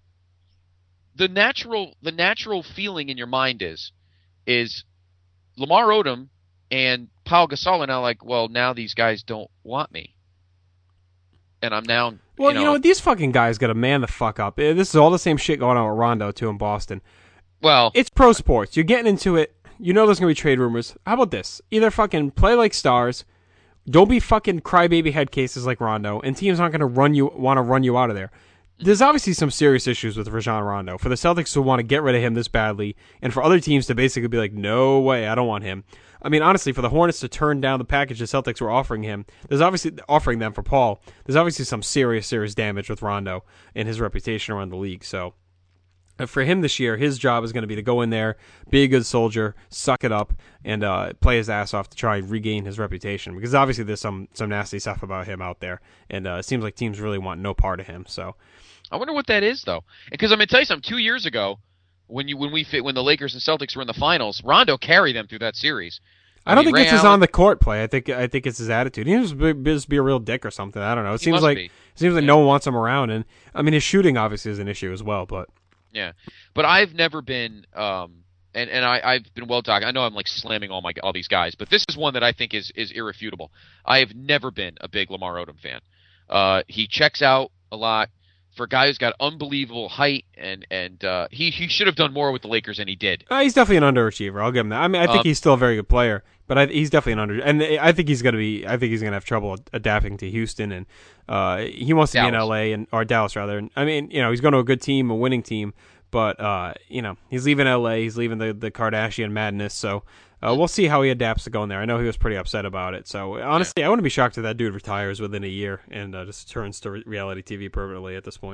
the natural the natural feeling in your mind is is Lamar Odom and Pau Gasol are now like, well, now these guys don't want me. And I'm now. Well, you know, you know what? These fucking guys got to man the fuck up. Eh, This is all the same shit going on with Rondo, too, in Boston. Well, It's pro sports. You're getting into it. You know there's going to be trade rumors. How about this? Either fucking play like stars. Don't be fucking crybaby head cases like Rondo, and teams aren't going to run you want to run you out of there. There's obviously some serious issues with Rajon Rondo. For the Celtics to want to get rid of him this badly, and for other teams to basically be like, no way, I don't want him. I mean, honestly, for the Hornets to turn down the package the Celtics were offering him, there's obviously offering them for Paul. There's obviously some serious, serious damage with Rondo and his reputation around the league. So for him this year, his job is going to be to go in there, be a good soldier, suck it up, and uh, play his ass off to try and regain his reputation. Because obviously there's some some nasty stuff about him out there, and uh, it seems like teams really want no part of him. So I wonder what that is, though. Because I'm going to tell you something. Two years ago, when you when we fit when the Lakers and Celtics were in the finals, Rondo carried them through that series. I don't mean, think Ray it's his Allen- on the court play. I think I think it's his attitude. He just be, just be a real dick or something. I don't know. It He seems must like be. it seems like Yeah. no one wants him around. And I mean, his shooting obviously is an issue as well. But Yeah, but I've never been, um, and and I, I've been well talked. I know I'm like slamming all my all these guys, but this is one that I think is is irrefutable. I have never been a big Lamar Odom fan. Uh, he checks out a lot for a guy who's got unbelievable height, and and uh, he he should have done more with the Lakers, and he did. uh, he's definitely an underachiever. I'll give him that. I mean, I think Um, he's still a very good player, but I, he's definitely an under. And I think he's gonna be. I think he's gonna have trouble adapting to Houston, and uh, he wants to be in Dallas. L A and or Dallas rather. And I mean, you know, he's going to a good team, a winning team. But, uh, you know, he's leaving L A. He's leaving the, the Kardashian madness. So uh, we'll see how he adapts to going there. I know he was pretty upset about it. So, honestly, I wouldn't be shocked if that dude retires within a year and uh, just turns to re- reality T V permanently at this point.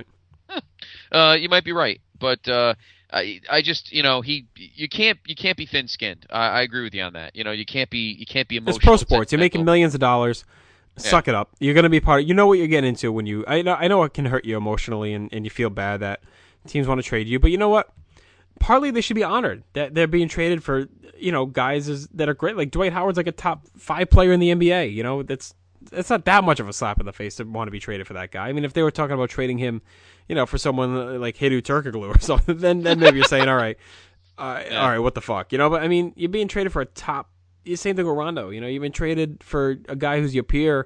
Uh, you might be right, but uh, I I just you know he you can't you can't be thin skinned. I, I agree with you on that. You know you can't be you can't be emotional. It's pro sports. You're making sentimental. millions of dollars. Suck it up. You're going to be part of, you know what you're getting into when you, I know, I know it can hurt you emotionally and, and you feel bad that teams want to trade you, but you know what? Partly they should be honored that they're being traded for, you know, guys is, that are great. Like Dwight Howard's like a top five player in the N B A. You know, that's, that's not that much of a slap in the face to want to be traded for that guy. I mean, if they were talking about trading him, you know, for someone like Hidu Turkoglu or something, then, then maybe you're saying, all right, uh, Yeah. all right, what the fuck? You know, but I mean, you're being traded for a top, the same thing with Rondo. You know, you've been traded for a guy who's your peer,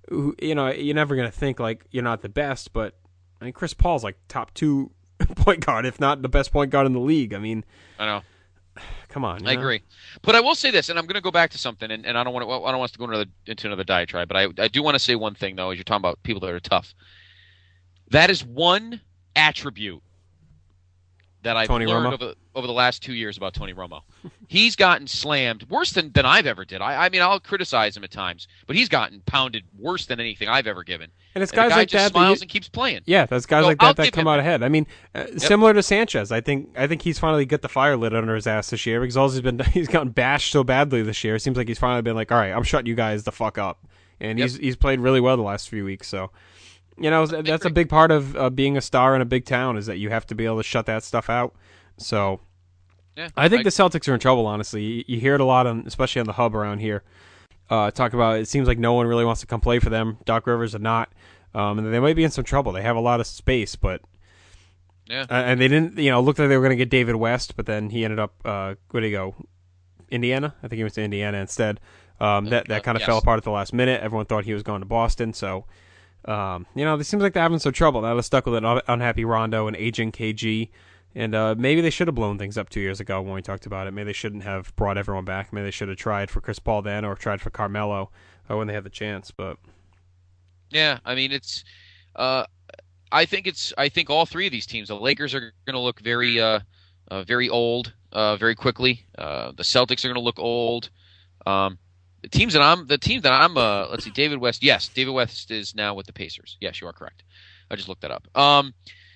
who, you know, you're never going to think like you're not the best, but I mean, Chris Paul's like top two point guard, if not the best point guard in the league. I mean, I know. Come on. I know? agree. But I will say this, and I'm going to go back to something, and, and I don't want to, I don't want us to go into another, into another diatribe, but I, I do want to say one thing, though, as you're talking about people that are tough. That is one attribute that I've Tony learned Romo? over, over the last two years about Tony Romo. He's gotten slammed worse than, than I've ever did. I, I mean, I'll criticize him at times, but he's gotten pounded worse than anything I've ever given. And it's and guys the guy like just that. smiles that you, and keeps playing. Yeah, that's guys So like that I'll that give come him out that. ahead. I mean, uh, similar to Sanchez. I think I think he's finally got the fire lit under his ass this year because all he's been he's gotten bashed so badly this year. It seems like he's finally been like, all right, I'm shutting you guys the fuck up, and Yep. he's he's played really well the last few weeks. So, you know, that's a big part of uh, being a star in a big town is that you have to be able to shut that stuff out. So. Yeah, I think I, the Celtics are in trouble, honestly. You, you hear it a lot, on, especially on the hub around here. Uh, talk about it seems like no one really wants to come play for them. Doc Rivers are not, um, and they might be in some trouble. They have a lot of space, but yeah, uh, and they didn't. You know, looked like they were going to get David West, but then he ended up. Uh, where did he go? Indiana. I think he went to Indiana instead. Um, that that kind of yes. fell apart at the last minute. Everyone thought he was going to Boston, so. Um, you know, it seems like they're having some trouble. Now they're stuck with an un- unhappy Rondo and aging K G. And uh, maybe they should have blown things up two years ago when we talked about it. Maybe they shouldn't have brought everyone back. Maybe they should have tried for Chris Paul then or tried for Carmelo uh, when they had the chance. But yeah, I mean, it's. Uh, I think it's. I think all three of these teams, the Lakers are going to look very, uh, uh, very old, uh, very quickly. Uh, the Celtics are going to look old. Um, the teams that I'm, the team that I'm. Uh, let's see, David West. Yes, David West is now with the Pacers. Yes, you are correct. I just looked that up. Um.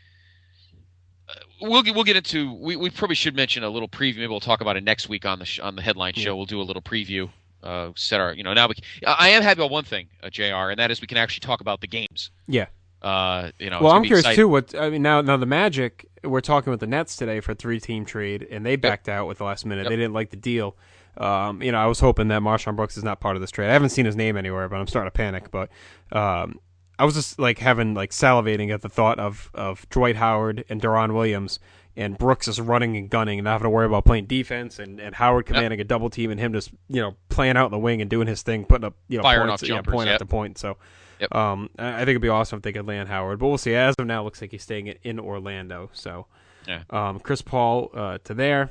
We'll get, we'll get into we, we probably should mention a little preview. Maybe we'll talk about it next week on the sh- on the headline show. Yeah. We'll do a little preview. Uh, set our you know now we I am happy about one thing, uh, J R, and that is we can actually talk about the games. yeah, Uh, you know. well, it's I'm gonna be curious exciting. too. What I mean now, now the Magic. We're talking with the Nets today for a three-team trade, and they backed out with the last minute. Yep. They didn't like the deal. Um, you know, I was hoping that Marshawn Brooks is not part of this trade. I haven't seen his name anywhere, but I'm starting to panic. But um, I was just like having like salivating at the thought of of Dwight Howard and Deron Williams. And Brooks is running and gunning and not having to worry about playing defense, and, and Howard commanding yep. a double team, and him just you know playing out in the wing and doing his thing, putting up you know Firing points, off you know, jumpers, point yep. after point. So, Yep. um, I I think it'd be awesome if they could land Howard, but we'll see. As of now, it looks like he's staying in, in Orlando. So, Yeah. um, Chris Paul uh, to there.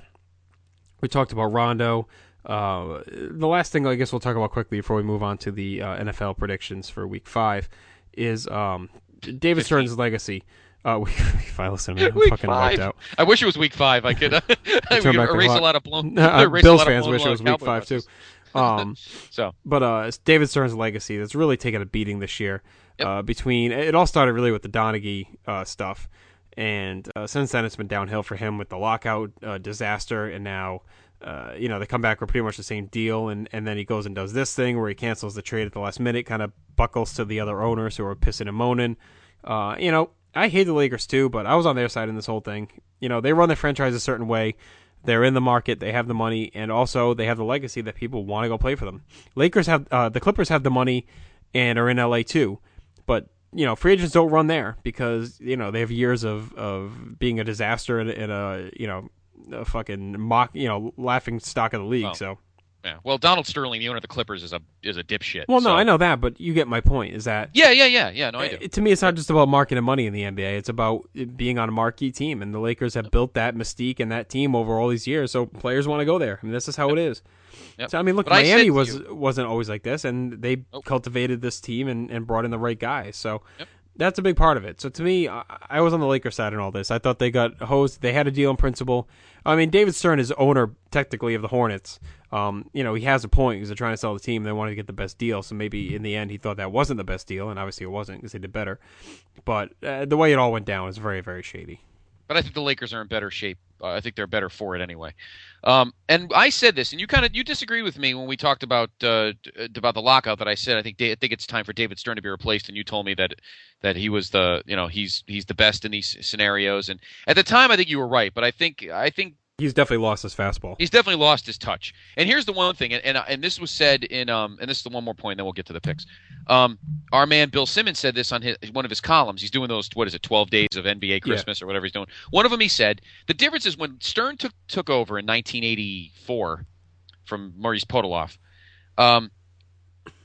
We talked about Rondo. Uh, the last thing I guess we'll talk about quickly before we move on to the uh, N F L predictions for Week Five is um, David fifteen. Stern's legacy. Uh, week five, listen, man, I'm Week fucking five. wiped out. I wish it was week five. I could, uh, we Turn could back the erase a clock. lot of blown. Uh, erase a Bills lot of fans blown wish it was week Cowboy five too. buses. Um, So, but uh, it's David Stern's legacy that's really taken a beating this year. Yep. Uh, between it all started really with the Donaghy uh, stuff, and uh, since then it's been downhill for him with the lockout uh, disaster, and now uh, you know they come back with pretty much the same deal, and, and then he goes and does this thing where he cancels the trade at the last minute, kind of buckles to the other owners who are pissing and moaning. Uh, you know, I hate the Lakers too, but I was on their side in this whole thing. You know, they run their franchise a certain way. They're in the market. They have the money, and also they have the legacy that people want to go play for them. Lakers have uh, the Clippers have the money and are in L A too, but you know, free agents don't run there because you know they have years of, of being a disaster and, and a you know a fucking mock you know laughing stock of the league. Well, so. yeah. Well, Donald Sterling, the owner of the Clippers, is a is a dipshit. Well, no, so. I know that, but you get my point. Is that Yeah, yeah, yeah, yeah. No, I do. Uh, to me, it's not just about market and money in the N B A. It's about it being on a marquee team, and the Lakers have built that mystique and that team over all these years. So players want to go there. I mean, this is how it is. Yep. So I mean, look, But I said Miami to was you- wasn't always like this, and they Nope. cultivated this team and, and brought in the right guys. So Yep. that's a big part of it. So to me, I, I was on the Lakers side in all this. I thought they got hosed. They had a deal in principle. I mean, David Stern is owner technically of the Hornets. Um, you know, he has a point because they're trying to sell the team. They wanted to get the best deal. So maybe in the end he thought that wasn't the best deal, and obviously it wasn't because they did better. But uh, the way it all went down was very, very shady. But I think the Lakers are in better shape. Uh, I think they're better for it anyway. Um, and I said this, and you kind of you disagree with me when we talked about uh, d- about the lockout. That I said I think I think it's time for David Stern to be replaced, and you told me that that he was the you know he's he's the best in these scenarios. And at the time, I think you were right. But I think I think. He's definitely lost his fastball. He's definitely lost his touch. And here's the one thing, and and, and this was said in um, and this is the one more point, then we'll get to the picks. Um, our man Bill Simmons said this on his, one of his columns. He's doing those what is it, twelve days of N B A Christmas yeah. or whatever he's doing. One of them he said the difference is when Stern took took over in nineteen eighty-four from Maurice Podoloff. Um,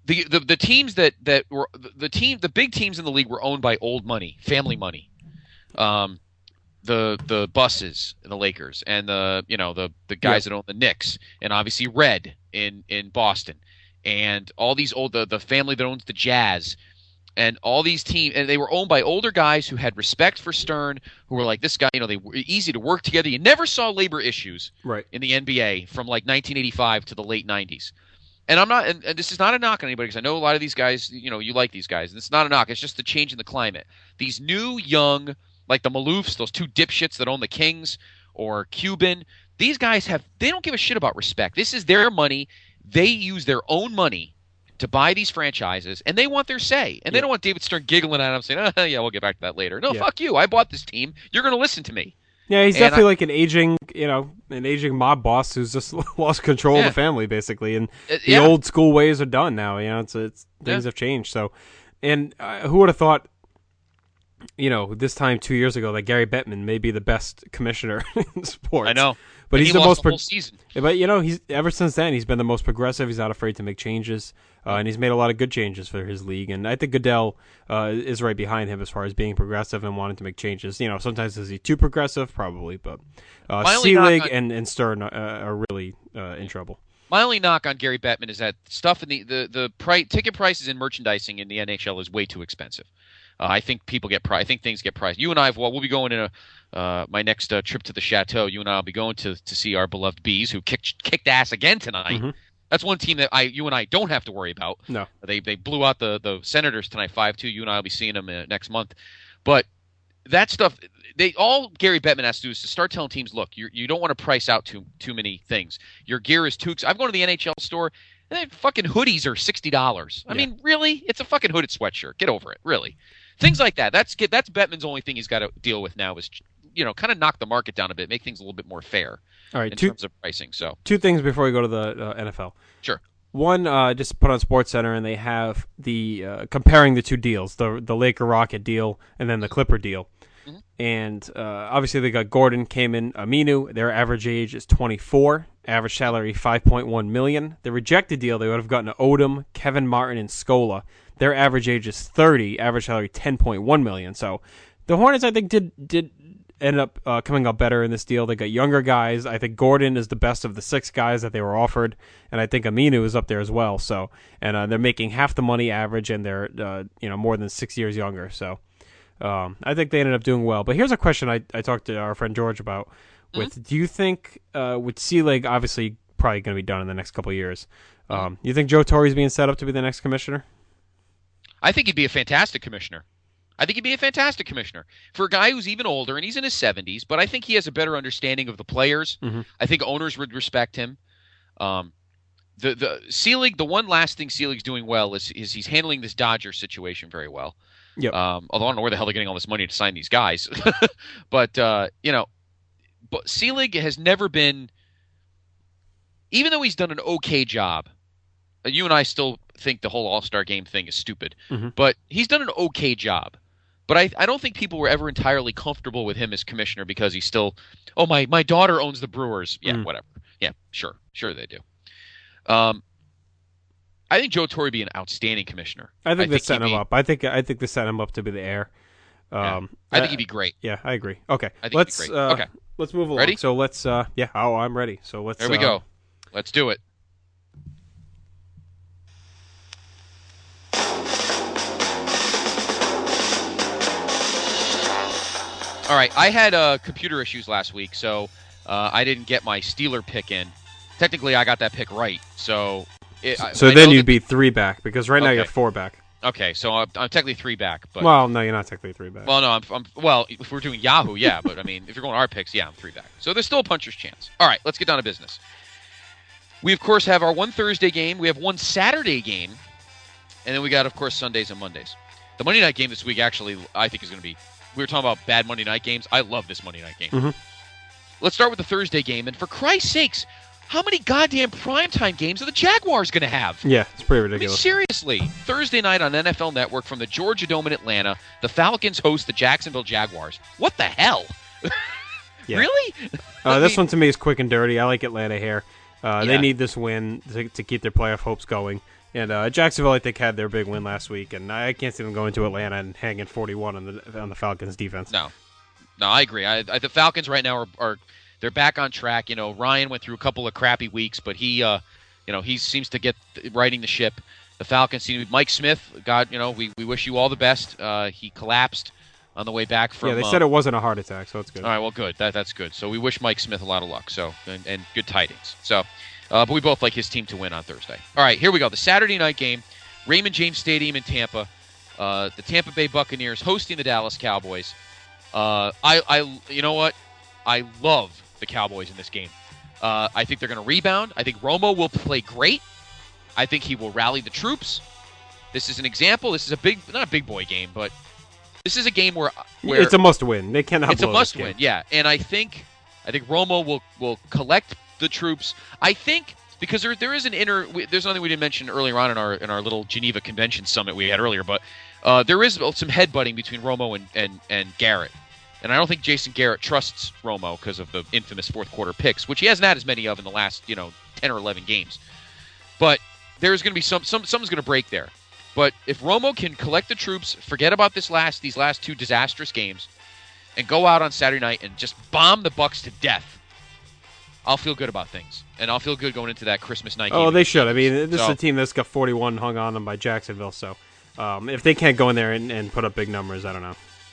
the, the the teams that that were the team the big teams in the league were owned by old money, family money. Um, the the Busses and the Lakers and the you know the the guys yeah. that own the Knicks and obviously Red in in Boston and all these old the the family that owns the Jazz. And all these teams, and they were owned by older guys who had respect for Stern, who were like, this guy, you know, they were easy to work together. You never saw labor issues right. in the N B A from like nineteen eighty-five to the late nineties. And I'm not, and, and this is not a knock on anybody because I know a lot of these guys, you know, you like these guys. And it's not a knock. It's just the change in the climate. These new, young, like the Maloofs, those two dipshits that own the Kings, or Cuban, these guys have, they don't give a shit about respect. This is their money. They use their own money to buy these franchises, and they want their say. And they yeah. don't want David Stern giggling at them saying, oh, yeah, we'll get back to that later. No, yeah. fuck you. I bought this team. You're going to listen to me. Yeah, he's and definitely I, like an aging, you know, an aging mob boss who's just lost control yeah. of the family, basically. And uh, the yeah. old school ways are done now. You know, it's, it's things yeah. have changed. So, and uh, who would have thought, you know, this time two years ago that Gary Bettman may be the best commissioner in sports. I know. But and he's he the lost most the pro- whole season. But you know, he's ever since then he's been the most progressive. He's not afraid to make changes, uh, and he's made a lot of good changes for his league. And I think Goodell uh, is right behind him as far as being progressive and wanting to make changes. You know, sometimes is he too progressive? Probably, but uh, Selig on- and, and Stern uh, are really uh, in trouble. My only knock on Gary Bettman is that stuff in the the the price, ticket prices and merchandising in the N H L is way too expensive. Uh, I think people get pri- I think things get priced. You and I, well, we'll be going in a uh, my next uh, trip to the Chateau. You and I will be going to to see our beloved Bees, who kicked kicked ass again tonight. Mm-hmm. That's one team that I, you and I, don't have to worry about. No, they they blew out the the Senators tonight, five two. You and I will be seeing them uh, next month. But that stuff, they all Gary Bettman has to do is to start telling teams, look, you you don't want to price out too too many things. Your gear is too. I've gone to the N H L store. And fucking hoodies are sixty dollars. I yeah. mean, really? It's a fucking hooded sweatshirt. Get over it, really. Things like that. That's that's Bettman's only thing he's got to deal with now is, you know, kind of knock the market down a bit, make things a little bit more fair. All right, in two, terms of pricing. So two things before we go to the uh, N F L. Sure. One, uh, just put on SportsCenter, and they have the uh, comparing the two deals, the the Laker Rocket deal and then the Clipper deal. Mm-hmm. And uh, obviously they got Gordon, Kaman, Aminu. Their average age is twenty-four. Average salary five point one million dollars. The rejected deal, they would have gotten Odom, Kevin Martin, and Scola. Their average age is thirty. Average salary ten point one million dollars. So the Hornets, I think, did did end up uh, coming up better in this deal. They got younger guys. I think Gordon is the best of the six guys that they were offered, and I think Aminu is up there as well. So, and uh, they're making half the money average, and they're uh, you know more than six years younger. So, um, I think they ended up doing well. But here's a question I I talked to our friend George about. With mm-hmm. do you think uh, with Selig obviously probably going to be done in the next couple of years? Um, mm-hmm. You think Joe Torre's being set up to be the next commissioner? I think he'd be a fantastic commissioner. I think he'd be a fantastic commissioner for a guy who's even older and he's in his seventies. But I think he has a better understanding of the players. Mm-hmm. I think owners would respect him. Um, the the Selig, the one last thing Selig's doing well is is he's handling this Dodgers situation very well. Yep. Um, although I don't know where the hell they're getting all this money to sign these guys, but uh, you know. But Selig has never been, even though he's done an okay job, you and I still think the whole All-Star game thing is stupid, mm-hmm. but he's done an okay job. But I I don't think people were ever entirely comfortable with him as commissioner because he's still, oh, my, my daughter owns the Brewers. Yeah, mm. whatever. Yeah, sure. Sure they do. Um, I think Joe Torre would be an outstanding commissioner. I think I they're think setting him be, up. I think I think they're setting him up to be the heir. Um, yeah. I think he'd be great. Yeah, I agree. Okay, I think let's he'd be great. uh, okay. Let's move along. Ready? So let's. Uh, yeah. Oh, I'm ready. So let's. There we uh, go. Let's do it. All right. I had uh, computer issues last week, so uh, I didn't get my Steeler pick in. Technically, I got that pick right. So. It, so I then you'd that, be three back because right okay. now you're four back. Okay, so I'm, I'm technically three back. But well, no, you're not technically three back. Well, no, I'm, I'm. Well, if we're doing Yahoo, yeah, but I mean, if you're going our picks, yeah, I'm three back. So there's still a puncher's chance. All right, let's get down to business. We of course have our one Thursday game. We have one Saturday game, and then we got, of course, Sundays and Mondays. The Monday night game this week, actually, I think is going to be. We were talking about bad Monday night games. I love this Monday night game. Mm-hmm. Let's start with the Thursday game, and for Christ's sakes. How many goddamn primetime games are the Jaguars going to have? Yeah, it's pretty ridiculous. I mean, seriously. Thursday night on N F L Network from the Georgia Dome in Atlanta, the Falcons host the Jacksonville Jaguars. What the hell? Yeah. Really? Uh, this mean, one to me is quick and dirty. I like Atlanta here. Uh, Yeah. They need this win to, to keep their playoff hopes going. And uh, Jacksonville, I think, had their big win last week, and I can't see them going to Atlanta and hanging forty-one on the on the Falcons' defense. No, no, I agree. I, I, the Falcons right now are, are they're back on track. You know, Ryan went through a couple of crappy weeks, but he, uh, you know, he seems to get riding the ship. The Falcons seem. Mike Smith, God, you know, we, we wish you all the best. Uh, he collapsed on the way back from. Yeah, they uh, said it wasn't a heart attack, so it's good. All right, well, good. That that's good. So we wish Mike Smith a lot of luck. So and, and good tidings. So, uh, but we both like his team to win on Thursday. All right, here we go. The Saturday night game, Raymond James Stadium in Tampa. Uh, the Tampa Bay Buccaneers hosting the Dallas Cowboys. Uh, I, I, you know what? I love the Cowboys in this game. Uh, I think they're going to rebound. I think Romo will play great. I think he will rally the troops. This is an example. This is a big, not a big boy game, but this is a game where, where it's a must-win. They cannot. It's a blow this must-win, game. yeah. And I think, I think Romo will will collect the troops. I think because there there is an inner. We, there's something we didn't mention earlier on in our in our little Geneva Convention summit we had earlier, but uh, there is some headbutting between Romo and and and Garrett. And I don't think Jason Garrett trusts Romo because of the infamous fourth quarter picks, which he hasn't had as many of in the last, you know, ten or eleven games. But there's going to be some, some something's going to break there. But if Romo can collect the troops, forget about this last these last two disastrous games, and go out on Saturday night and just bomb the Bucs to death, I'll feel good about things, and I'll feel good going into that Christmas night game. Oh, they should. I mean, this so, is a team that's got forty-one hung on them by Jacksonville. So um, if they can't go in there and, and put up big numbers, I don't know.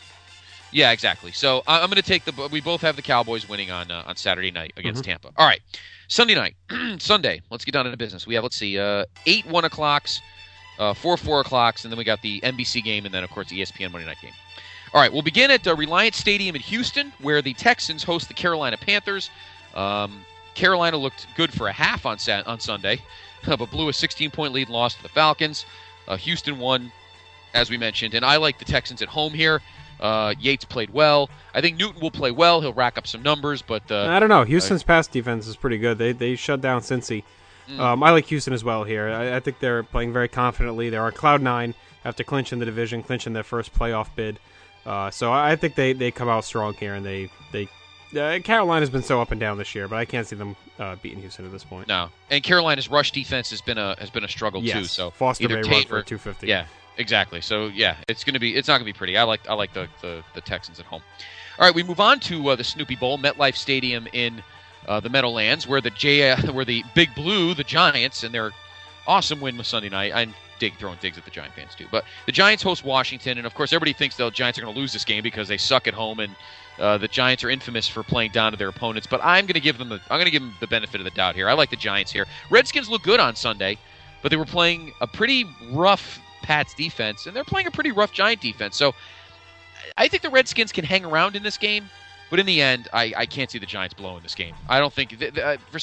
Yeah, exactly. So I'm going to take the. We both have the Cowboys winning on uh, on Saturday night against Mm-hmm. Tampa. All right, Sunday night, Sunday. Let's get down to business. We have let's see, uh, eight one o'clocks, uh, four four o'clocks, and then we got the N B C game, and then of course the E S P N Monday night game. All right, we'll begin at uh, Reliant Stadium in Houston, where the Texans host the Carolina Panthers. Um, Carolina looked good for a half on Sat- on Sunday, but blew a sixteen point lead and lost to the Falcons. Uh, Houston won, as we mentioned, and I like the Texans at home here. Uh, Yates played well. I think Newton will play well. He'll rack up some numbers, but uh, I don't know. Houston's uh, pass defense is pretty good. They they shut down Cincy. Mm. Um, I like Houston as well here. I, I think they're playing very confidently. They're on cloud nine after clinching the division, clinching their first playoff bid. Uh, so I think they, they come out strong here, and they they uh, Carolina's been so up and down this year, but I can't see them uh, beating Houston at this point. No, and Carolina's rush defense has been a has been a struggle yes. too. So Foster may run for or, two fifty. Yeah. Exactly. So yeah, it's gonna be it's not gonna be pretty. I like I like the, the, the Texans at home. All right, we move on to uh, the Snoopy Bowl, MetLife Stadium in uh, the Meadowlands, where the J uh, where the Big Blue, the Giants, and their awesome win was Sunday night. I'm dig throwing digs at the Giant fans too, but the Giants host Washington, and of course everybody thinks the Giants are going to lose this game because they suck at home, and uh, the Giants are infamous for playing down to their opponents. But I'm going to give them the I'm going to give them the benefit of the doubt here. I like the Giants here. Redskins look good on Sunday, but they were playing a pretty rough Pats defense, and they're playing a pretty rough Giant defense. So I think the Redskins can hang around in this game, but in the end, I, I can't see the Giants blowing this game. I don't think th- th- uh, for,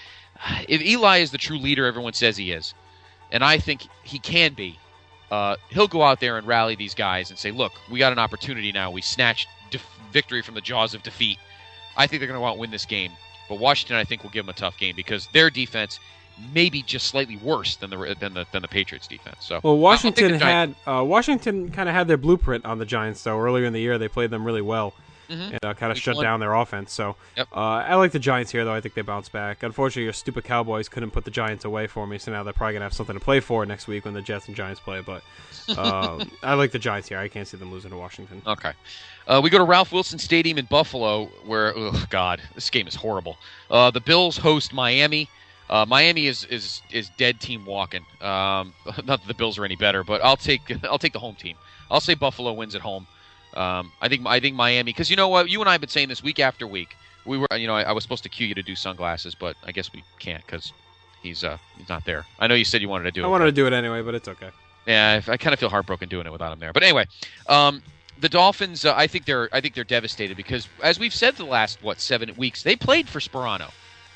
if Eli is the true leader everyone says he is, and I think he can be, uh, he'll go out there and rally these guys and say, look, we got an opportunity now. We snatched def- victory from the jaws of defeat. I think they're going to go out and win this game, but Washington, I think, will give them a tough game because their defense maybe just slightly worse than the than the than the Patriots defense. So well, Washington had uh, Washington kind of had their blueprint on the Giants. though earlier in the year, they played them really well mm-hmm. and uh, kind of shut one. down their offense. So yep. uh, I like the Giants here, though. I think they bounce back. Unfortunately, your stupid Cowboys couldn't put the Giants away for me, so now they're probably gonna have something to play for next week when the Jets and Giants play. But uh, I like the Giants here. I can't see them losing to Washington. Okay. Uh, we go to Ralph Wilson Stadium in Buffalo, where oh God, this game is horrible. Uh, the Bills host Miami. Uh, Miami is, is is dead team walking. Um, not that the Bills are any better, but I'll take I'll take the home team. I'll say Buffalo wins at home. Um, I think I think Miami, because you know what, you and I have been saying this week after week. We were you know I, I was supposed to cue you to do sunglasses, but I guess we can't because he's uh he's not there. I know you said you wanted to do I it. I wanted to do it anyway, but it's okay. Yeah, I, I kind of feel heartbroken doing it without him there. But anyway, um, the Dolphins, uh, I think they're I think they're devastated because as we've said the last what seven weeks, they played for Sperano.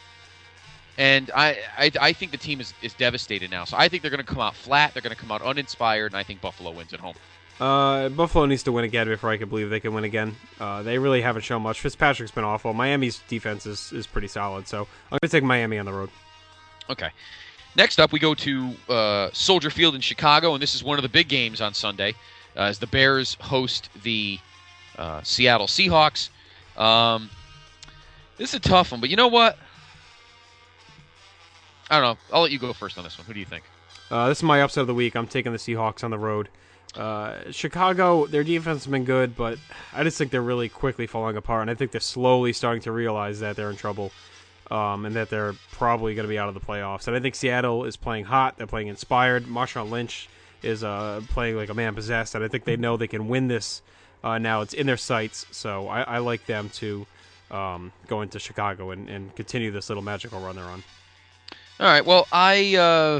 And I, I, I think the team is, is devastated now. So I think they're going to come out flat. They're going to come out uninspired, and I think Buffalo wins at home. Uh, Buffalo needs to win again before I can believe they can win again. Uh, they really haven't shown much. Fitzpatrick's been awful. Miami's defense is, is pretty solid. So I'm going to take Miami on the road. Okay. Next up, we go to uh, Soldier Field in Chicago, and this is one of the big games on Sunday uh, as the Bears host the uh, Seattle Seahawks. Um, this is a tough one, but you know what? I don't know. I'll let you go first on this one. Who do you think? Uh, this is my upset of the week. I'm taking the Seahawks on the road. Uh, Chicago, their defense has been good, but I just think they're really quickly falling apart, and I think they're slowly starting to realize that they're in trouble, um, and that they're probably going to be out of the playoffs. And I think Seattle is playing hot. They're playing inspired. Marshawn Lynch is uh, playing like a man possessed, and I think they know they can win this. Uh, now it's in their sights, so I, I like them to um, go into Chicago and, and continue this little magical run they're on. All right. Well, I uh,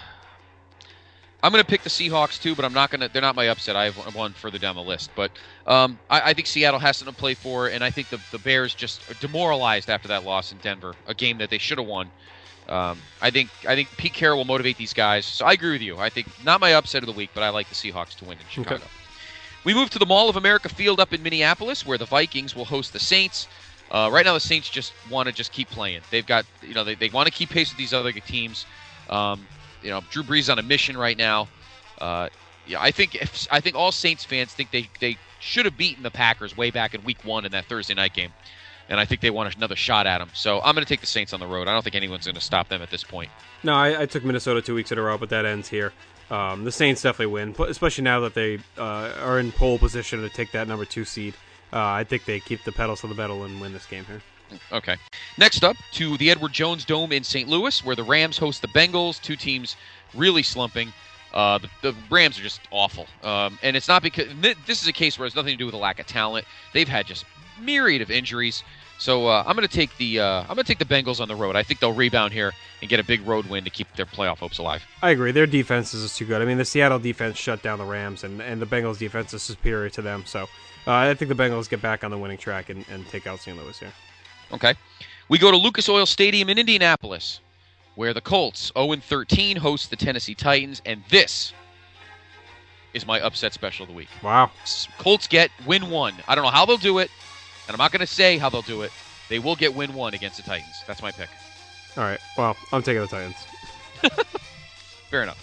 I'm going to pick the Seahawks too, but I'm not going to. They're not my upset. I have one further down the list, but um, I, I think Seattle has something to play for, and I think the the Bears just are demoralized after that loss in Denver, a game that they should have won. Um, I think I think Pete Carroll will motivate these guys. So I agree with you. I think not my upset of the week, but I like the Seahawks to win in Chicago. Okay. We move to the Mall of America Field up in Minneapolis, where the Vikings will host the Saints. Uh, right now, the Saints just want to just keep playing. They've got, you know, they, they want to keep pace with these other teams. Um, you know, Drew Brees on a mission right now. Uh, yeah, I think if, I think all Saints fans think they, they should have beaten the Packers way back in Week One in that Thursday night game, and I think they want another shot at them. So I'm going to take the Saints on the road. I don't think anyone's going to stop them at this point. No, I, I took Minnesota two weeks in a row, but that ends here. Um, the Saints definitely win, especially now that they uh, are in pole position to take that number two seed. Uh, I think they keep the pedals to the metal and win this game here. Okay. Next up, to the Edward Jones Dome in Saint Louis, where the Rams host the Bengals, two teams really slumping. Uh, the, the Rams are just awful. Um, and it's not because – this is a case where it's nothing to do with a lack of talent. They've had just myriad of injuries. So uh, I'm going to take the uh, I'm going to take the Bengals on the road. I think they'll rebound here and get a big road win to keep their playoff hopes alive. I agree. Their defense is too good. I mean, the Seattle defense shut down the Rams, and, and the Bengals defense is superior to them. So uh, I think the Bengals get back on the winning track and, and take out Saint Louis here. Okay. We go to Lucas Oil Stadium in Indianapolis, where the Colts, oh and thirteen, host the Tennessee Titans, and this is my upset special of the week. Wow. Colts get win one. I don't know how they'll do it, and I'm not going to say how they'll do it. They will get win one against the Titans. That's my pick. All right. Well, I'm taking the Titans. Fair enough.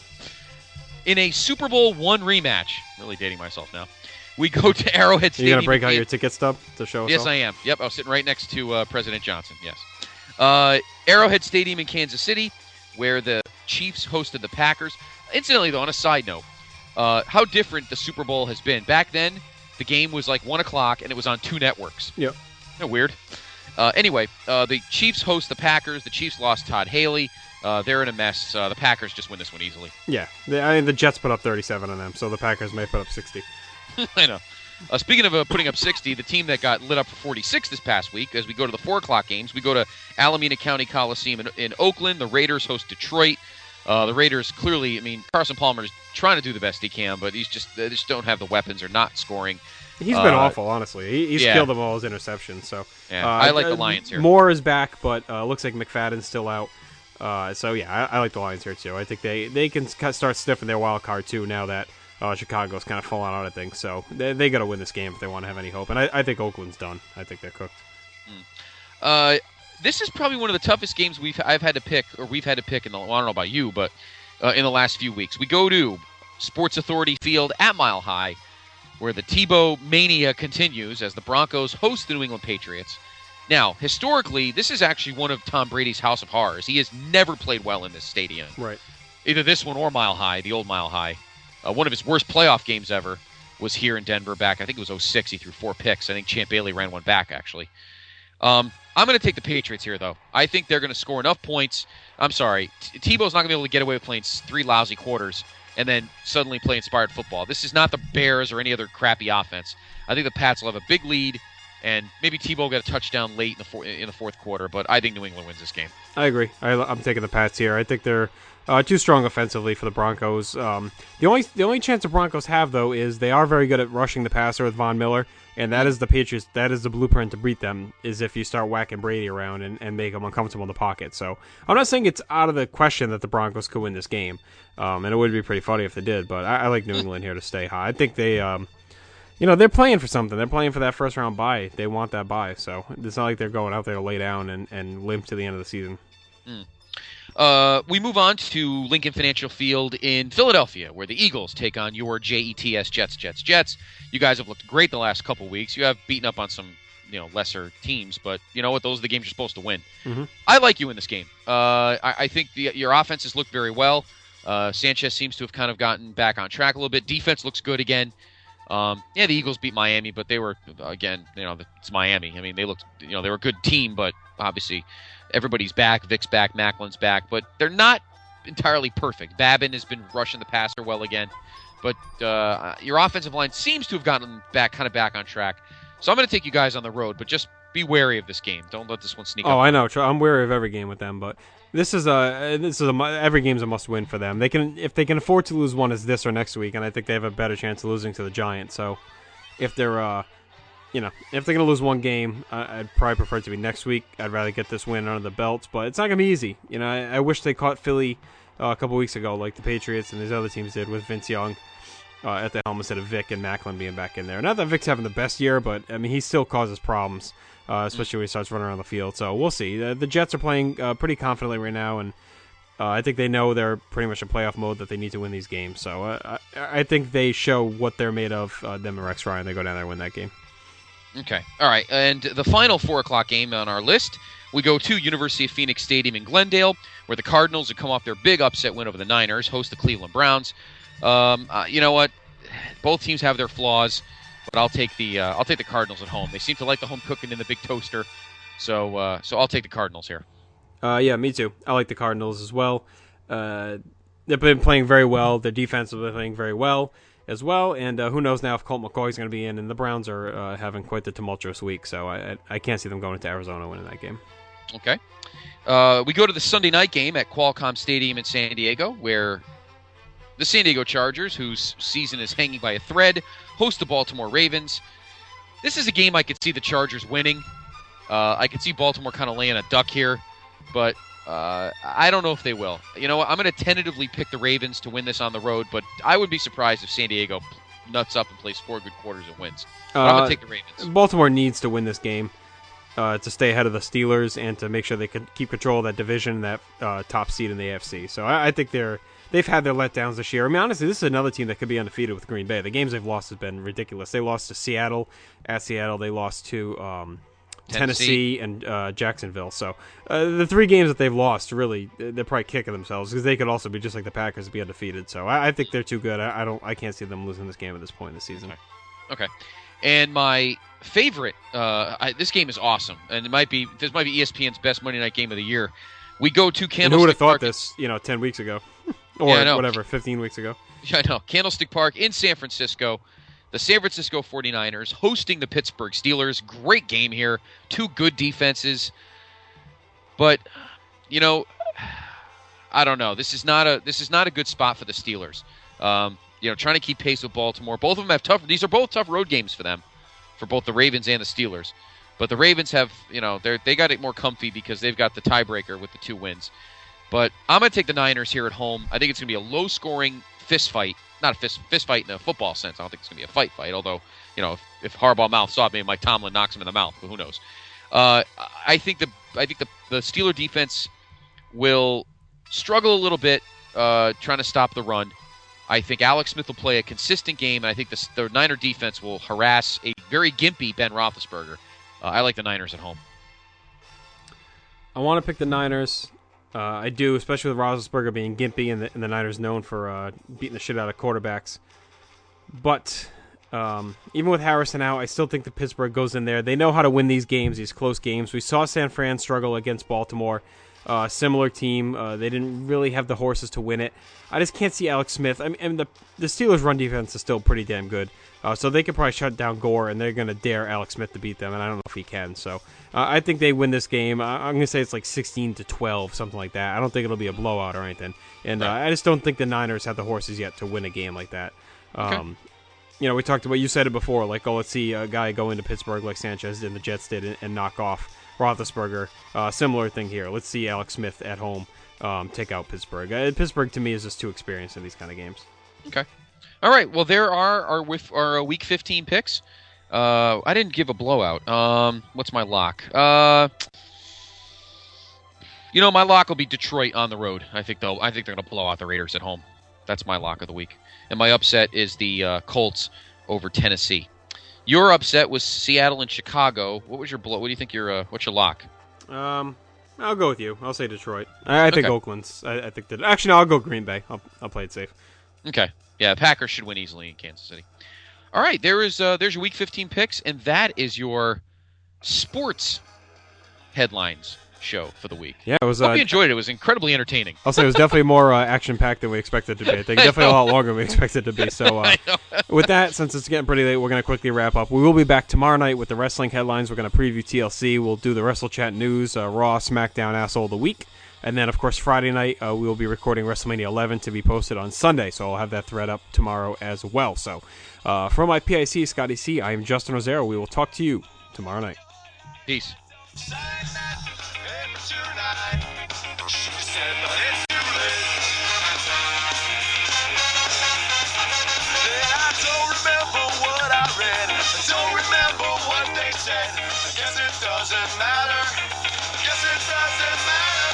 In a Super Bowl one rematch, really dating myself now, we go to Arrowhead Stadium. You going to break out your ticket stub to show us Yes, all? I am. Yep, I was sitting right next to uh, President Johnson, yes. Uh, Arrowhead Stadium in Kansas City, where the Chiefs hosted the Packers. Incidentally, though, on a side note, uh, how different the Super Bowl has been. Back then, the game was like one o'clock, and it was on two networks. Yep. Isn't that weird? Uh, anyway, uh, the Chiefs host the Packers. The Chiefs lost Todd Haley. Uh, they're in a mess. Uh, the Packers just win this one easily. Yeah. The, I mean, the Jets put up thirty-seven on them, so the Packers may put up sixty. I know. Uh, speaking of uh, putting up sixty, the team that got lit up for forty-six this past week, as we go to the four o'clock games, we go to Alameda County Coliseum in, in Oakland. The Raiders host Detroit. Uh, the Raiders clearly, I mean, Carson Palmer is trying to do the best he can, but he's just they just don't have the weapons or not scoring. He's been uh, awful, honestly. He, he's yeah. killed them all his interceptions. So yeah, uh, I like uh, the Lions here. Moore is back, but uh, looks like McFadden's still out. Uh, so yeah, I, I like the Lions here too. I think they, they can start sniffing their wild card too now that uh, Chicago's kind of falling out of things. So they they got to win this game if they want to have any hope. And I, I think Oakland's done. I think they're cooked. Mm. Uh, this is probably one of the toughest games we've I've had to pick, or we've had to pick in the. Well, I don't know about you, but uh, in the last few weeks, we go to Sports Authority Field at Mile High, where the Tebow mania continues as the Broncos host the New England Patriots. Now, historically, this is actually one of Tom Brady's House of Horrors. He has never played well in this stadium. Right. Either this one or Mile High, the old Mile High. Uh, one of his worst playoff games ever was here in Denver back, I think it was oh six. He threw four picks. I think Champ Bailey ran one back, actually. Um, I'm going to take the Patriots here, though. I think they're going to score enough points. I'm sorry. T- Tebow's not going to be able to get away with playing three lousy quarters and then suddenly play inspired football. This is not the Bears or any other crappy offense. I think the Pats will have a big lead, and maybe Tebow will get a touchdown late in the, for- in the fourth quarter, but I think New England wins this game. I agree. I, I'm taking the Pats here. I think they're uh, too strong offensively for the Broncos. Um, the only the only chance the Broncos have, though, is they are very good at rushing the passer with Von Miller, and that is the Patriots. That is the blueprint to beat them, is if you start whacking Brady around and, and make them uncomfortable in the pocket. So I'm not saying it's out of the question that the Broncos could win this game, um, and it would be pretty funny if they did, but I, I like New England here to stay high. I think they... Um, You know, they're playing for something. They're playing for that first-round bye. They want that bye. So it's not like they're going out there to lay down and, and limp to the end of the season. Mm. Uh, we move on to Lincoln Financial Field in Philadelphia, where the Eagles take on your Jets, Jets, Jets, Jets. You guys have looked great the last couple weeks. You have beaten up on some you know lesser teams, but you know what? Those are the games you're supposed to win. Mm-hmm. I like you in this game. Uh, I, I think the, your offenses look very well. Uh, Sanchez seems to have kind of gotten back on track a little bit. Defense looks good again. Um, yeah, the Eagles beat Miami, but they were again, you know, it's Miami. I mean, they looked, you know, they were a good team, but obviously everybody's back. Vic's back, Macklin's back, but they're not entirely perfect. Babin has been rushing the passer well again, but uh, your offensive line seems to have gotten back, kind of back on track. So I'm going to take you guys on the road, but just be wary of this game. Don't let this one sneak up. Oh, I know. I'm wary of every game with them, but this is a this is a every game's a must win for them. They can if they can afford to lose one, as this or next week, and I think they have a better chance of losing to the Giants. So if they're uh, you know, if they're going to lose one game, I, I'd probably prefer it to be next week. I'd rather get this win under the belts, but it's not going to be easy. You know, I, I wish they caught Philly uh, a couple weeks ago, like the Patriots and these other teams did with Vince Young uh, at the helm instead of Vic and Macklin being back in there. Not that Vic's having the best year, but I mean, he still causes problems. Uh, especially when he starts running around the field. So we'll see. Uh, the Jets are playing uh, pretty confidently right now, and uh, I think they know they're pretty much in playoff mode, that they need to win these games. So uh, I, I think they show what they're made of, uh, them and Rex Ryan. They go down there and win that game. Okay. All right. And the final four o'clock game on our list, we go to University of Phoenix Stadium in Glendale, where the Cardinals have come off their big upset win over the Niners, host the Cleveland Browns. Um, uh, you know what? Both teams have their flaws. But I'll take the uh, I'll take the Cardinals at home. They seem to like the home cooking in the big toaster, so uh, so I'll take the Cardinals here. Uh, yeah, me too. I like the Cardinals as well. Uh, they've been playing very well. Their defense has been playing very well as well. And uh, who knows now if Colt McCoy's going to be in? And the Browns are uh, having quite the tumultuous week, so I I can't see them going to Arizona winning that game. Okay. Uh, we go to the Sunday night game at Qualcomm Stadium in San Diego, where the San Diego Chargers, whose season is hanging by a thread, host the Baltimore Ravens. This is a game I could see the Chargers winning. Uh, I could see Baltimore kind of laying a duck here, but uh, I don't know if they will. You know what? I'm going to tentatively pick the Ravens to win this on the road, but I would be surprised if San Diego nuts up and plays four good quarters and wins. But I'm going to take the Ravens. Baltimore needs to win this game uh, to stay ahead of the Steelers and to make sure they can keep control of that division, that uh, top seed in the A F C. So I, I think they're They've had their letdowns this year. I mean, honestly, this is another team that could be undefeated with Green Bay. The games they've lost have been ridiculous. They lost to Seattle at Seattle. They lost to um, Tennessee. Tennessee and uh, Jacksonville. So uh, the three games that they've lost, really, they're probably kicking themselves because they could also be just like the Packers and be undefeated. So I, I think they're too good. I, I don't. I can't see them losing this game at this point in the season. Okay. And my favorite, uh, I, this game is awesome, and it might be this might be E S P N's best Monday night game of the year. We go to Candlestick Park. And who would have thought this, you know, ten weeks ago? Or yeah, whatever, fifteen weeks ago. Yeah, I know. Candlestick Park in San Francisco. The San Francisco forty-niners hosting the Pittsburgh Steelers. Great game here. Two good defenses. But, you know, I don't know. This is not a this is not a good spot for the Steelers. Um, you know, trying to keep pace with Baltimore. Both of them have tough. These are both tough road games for them, for both the Ravens and the Steelers. But the Ravens have, you know, they they got it more comfy because they've got the tiebreaker with the two wins. But I'm going to take the Niners here at home. I think it's going to be a low-scoring fist fight. Not a fist fist fight in a football sense. I don't think it's going to be a fight fight, although, you know, if, if Harbaugh mouths off, maybe Mike Tomlin knocks him in the mouth, but who knows. Uh, I think the I think the, the Steeler defense will struggle a little bit uh, trying to stop the run. I think Alex Smith will play a consistent game, and I think the, the Niner defense will harass a very gimpy Ben Roethlisberger. Uh, I like the Niners at home. I want to pick the Niners. Uh, I do, especially with Roethlisberger being gimpy and the, and the Niners known for uh, beating the shit out of quarterbacks. But um, even with Harrison out, I still think that Pittsburgh goes in there. They know how to win these games, these close games. We saw San Fran struggle against Baltimore. Uh, similar team. Uh, they didn't really have the horses to win it. I just can't see Alex Smith. I mean, I mean the, the Steelers' run defense is still pretty damn good. Uh, so they could probably shut down Gore, and they're going to dare Alex Smith to beat them, and I don't know if he can. So uh, I think they win this game. I, I'm going to say it's like sixteen to twelve, something like that. I don't think it'll be a blowout or anything. And uh, I just don't think the Niners have the horses yet to win a game like that. Um, okay. You know, we talked about, you said it before, like, oh, let's see a guy go into Pittsburgh like Sanchez did and the Jets did and, and knock off Roethlisberger. Uh, similar thing here. Let's see Alex Smith at home um, take out Pittsburgh. Uh, Pittsburgh, to me, is just too experienced in these kind of games. Okay. All right. Well, there are our, with our Week fifteen picks. Uh, I didn't give a blowout. Um, what's my lock? Uh, you know, my lock will be Detroit on the road. I think they'll. I think they're going to blow out the Raiders at home. That's my lock of the week. And my upset is the uh, Colts over Tennessee. Your upset was Seattle and Chicago. What was your blow? What do you think your uh, what's your lock? Um, I'll go with you. I'll say Detroit. I, I think Okay. Oakland's. I, I think that. Actually, no. I'll go Green Bay. I'll I'll play it safe. Okay. Yeah, Packers should win easily in Kansas City. All right, there is uh, there's your Week fifteen picks, and that is your sports headlines show for the week. Yeah, it was. Hope Uh, you enjoyed it. It was incredibly entertaining. I'll say it was definitely more uh, action-packed than we expected it to be. I think I definitely a know. lot longer than we expected it to be. So, uh, I know. with that, since it's getting pretty late, we're going to quickly wrap up. We will be back tomorrow night with the wrestling headlines. We're going to preview T L C. We'll do the Wrestle Chat news, uh, Raw, SmackDown, Asshole of the Week. And then, of course, Friday night, uh, we will be recording WrestleMania eleven to be posted on Sunday. So I'll have that thread up tomorrow as well. So uh, from my P I C, Scotty C, I am Justin Rosero. We will talk to you tomorrow night. Peace. Doesn't matter. Guess it doesn't matter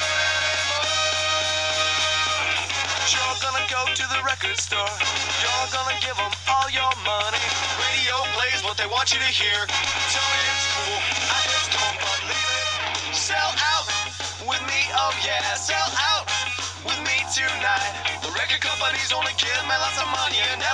anymore. You're gonna go to the record store. You're gonna give them all your money. Radio plays what they want you to hear. Tell me it's cool. I just don't believe it. Sell out with me, oh yeah. Sell out with me tonight. The record companies only give me lots of money and